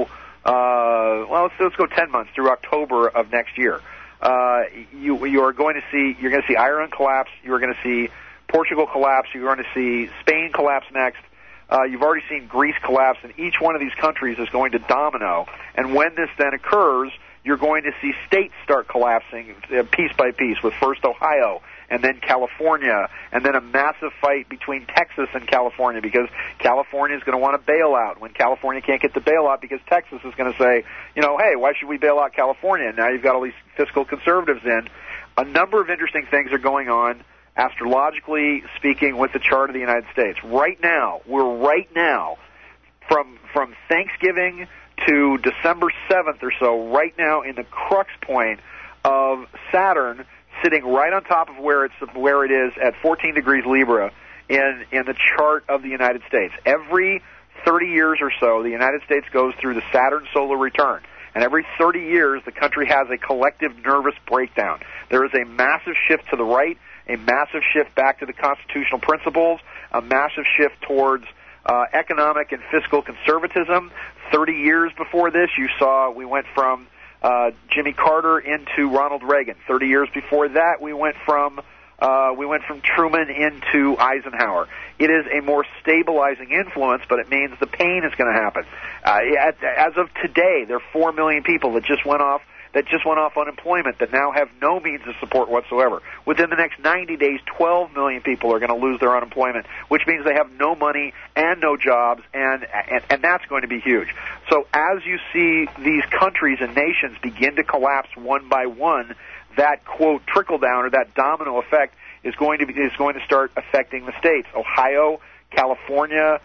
uh, well let's let's go ten months through October of next year. Uh, you you are going to see you're going to see Ireland collapse. You are going to see Portugal collapse. You're going to see Spain collapse next. Uh, you've already seen Greece collapse, and each one of these countries is going to domino. And when this then occurs, you're going to see states start collapsing uh, piece by piece, with first Ohio, and then California, and then a massive fight between Texas and California, because California is going to want a bailout. When California can't get the bailout, because Texas is going to say, you know, hey, why should we bail out California? And now you've got all these fiscal conservatives in. A number of interesting things are going on. Astrologically speaking, with the chart of the United States. Right now, we're right now, from from Thanksgiving to December seventh or so, right now in the crux point of Saturn sitting right on top of where it's where it is at fourteen degrees Libra in, in the chart of the United States. Every thirty years or so, the United States goes through the Saturn solar return. And every thirty years, the country has a collective nervous breakdown. There is a massive shift to the right, a massive shift back to the constitutional principles, a massive shift towards uh, economic and fiscal conservatism. Thirty years before this, you saw we went from uh, Jimmy Carter into Ronald Reagan. Thirty years before that, we went from uh, we went from Truman into Eisenhower. It is a more stabilizing influence, but it means the pain is going to happen. Uh, as of today, there are four million people that just went off. that just went off unemployment that now have no means of support whatsoever. Within the next ninety days, twelve million people are going to lose their unemployment, which means they have no money and no jobs, and, and, and that's going to be huge. So as you see these countries and nations begin to collapse one by one, that, quote, trickle-down or that domino effect is going to be, is going to start affecting the states. Ohio, California,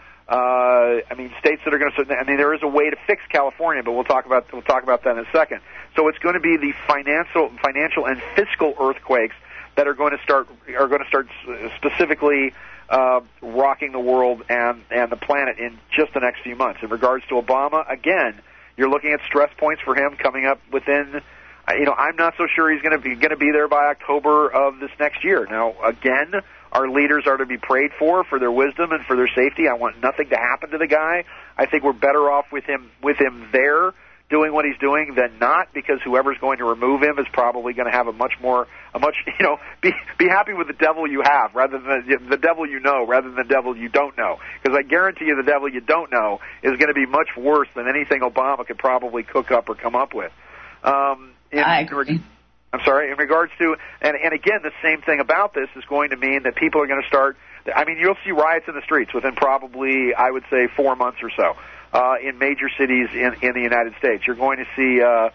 Uh, I mean, states that are going to. I mean, there is a way to fix California, but we'll talk about we'll talk about that in a second. So it's going to be the financial, financial and fiscal earthquakes that are going to start are going to start specifically uh, rocking the world and and the planet in just the next few months. In regards to Obama, again, you're looking at stress points for him coming up within. You know, I'm not so sure he's going to be going to be there by October of this next year. Now, again. Our leaders are to be prayed for, for their wisdom and for their safety. I want nothing to happen to the guy. I think we're better off with him with him there doing what he's doing than not, because whoever's going to remove him is probably going to have a much more, a much, you know, be be happy with the devil you have rather than the, the devil you know rather than the devil you don't know. Because I guarantee you the devil you don't know is going to be much worse than anything Obama could probably cook up or come up with. Um, in, I agree. I'm sorry, in regards to, and, and again, the same thing about this is going to mean that people are going to start, I mean, you'll see riots in the streets within probably, I would say, four months or so uh, in major cities in, in the United States. You're going to see, uh,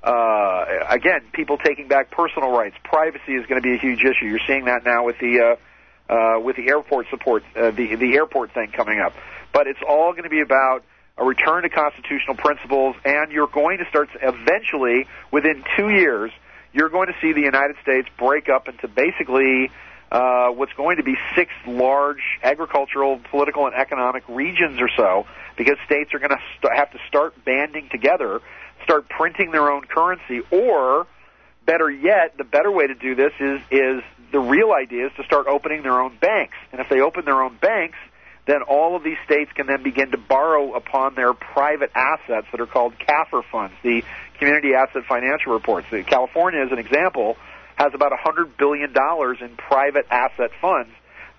uh, again, people taking back personal rights. Privacy is going to be a huge issue. You're seeing that now with the uh, uh, with the airport support, uh, the, the airport thing coming up. But it's all going to be about a return to constitutional principles, and you're going to start to eventually, within two years, you're going to see the United States break up into basically uh, what's going to be six large agricultural, political, and economic regions or so, because states are going to st- have to start banding together, start printing their own currency, or, better yet, the better way to do this is, is the real idea is to start opening their own banks. And if they open their own banks, then all of these states can then begin to borrow upon their private assets that are called C A F R funds, the Community Asset Financial Reports. California, as an example, has about one hundred billion dollars in private asset funds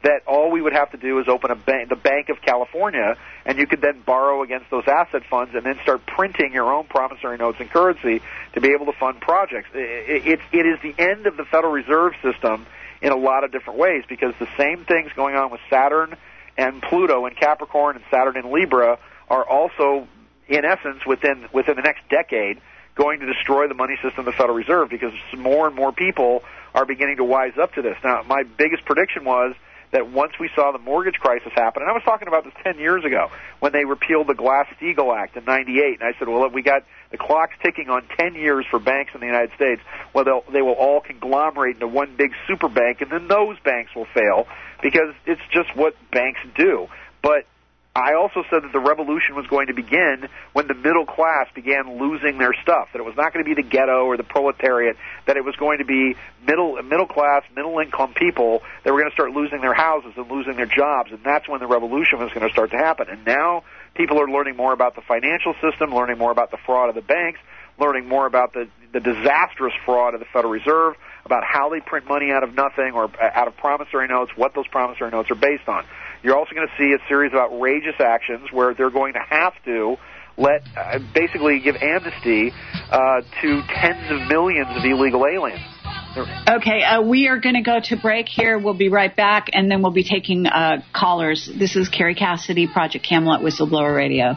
that all we would have to do is open a bank, the Bank of California, and you could then borrow against those asset funds and then start printing your own promissory notes and currency to be able to fund projects. It, it, it is the end of the Federal Reserve System in a lot of different ways, because the same things going on with Saturn and Pluto and Capricorn and Saturn and Libra are also, in essence, within within the next decade, going to destroy the money system of the Federal Reserve, because more and more people are beginning to wise up to this. Now, my biggest prediction was that once we saw the mortgage crisis happen, and I was talking about this ten years ago, when they repealed the Glass-Steagall Act in ninety-eight, and I said, well, we got the clock's ticking on ten years for banks in the United States. Well, they'll, they will all conglomerate into one big super bank, and then those banks will fail, because it's just what banks do. But I also said that the revolution was going to begin when the middle class began losing their stuff, that it was not going to be the ghetto or the proletariat, that it was going to be middle middle class, middle income people that were going to start losing their houses and losing their jobs, and that's when the revolution was going to start to happen. And now people are learning more about the financial system, learning more about the fraud of the banks, learning more about the, the disastrous fraud of the Federal Reserve, about how they print money out of nothing or out of promissory notes, what those promissory notes are based on. You're also going to see a series of outrageous actions where they're going to have to let, uh, basically give amnesty uh, to tens of millions of illegal aliens. Okay, uh, we are going to go to break here. We'll be right back, and then we'll be taking uh, callers. This is Carrie Cassidy, Project Camelot, Whistleblower Radio.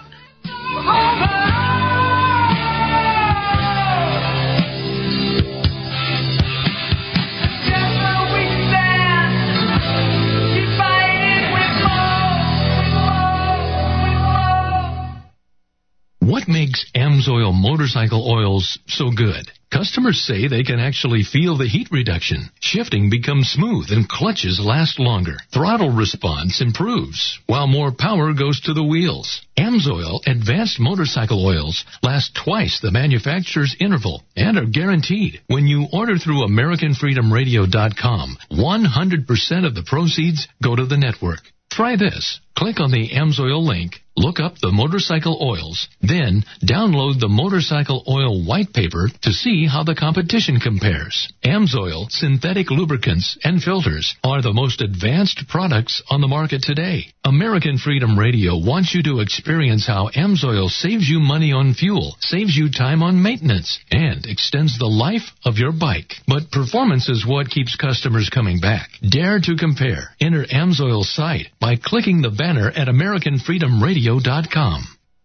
What makes AMSOIL motorcycle oils so good? Customers say they can actually feel the heat reduction. Shifting becomes smooth and clutches last longer. Throttle response improves, while more power goes to the wheels. AMSOIL advanced motorcycle oils last twice the manufacturer's interval and are guaranteed. When you order through American Freedom Radio dot com, one hundred percent of the proceeds go to the network. Try this. Click on the AMSOIL link, look up the motorcycle oils, then download the motorcycle oil white paper to see how the competition compares. AMSOIL synthetic lubricants and filters are the most advanced products on the market today. American Freedom Radio wants you to experience how AMSOIL saves you money on fuel, saves you time on maintenance, and extends the life of your bike. But performance is what keeps customers coming back. Dare to compare. Enter AMSOIL's site by clicking the banner at American Freedom Radio dot com.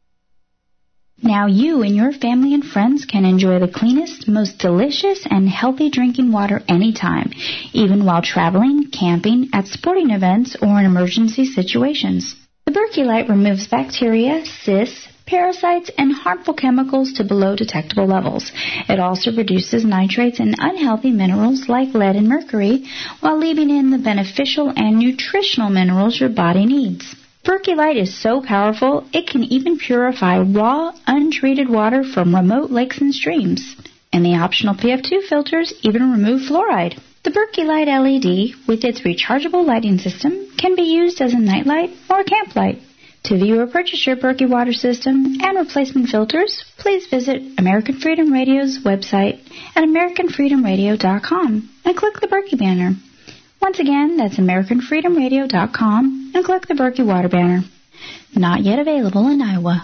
Now you and your family and friends can enjoy the cleanest, most delicious, and healthy drinking water anytime, even while traveling, camping, at sporting events, or in emergency situations. The Berkey Light removes bacteria, cysts, parasites, and harmful chemicals to below detectable levels. It also reduces nitrates and unhealthy minerals like lead and mercury, while leaving in the beneficial and nutritional minerals your body needs. Berkey Light is so powerful, it can even purify raw, untreated water from remote lakes and streams. And the optional P F two filters even remove fluoride. The Berkey Light L E D, with its rechargeable lighting system, can be used as a nightlight or camp light. To view or purchase your Berkey water system and replacement filters, please visit American Freedom Radio's website at American Freedom Radio dot com and click the Berkey banner. Once again, that's American Freedom Radio dot com and click the Berkey Water banner. Not yet available in Iowa.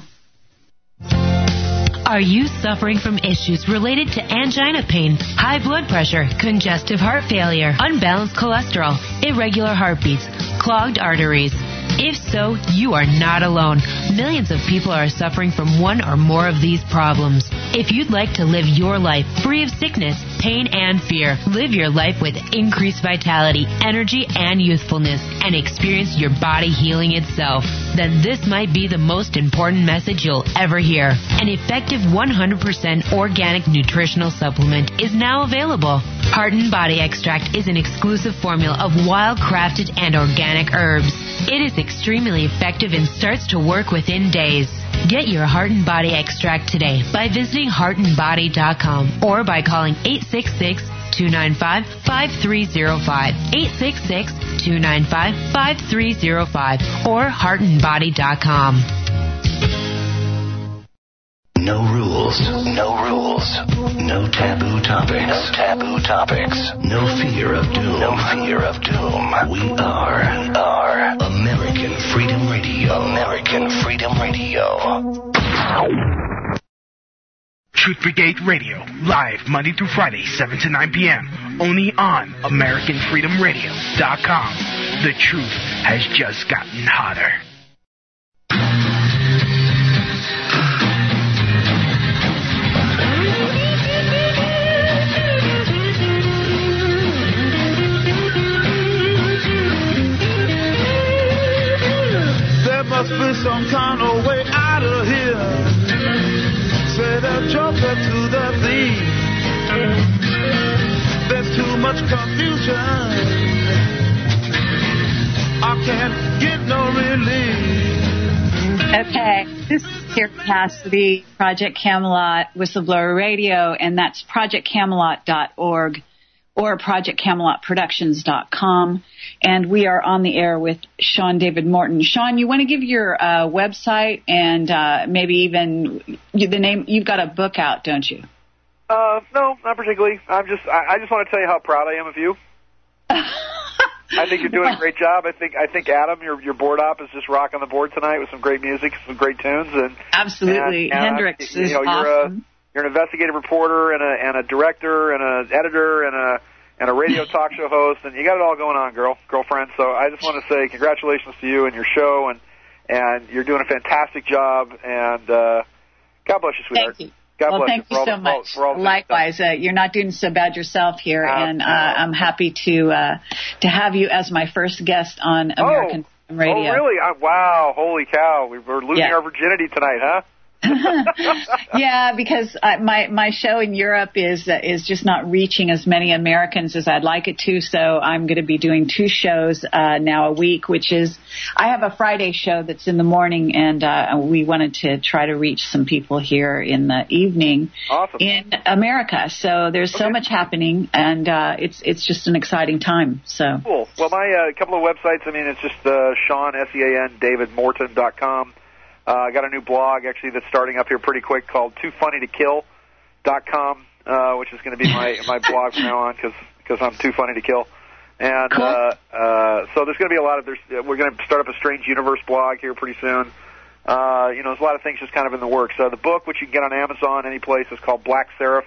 Are you suffering from issues related to angina pain, high blood pressure, congestive heart failure, unbalanced cholesterol, irregular heartbeats, clogged arteries? If so, you are not alone. Millions of people are suffering from one or more of these problems. If you'd like to live your life free of sickness, pain, and fear, live your life with increased vitality, energy, and youthfulness, and experience your body healing itself, then this might be the most important message you'll ever hear. An effective one hundred percent organic nutritional supplement is now available. Heart and Body Extract is an exclusive formula of wild-crafted and organic herbs. It is extremely effective and starts to work within days. Get your Heart and Body Extract today by visiting heart and body dot com or by calling eight six six, two nine five, five three zero five, eight six six, two nine five, five three zero five, or heart and body dot com. No rules. No rules. No taboo topics. No taboo topics. No fear of doom. No fear of doom. We are, we are American Freedom Radio. American Freedom Radio. Truth Brigade Radio, live Monday through Friday, seven to nine p.m. Only on American Freedom Radio dot com. The truth has just gotten hotter. There must be some kind of way out of here. Say the joker to the thief. There's too much confusion. I can't get no relief. Okay, this is Carrie Cassidy, Project Camelot, Whistleblower Radio, and that's project camelot dot org or project camelot productions dot com. And we are on the air with Sean David Morton. Sean, you want to give your uh, website and uh, maybe even you, the name? You've got a book out, don't you? Uh, no, not particularly. I'm just, I, I just want to tell you how proud I am of you. I think you're doing a great job. I think, I think Adam, your your board op is just rocking the board tonight with some great music, some great tunes, and absolutely, and, and, Hendrix you is know, awesome. You're a, you're an investigative reporter and a and a director and an editor and a and a radio talk show host, and you got it all going on, girl, girlfriend. So I just want to say congratulations to you and your show, and and you're doing a fantastic job, and uh, God bless you, sweetheart. Thank you. God well, bless thank you, you for so all the, much. For all the Likewise, uh, you're not doing so bad yourself here, uh, and uh, I'm happy to uh, to have you as my first guest on American oh, Radio. Oh, really? I, wow, holy cow. We We're losing yeah. our virginity tonight, huh? Yeah, because uh, my my show in Europe is uh, is just not reaching as many Americans as I'd like it to. So I'm going to be doing two shows uh, now a week, which is I have a Friday show that's in the morning, and uh, we wanted to try to reach some people here in the evening awesome. in America. So there's okay. so much happening, and uh, it's it's just an exciting time. So cool. Well, my uh, couple of websites. I mean, it's just uh, Sean S E A N David Morton dot com. Uh, I got a new blog, actually, that's starting up here pretty quick called too funny to kill dot com, uh, which is going to be my, my blog from now on because because I'm too funny to kill. And cool. uh, uh, so there's going to be a lot of, there's, we're going to start up a Strange Universe blog here pretty soon. Uh, you know, there's a lot of things just kind of in the works. Uh, the book, which you can get on Amazon, any place, is called Black Seraph.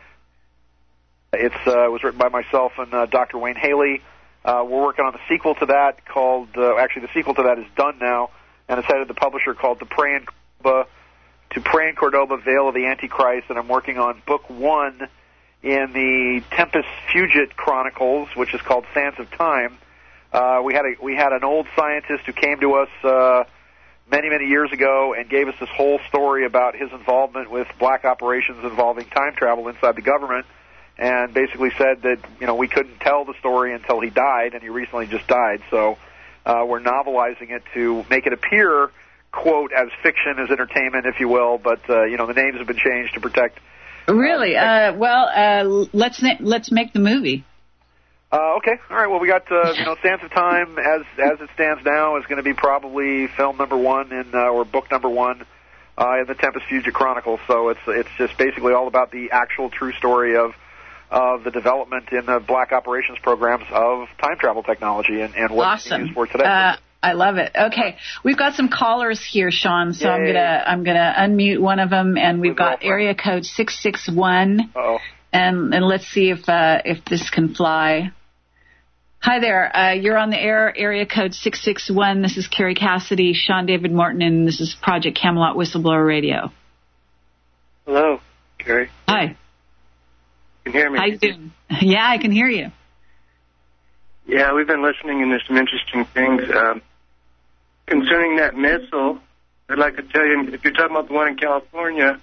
It's uh, was written by myself and uh, Doctor Wayne Haley. Uh, we're working on the sequel to that called, uh, actually the sequel to that is done now. And it's headed the publisher called To Pray in Cordoba, To Pray in Cordoba, Veil of the Antichrist, and I'm working on book one in the Tempus Fugit Chronicles, which is called Sands of Time. Uh, we had a we had an old scientist who came to us uh, many many years ago and gave us this whole story about his involvement with black operations involving time travel inside the government, and basically said that you know we couldn't tell the story until he died, and he recently just died. So. Uh, we're novelizing it to make it appear, quote, as fiction, as entertainment, if you will. But uh, you know, the names have been changed to protect. Really? Uh, well, uh, let's na- let's make the movie. Uh, okay. All right. Well, we got uh, you know, Sands of Time as as it stands now is going to be probably film number one in uh, or book number one uh, in the Tempus Fugit Chronicles. So it's it's just basically all about the actual true story of. of the development in the black operations programs of time travel technology and, and what awesome. it's used for today. Uh, I love it. Okay, we've got some callers here, Sean. So Yay. I'm gonna I'm gonna unmute one of them, and we've got area code six six one. Oh. And and let's see if uh, if this can fly. Hi there. Uh, you're on the air. Area code six six one. This is Carrie Cassidy, Sean David Morton, and this is Project Camelot Whistleblower Radio. Hello, Carrie. Hi. You can hear me? How you doing? Yeah, I can hear you. Yeah, we've been listening, and there's some interesting things. Um, concerning that missile, I'd like to tell you, if you're talking about the one in California,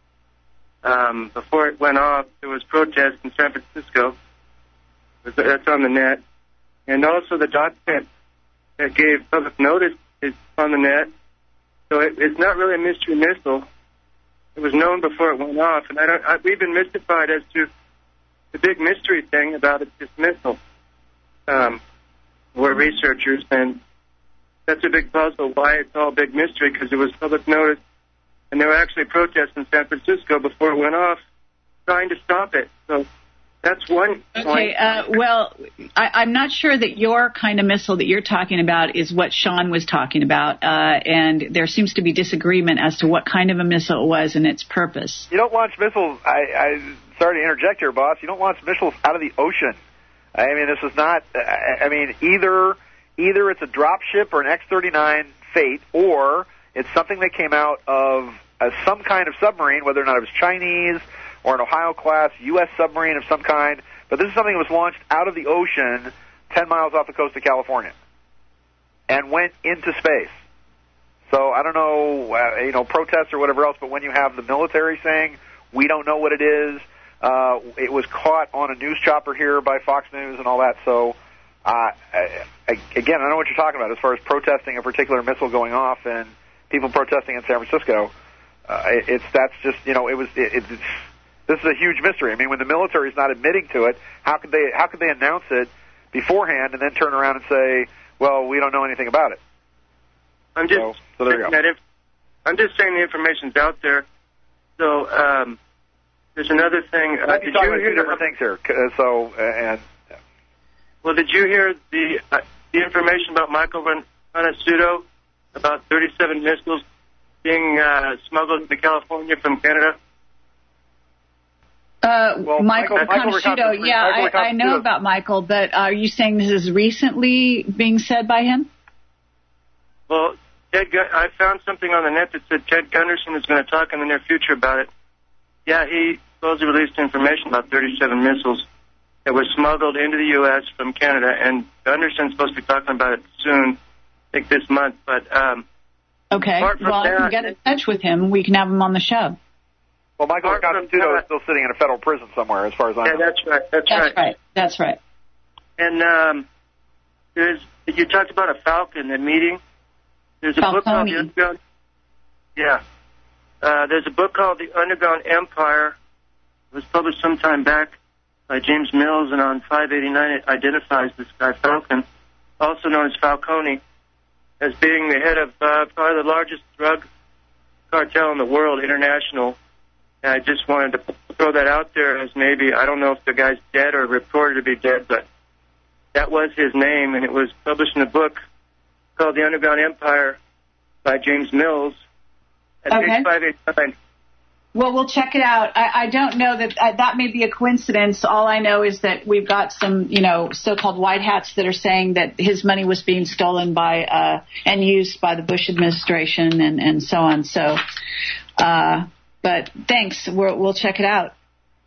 um, before it went off, there was protests in San Francisco. That's on the net. And also the document that gave public notice is on the net. So it, it's not really a mystery missile. It was known before it went off, and I don't. I, we've been mystified as to the big mystery thing about it, this missile. Um, we're researchers, and that's a big puzzle. Why it's all big mystery? Because it was public notice and there were actually protests in San Francisco before it went off, trying to stop it. So that's one point. Okay, uh, well, I, I'm not sure that your kind of missile that you're talking about is what Sean was talking about, uh, and there seems to be disagreement as to what kind of a missile it was and its purpose. You don't launch missiles, I, I sorry to interject here, boss, you don't launch missiles out of the ocean. I mean, this is not, I mean, either either it's a drop ship or an X thirty-nine Fate, or it's something that came out of uh, some kind of submarine, whether or not it was Chinese or an Ohio-class U S submarine of some kind. But this is something that was launched out of the ocean ten miles off the coast of California and went into space. So I don't know, uh, you know, protests or whatever else, but when you have the military saying, we don't know what it is, uh, it was caught on a news chopper here by Fox News and all that. So, uh, I, I, again, I don't know what you're talking about as far as protesting a particular missile going off and people protesting in San Francisco. Uh, it, it's that's just, you know, it was, it, it's, this is a huge mystery. I mean, when the military is not admitting to it, how could they how could they announce it beforehand and then turn around and say, well, we don't know anything about it? I'm just, so, so there you go. That inf- I'm just saying the information's out there. So um, there's another thing. Uh, did you hear two different things here? Uh, so uh, and yeah. Well, did you hear the uh, the information about Michael Honasudo about thirty-seven missiles being uh, smuggled to California from Canada? Uh, well, Michael Michael Conasudo, yeah, Michael I, I know about Michael, but are you saying this is recently being said by him? Well, Ted, Gun- I found something on the net that said Ted Gunderson is going to talk in the near future about it. Yeah, he supposedly released information about thirty-seven missiles that were smuggled into the U S from Canada, and Gunderson's supposed to be talking about it soon, I think this month. But um, okay, well, I can get in touch with him. We can have him on the show. Well, Michael Conasudo is still sitting in a federal prison somewhere, as far as I know. Yeah, that's right. That's, that's right. right. That's right. And um, there's you talked about a Falcon, the meeting. There's a Falcone. book called The Underground. Yeah. Uh, there's a book called The Underground Empire. It was published some time back by James Mills, and on five eighty-nine it identifies this guy Falcon, also known as Falcone, as being the head of uh, probably the largest drug cartel in the world, international. And I just wanted to throw that out there as maybe, I don't know if the guy's dead or reported to be dead, but that was his name, and it was published in a book called The Underground Empire by James Mills at Okay. page five eighty-nine. Well, we'll check it out. I, I don't know that uh, that may be a coincidence. All I know is that we've got some, you know, so-called white hats that are saying that his money was being stolen by uh, and used by the Bush administration and, and so on. So, uh, but thanks. We'll, we'll check it out.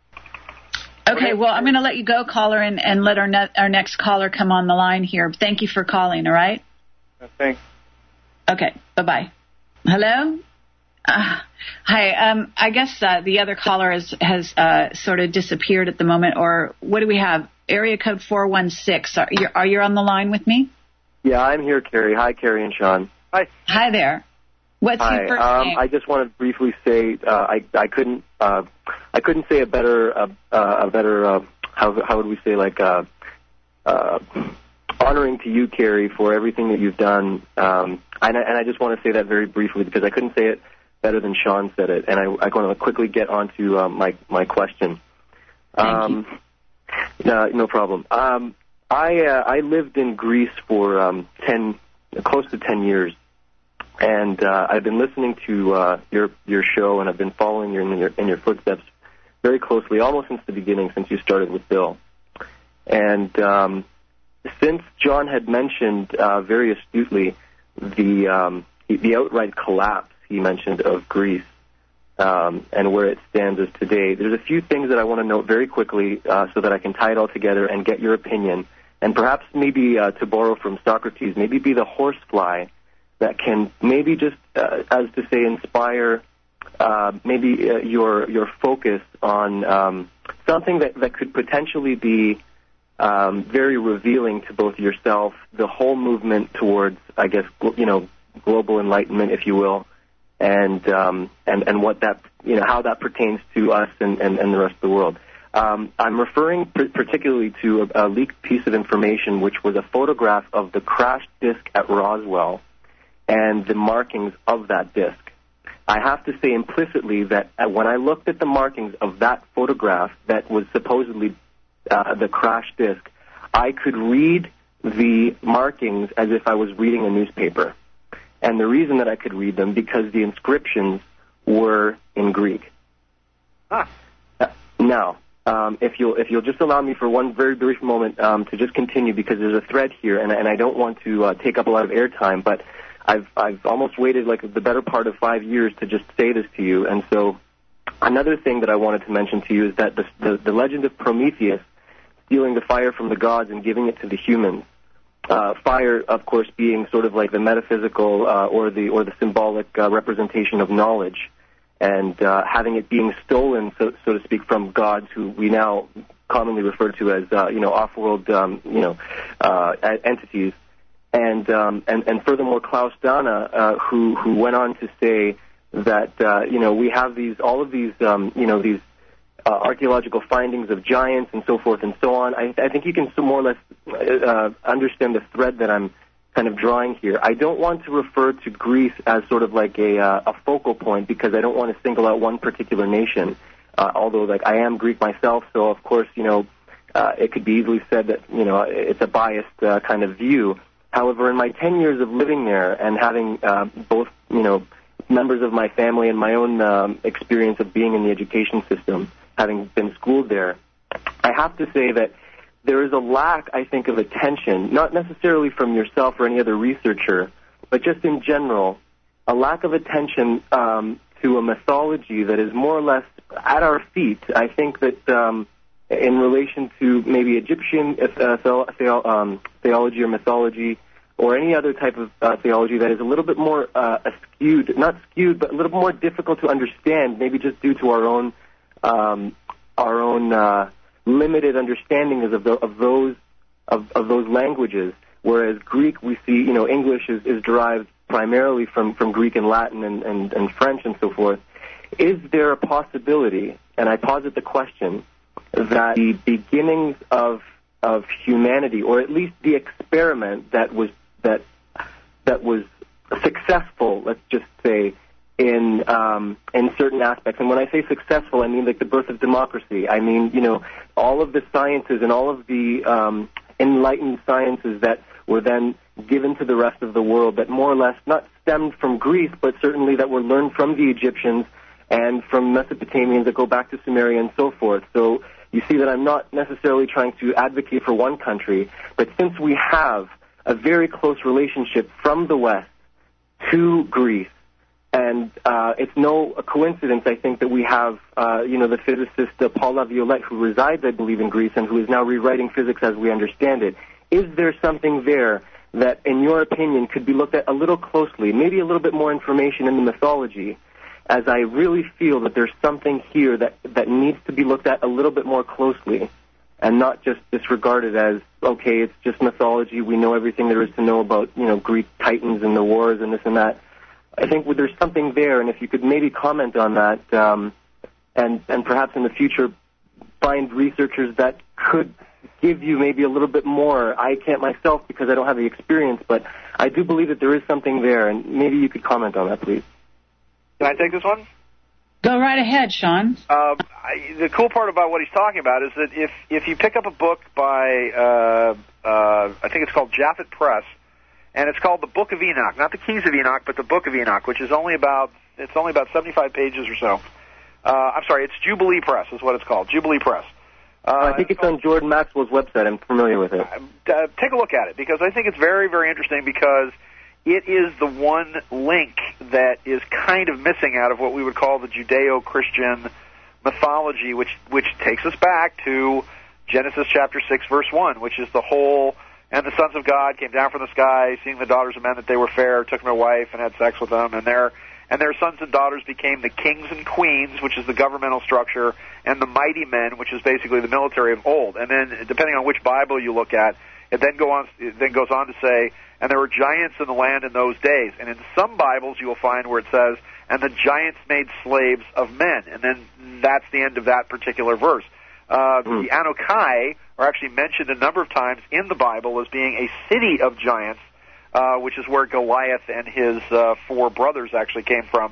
Okay, well, I'm going to let you go, caller, and, and let our, ne- our next caller come on the line here. Thank you for calling, all right? Thanks. Okay, bye-bye. Hello? Uh, hi, um, I guess uh, the other caller has, has uh, sort of disappeared at the moment, or what do we have? Area code four one six. Are you, are you on the line with me? Yeah, I'm here, Carrie. Hi, Carrie and Sean. Hi. Hi there. What's Hi. your first um, name? I just want to briefly say uh, I I couldn't uh, I couldn't say a better uh, uh, a better uh, how how would we say like uh, uh, honoring to you, Carrie, for everything that you've done. Um, and, I, and I just want to say that very briefly because I couldn't say it better than Sean said it. And I, I want to quickly get on to uh, my, my question. Thank um, you. No, no problem. Um, I, uh, I lived in Greece for um, ten, close to ten years. And uh, I've been listening to uh, your your show, and I've been following your in, your in your footsteps very closely, almost since the beginning, since you started with Bill. And um, since John had mentioned uh, very astutely the um, the outright collapse he mentioned of Greece um, and where it stands as today, there's a few things that I want to note very quickly uh, so that I can tie it all together and get your opinion, and perhaps maybe uh, to borrow from Socrates, maybe be the horsefly that can maybe just, uh, as to say, inspire uh, maybe uh, your your focus on um, something that, that could potentially be um, very revealing to both yourself, the whole movement towards, I guess, you know, global enlightenment, if you will, and um, and and what that, you know, how that pertains to us and, and, and the rest of the world. Um, I'm referring p- particularly to a, a leaked piece of information, which was a photograph of the crashed disc at Roswell and the markings of that disc. I have to say implicitly that uh, when I looked at the markings of that photograph that was supposedly uh, the crash disc, I could read the markings as if I was reading a newspaper. And the reason that I could read them, because the inscriptions were in Greek. Huh. Uh, now, um, if you'll if you'll just allow me for one very brief moment um, to just continue, because there's a thread here, and, and I don't want to uh, take up a lot of airtime, but I've I've almost waited like the better part of five years to just say this to you. And so another thing that I wanted to mention to you is that the the, the legend of Prometheus stealing the fire from the gods and giving it to the humans. Uh, fire, of course, being sort of like the metaphysical uh, or the or the symbolic uh, representation of knowledge, and uh, having it being stolen, so, so to speak, from gods who we now commonly refer to as uh, you know off-world um, you know uh, entities, and um, and and furthermore, Klaus Dana, uh, who who went on to say that uh, you know we have these all of these um, you know these Uh, archaeological findings of giants and so forth and so on. I, I think you can more or less uh, understand the thread that I'm kind of drawing here. I don't want to refer to Greece as sort of like a, uh, a focal point, because I don't want to single out one particular nation. Uh, although, like, I am Greek myself, so of course, you know, uh, it could be easily said that, you know, it's a biased uh, kind of view. However, in my ten years of living there and having uh, both, you know, members of my family and my own um, experience of being in the education system, having been schooled there, I have to say that there is a lack, I think, of attention, not necessarily from yourself or any other researcher, but just in general, a lack of attention um, to a mythology that is more or less at our feet. I think that um, in relation to maybe Egyptian uh, the- the- um, theology or mythology, or any other type of uh, theology that is a little bit more uh, skewed, not skewed, but a little more difficult to understand, maybe just due to our own Um, our own uh, limited understandings of, the, of those of, of those languages. Whereas Greek, we see, you know, English is, is derived primarily from, from Greek and Latin and, and, and French and so forth. Is there a possibility, and I posit the question, that the beginnings of of humanity, or at least the experiment that was that that was successful, let's just say, in um, in certain aspects. And when I say successful, I mean like the birth of democracy. I mean, you know, all of the sciences and all of the um, enlightened sciences that were then given to the rest of the world that more or less not stemmed from Greece, but certainly that were learned from the Egyptians and from Mesopotamians that go back to Sumeria and so forth. So you see that I'm not necessarily trying to advocate for one country, but since we have a very close relationship from the West to Greece, and uh, it's no coincidence, I think, that we have, uh, you know, the physicist uh, Paul Laviolette, who resides, I believe, in Greece and who is now rewriting physics as we understand it. Is there something there that, in your opinion, could be looked at a little closely, maybe a little bit more information in the mythology, as I really feel that there's something here that, that needs to be looked at a little bit more closely and not just disregarded as, okay, it's just mythology, we know everything there is to know about, you know, Greek titans and the wars and this and that. I think there's something there, and if you could maybe comment on that, um, and and perhaps in the future find researchers that could give you maybe a little bit more. I can't myself because I don't have the experience, but I do believe that there is something there, and maybe you could comment on that, please. Can I take this one? Go right ahead, Sean. Uh, I, the cool part about what he's talking about is that if if you pick up a book by, uh, uh, I think it's called Japhet Press, and it's called the Book of Enoch, not the Keys of Enoch, but the Book of Enoch, which is only about it's only about seventy-five pages or so. Uh, I'm sorry, it's Jubilee Press is what it's called, Jubilee Press. Uh, I think it's on Jordan Maxwell's website. I'm familiar with it. Uh, take a look at it, because I think it's very, very interesting, because it is the one link that is kind of missing out of what we would call the Judeo-Christian mythology, which which takes us back to Genesis chapter six, verse one, which is the whole... And the sons of God came down from the sky, seeing the daughters of men that they were fair, took them a wife, and had sex with them. And their and their sons and daughters became the kings and queens, which is the governmental structure, and the mighty men, which is basically the military of old. And then, depending on which Bible you look at, it then go on. It then goes on to say, and there were giants in the land in those days. And in some Bibles, you will find where it says, and the giants made slaves of men. And then that's the end of that particular verse. Uh, mm. The Anakai are actually mentioned a number of times in the Bible as being a city of giants, uh, which is where Goliath and his uh, four brothers actually came from.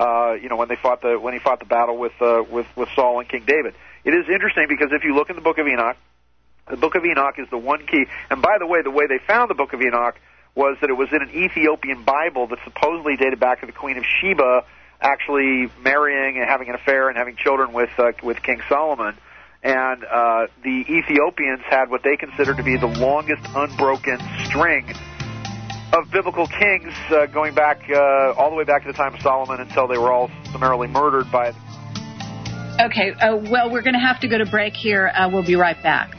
Uh, you know, when they fought the when he fought the battle with uh, with with Saul and King David. It is interesting because if you look in the Book of Enoch, the Book of Enoch is the one key. And by the way, the way they found the Book of Enoch was that it was in an Ethiopian Bible that supposedly dated back to the Queen of Sheba actually marrying and having an affair and having children with uh, with King Solomon. And uh, the Ethiopians had what they considered to be the longest unbroken string of biblical kings uh, going back uh, all the way back to the time of Solomon until they were all summarily murdered by... Okay, uh, well, we're going to have to go to break here. Uh, we'll be right back.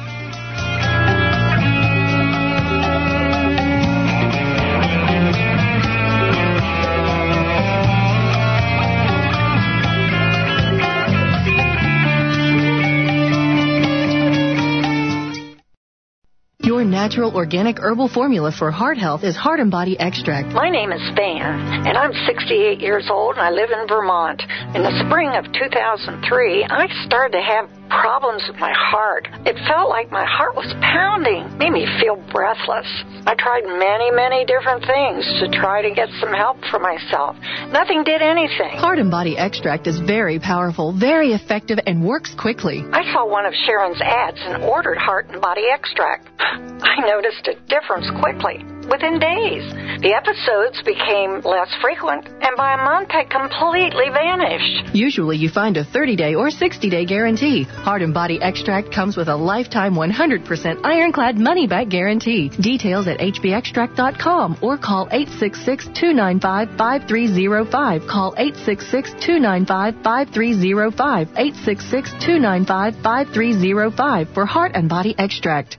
Your natural organic herbal formula for heart health is Heart and Body Extract. My name is Van, and I'm sixty-eight years old, and I live in Vermont. In the spring of two thousand three, I started to have problems with my heart. It felt like my heart was pounding, made me feel breathless. I tried many, many different things to try to get some help for myself. Nothing did anything. Heart and Body Extract is very powerful, very effective, and works quickly. I saw one of Sharon's ads and ordered Heart and Body Extract. I noticed a difference quickly, within days. The episodes became less frequent, and by a month had completely vanished. Usually you find a thirty-day or sixty-day guarantee. Heart and Body Extract comes with a lifetime one hundred percent ironclad money-back guarantee. Details at h b extract dot com or call eight six six, two nine five, five three zero five. Call eight six six, two nine five, five three zero five. eight six six, two nine five, five three zero five for Heart and Body Extract.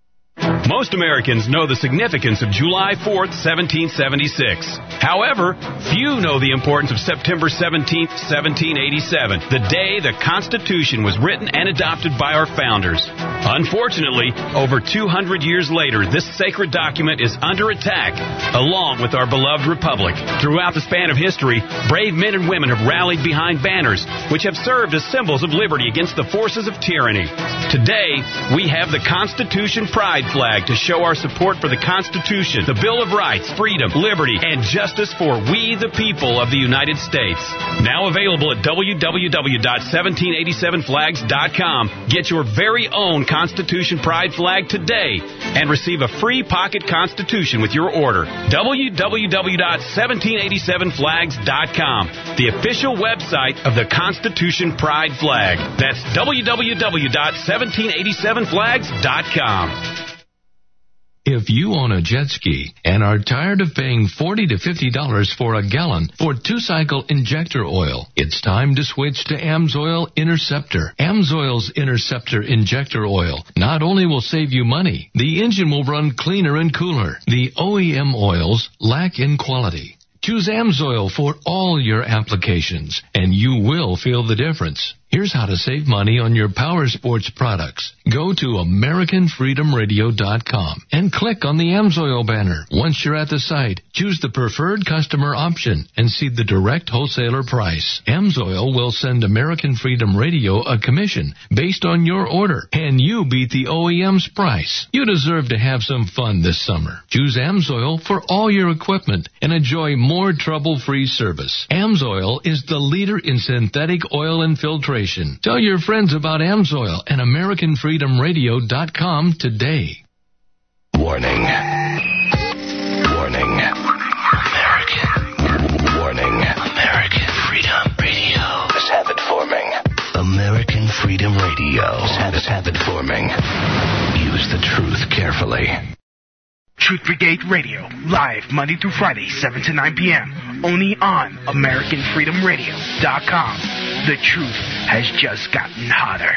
Most Americans know the significance of July fourth, seventeen seventy-six. However, few know the importance of September seventeenth, seventeen eighty-seven, the day the Constitution was written and adopted by our founders. Unfortunately, over two hundred years later, this sacred document is under attack, along with our beloved republic. Throughout the span of history, brave men and women have rallied behind banners, which have served as symbols of liberty against the forces of tyranny. Today, we have the Constitution Pride flag to show our support for the Constitution, the Bill of Rights, freedom, liberty, and justice for we the people of the United States. Now available at w w w dot seventeen eighty-seven flags dot com. Get your very own Constitution Pride flag today and receive a free pocket Constitution with your order. w w w dot seventeen eighty-seven flags dot com, the official website of the Constitution Pride flag. That's w w w dot seventeen eighty-seven flags dot com. If you own a jet ski and are tired of paying forty to fifty dollars for a gallon for two-cycle injector oil, it's time to switch to AMSOIL Interceptor. AMSOIL's Interceptor injector oil not only will save you money, the engine will run cleaner and cooler. The O E M oils lack in quality. Choose AMSOIL for all your applications, and you will feel the difference. Here's how to save money on your power sports products. Go to American Freedom Radio dot com and click on the AMSOIL banner. Once you're at the site, choose the preferred customer option and see the direct wholesaler price. AMSOIL will send American Freedom Radio a commission based on your order, and you beat the O E M's price. You deserve to have some fun this summer. Choose AMSOIL for all your equipment and enjoy more trouble-free service. AMSOIL is the leader in synthetic oil infiltration. Tell your friends about AMSOIL and American Freedom Radio dot com today. Warning. Warning. American. Warning. American Freedom Radio is habit forming. American Freedom Radio is habit, habit forming. Use the truth carefully. Truth Brigade Radio, live Monday through Friday, seven to nine p.m. Only on American Freedom Radio dot com. The truth has just gotten hotter.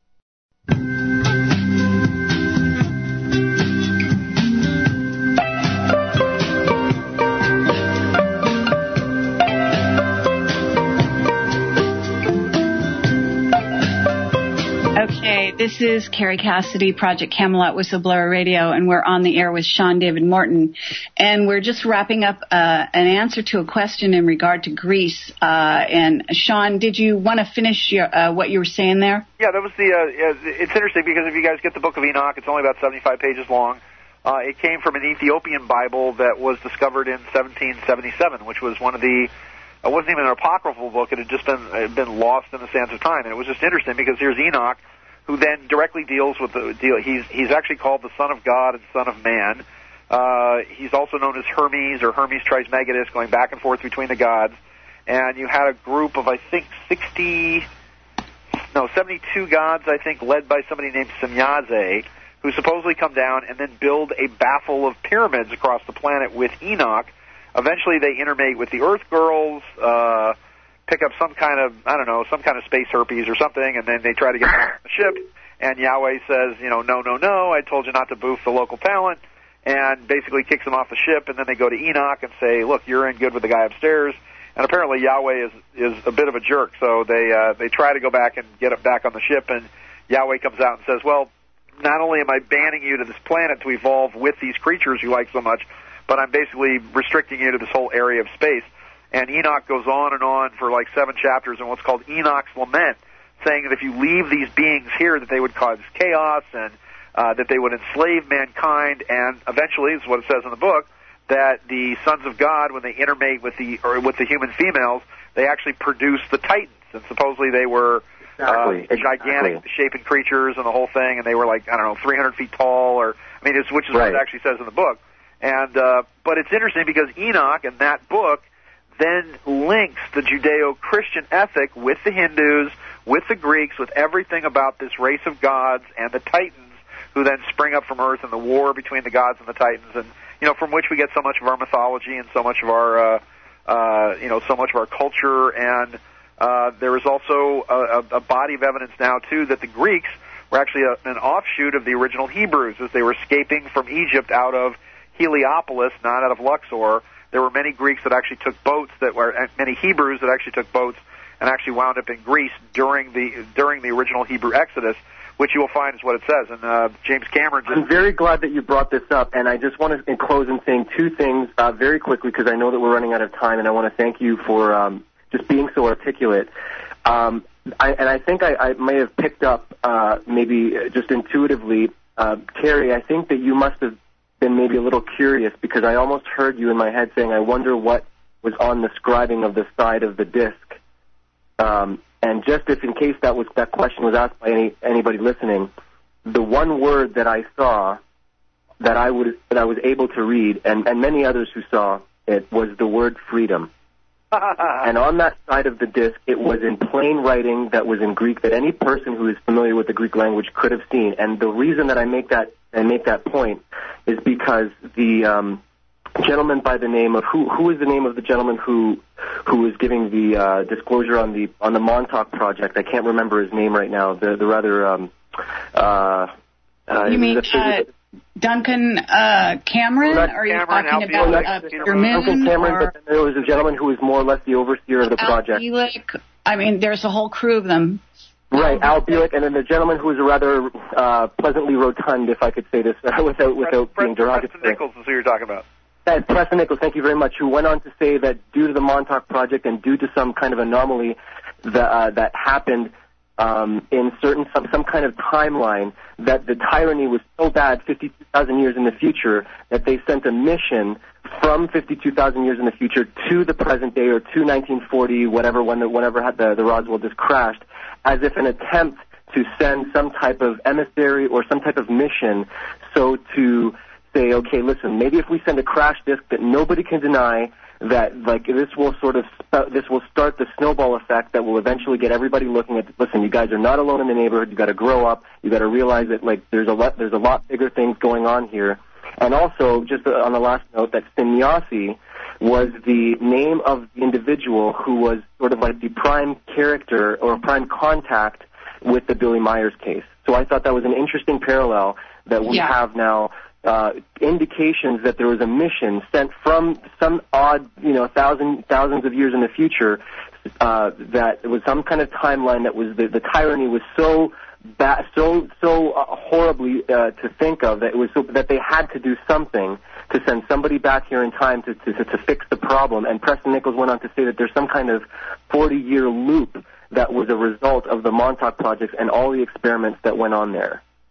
Okay, this is Carrie Cassidy, Project Camelot Whistleblower Radio, and we're on the air with Sean David Morton. And we're just wrapping up uh, an answer to a question in regard to Greece. Uh, and Sean, did you want to finish your, uh, what you were saying there? Yeah, that was the. Uh, it's interesting because if you guys get the Book of Enoch, it's only about seventy-five pages long. Uh, it came from an Ethiopian Bible that was discovered in seventeen seventy-seven, which was one of the it wasn't even an apocryphal book. It had just been it had been lost in the sands of time, and it was just interesting because here's Enoch, who then directly deals with the deal. He's he's actually called the Son of God and Son of Man. Uh, he's also known as Hermes or Hermes Trismegistus, going back and forth between the gods. And you had a group of, I think, sixty, no, seventy-two gods, I think, led by somebody named Semyaze, who supposedly come down and then build a baffle of pyramids across the planet with Enoch. Eventually they intermate with the Earth Girls, uh, pick up some kind of, I don't know, some kind of space herpes or something, and then they try to get on the ship. And Yahweh says, you know, no, no, no, I told you not to boof the local talent, and basically kicks them off the ship. And then they go to Enoch and say, look, you're in good with the guy upstairs. And apparently Yahweh is is a bit of a jerk, so they uh, they try to go back and get it back on the ship, and Yahweh comes out and says, well, not only am I banning you to this planet to evolve with these creatures you like so much, but I'm basically restricting you to this whole area of space. And Enoch goes on and on for like seven chapters in what's called Enoch's Lament, saying that if you leave these beings here, that they would cause chaos and uh, that they would enslave mankind, and eventually, this is what it says in the book, that the sons of God, when they intermate with the or with the human females, they actually produce the Titans, and supposedly they were exactly. uh, gigantic, exactly. shaping creatures and the whole thing, and they were like I don't know, three hundred feet tall, or I mean, it's, which is right. what it actually says in the book. And uh, but it's interesting because Enoch in that book then links the Judeo-Christian ethic with the Hindus, with the Greeks, with everything about this race of gods and the Titans, who then spring up from Earth and the war between the gods and the Titans, and you know, from which we get so much of our mythology and so much of our, uh, uh, you know, so much of our culture. And uh, there is also a, a body of evidence now, too, that the Greeks were actually a, an offshoot of the original Hebrews as they were escaping from Egypt out of Heliopolis, not out of Luxor. There were many Greeks that actually took boats that were, and many Hebrews that actually took boats and actually wound up in Greece during the during the original Hebrew Exodus, which you will find is what it says. And uh, James Cameron just... I'm very glad that you brought this up, and I just want to close in saying two things uh, very quickly because I know that we're running out of time, and I want to thank you for um, just being so articulate. Um, I, and I think I, I may have picked up uh, maybe just intuitively, uh, Terry, I think that you must have been maybe a little curious because I almost heard you in my head saying, I wonder what was on the scribing of the side of the disc. Um, and just if in case that was that question was asked by any anybody listening, the one word that I saw that I would that I was able to read, and, and many others who saw it, was the word freedom. And on that side of the disc, it was in plain writing that was in Greek that any person who is familiar with the Greek language could have seen. And the reason that I make that and make that point is because the um, gentleman by the name of who who is the name of the gentleman who who is giving the uh, disclosure on the on the Montauk project? I can't remember his name right now. The the rather um, uh, uh, you mean uh, Duncan uh, Cameron? Or are you Cameron, talking Al about Bielek, uh, you know, German? Duncan Cameron, or but then there was a gentleman who was more or less the overseer of the Al project. Bielek? I mean, there's a whole crew of them. Right, Al Bielek, and then the gentleman who was rather uh, pleasantly rotund, if I could say this without without being derogatory. Preston Nichols is who you're talking about. Uh, Preston Nichols, thank you very much, who went on to say that due to the Montauk Project and due to some kind of anomaly that, uh, that happened um, in certain some, some kind of timeline, that the tyranny was so bad fifty-two thousand years in the future that they sent a mission from fifty-two thousand years in the future to the present day or to nineteen forty, whatever, when the, whenever the, the Roswell just crashed, as if an attempt to send some type of emissary or some type of mission so to say, okay, listen, maybe if we send a crash disk that nobody can deny, that like this will sort of sp- this will start the snowball effect that will eventually get everybody looking at. Listen, you guys are not alone in the neighborhood. You got to grow up. You got to realize that like there's a lot there's a lot bigger things going on here. And also, just on the last note, that Semyaze was the name of the individual who was sort of like the prime character or prime contact with the Billy Myers case. So I thought that was an interesting parallel that we Yeah. have now. Uh, indications that there was a mission sent from some odd, you know, thousand, thousands of years in the future, uh, that it was some kind of timeline that was, the, the tyranny was so bad, so, so uh, horribly, uh, to think of that it was so, that they had to do something to send somebody back here in time to, to, to fix the problem. And Preston Nichols went on to say that there's some kind of forty-year loop that was a result of the Montauk project and all the experiments that went on there.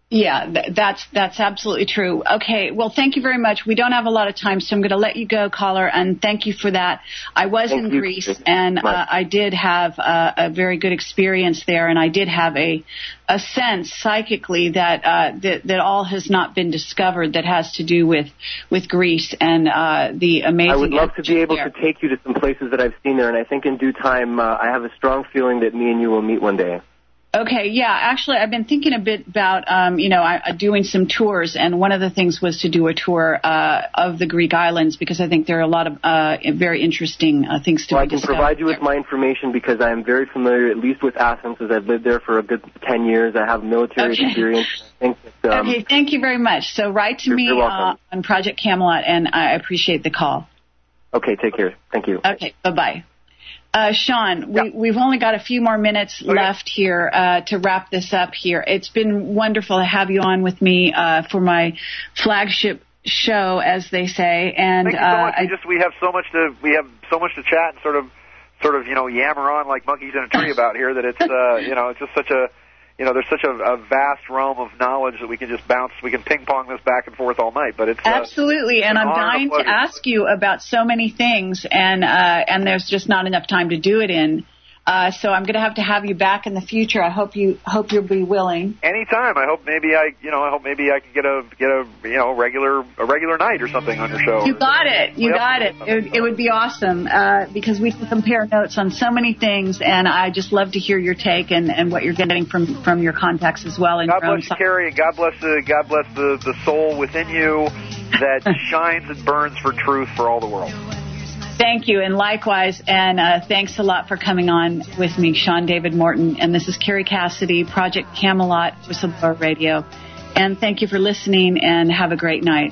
Yeah, th- that's that's absolutely true. Okay, well, thank you very much. We don't have a lot of time, so I'm going to let you go, caller, and thank you for that. I was thank in you. Greece, and uh, I did have uh, a very good experience there, and I did have a a sense psychically that uh, that, that all has not been discovered that has to do with with Greece and uh, the amazing. I would love to be able there. to take you to some places that I've seen there, and I think in due time, uh, I have a strong feeling that me and you will meet one day. Okay, yeah, actually, I've been thinking a bit about, um, you know, I, doing some tours, and one of the things was to do a tour uh, of the Greek islands because I think there are a lot of uh, very interesting uh, things to well, be discovered. I can provide you with my information because I am very familiar, at least with Athens, as I've lived there for a good ten years. I have military okay. experience. I think that, um, okay, thank you very much. So write to you're, me you're uh, on Project Camelot, and I appreciate the call. Okay, take care. Thank you. Okay, bye-bye. Uh, Sean, we, we've only got a few more minutes okay. left here uh, to wrap this up here. It's been wonderful to have you on with me uh, for my flagship show, as they say. And Thank you so uh, much. I we just we have so much to we have so much to chat and sort of sort of you know yammer on like monkeys in a tree about here that it's uh, you know it's just such a you know there's such a, a vast realm of knowledge that we can just bounce we can ping pong this back and forth all night. But it's uh, absolutely, and an I'm dying to ask you about so many things, and uh, and there's just not enough time to do it in. Uh, so I'm going to have to have you back in the future. I hope you hope you'll be willing. Anytime. I hope maybe I you know I hope maybe I can get a get a you know regular a regular night or something on your show. You got it. You got it. It would, it would be awesome uh, because we can compare notes on so many things, and I just love to hear your take and, and what you're getting from, from your contacts as well. God bless you, Carrie, and God bless the God bless the, the soul within you that shines and burns for truth for all the world. Thank you, and likewise, and uh, thanks a lot for coming on with me, Sean David Morton. And this is Carrie Cassidy, Project Camelot, Whistleblower Radio. And thank you for listening, and have a great night.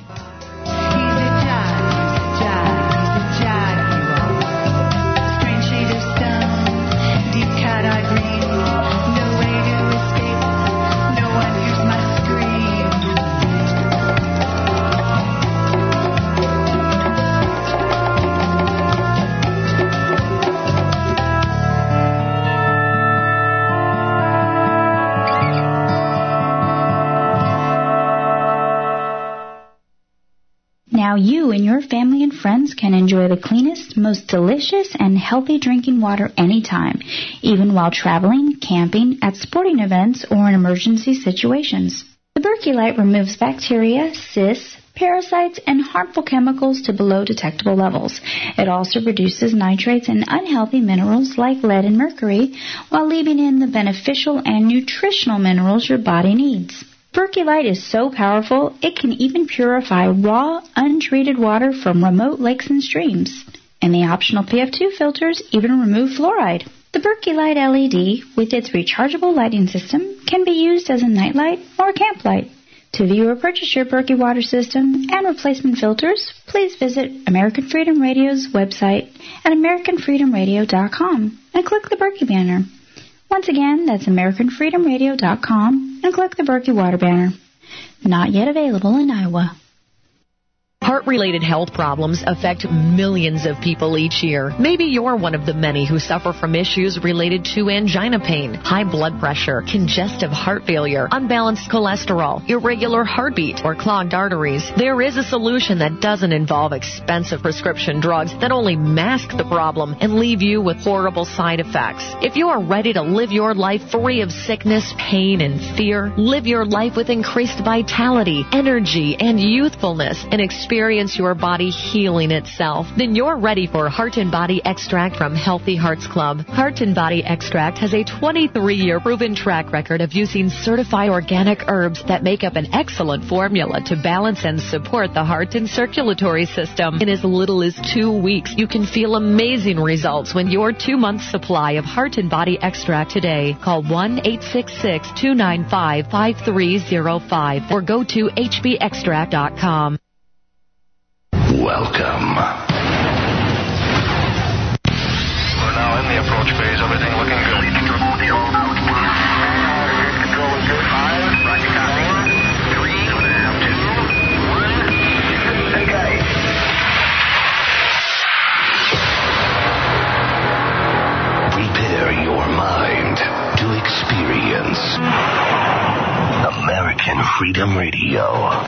Now you and your family and friends can enjoy the cleanest, most delicious, and healthy drinking water anytime, even while traveling, camping, at sporting events, or in emergency situations. The Berkey Light removes bacteria, cysts, parasites, and harmful chemicals to below detectable levels. It also reduces nitrates and unhealthy minerals like lead and mercury, while leaving in the beneficial and nutritional minerals your body needs. Berkey Light is so powerful, it can even purify raw, untreated water from remote lakes and streams. And the optional P F two filters even remove fluoride. The Berkey Light L E D, with its rechargeable lighting system, can be used as a nightlight or camp light. To view or purchase your Berkey water system and replacement filters, please visit American Freedom Radio's website at american freedom radio dot com and click the Berkey banner. Once again, that's american freedom radio dot com and click the Berkey water banner. Not yet available in Iowa. Heart-related health problems affect millions of people each year. Maybe you're one of the many who suffer from issues related to angina pain, high blood pressure, congestive heart failure, unbalanced cholesterol, irregular heartbeat, or clogged arteries. There is a solution that doesn't involve expensive prescription drugs that only mask the problem and leave you with horrible side effects. If you are ready to live your life free of sickness, pain, and fear, live your life with increased vitality, energy, and youthfulness, and experience Experience your body healing itself, then you're ready for Heart and Body Extract from Healthy Hearts Club. Heart and Body Extract has a twenty-three year proven track record of using certified organic herbs that make up an excellent formula to balance and support the heart and circulatory system. In as little as two weeks, you can feel amazing results when your two-month supply of Heart and Body Extract today. Call one eight six six, two nine five, five three zero five or go to h b extract dot com. Welcome. We're now in the approach phase. Everything looking good. Control is good. Five. Roger, copy. Four, three, two, one. Okay. Prepare your mind to experience American Freedom Radio.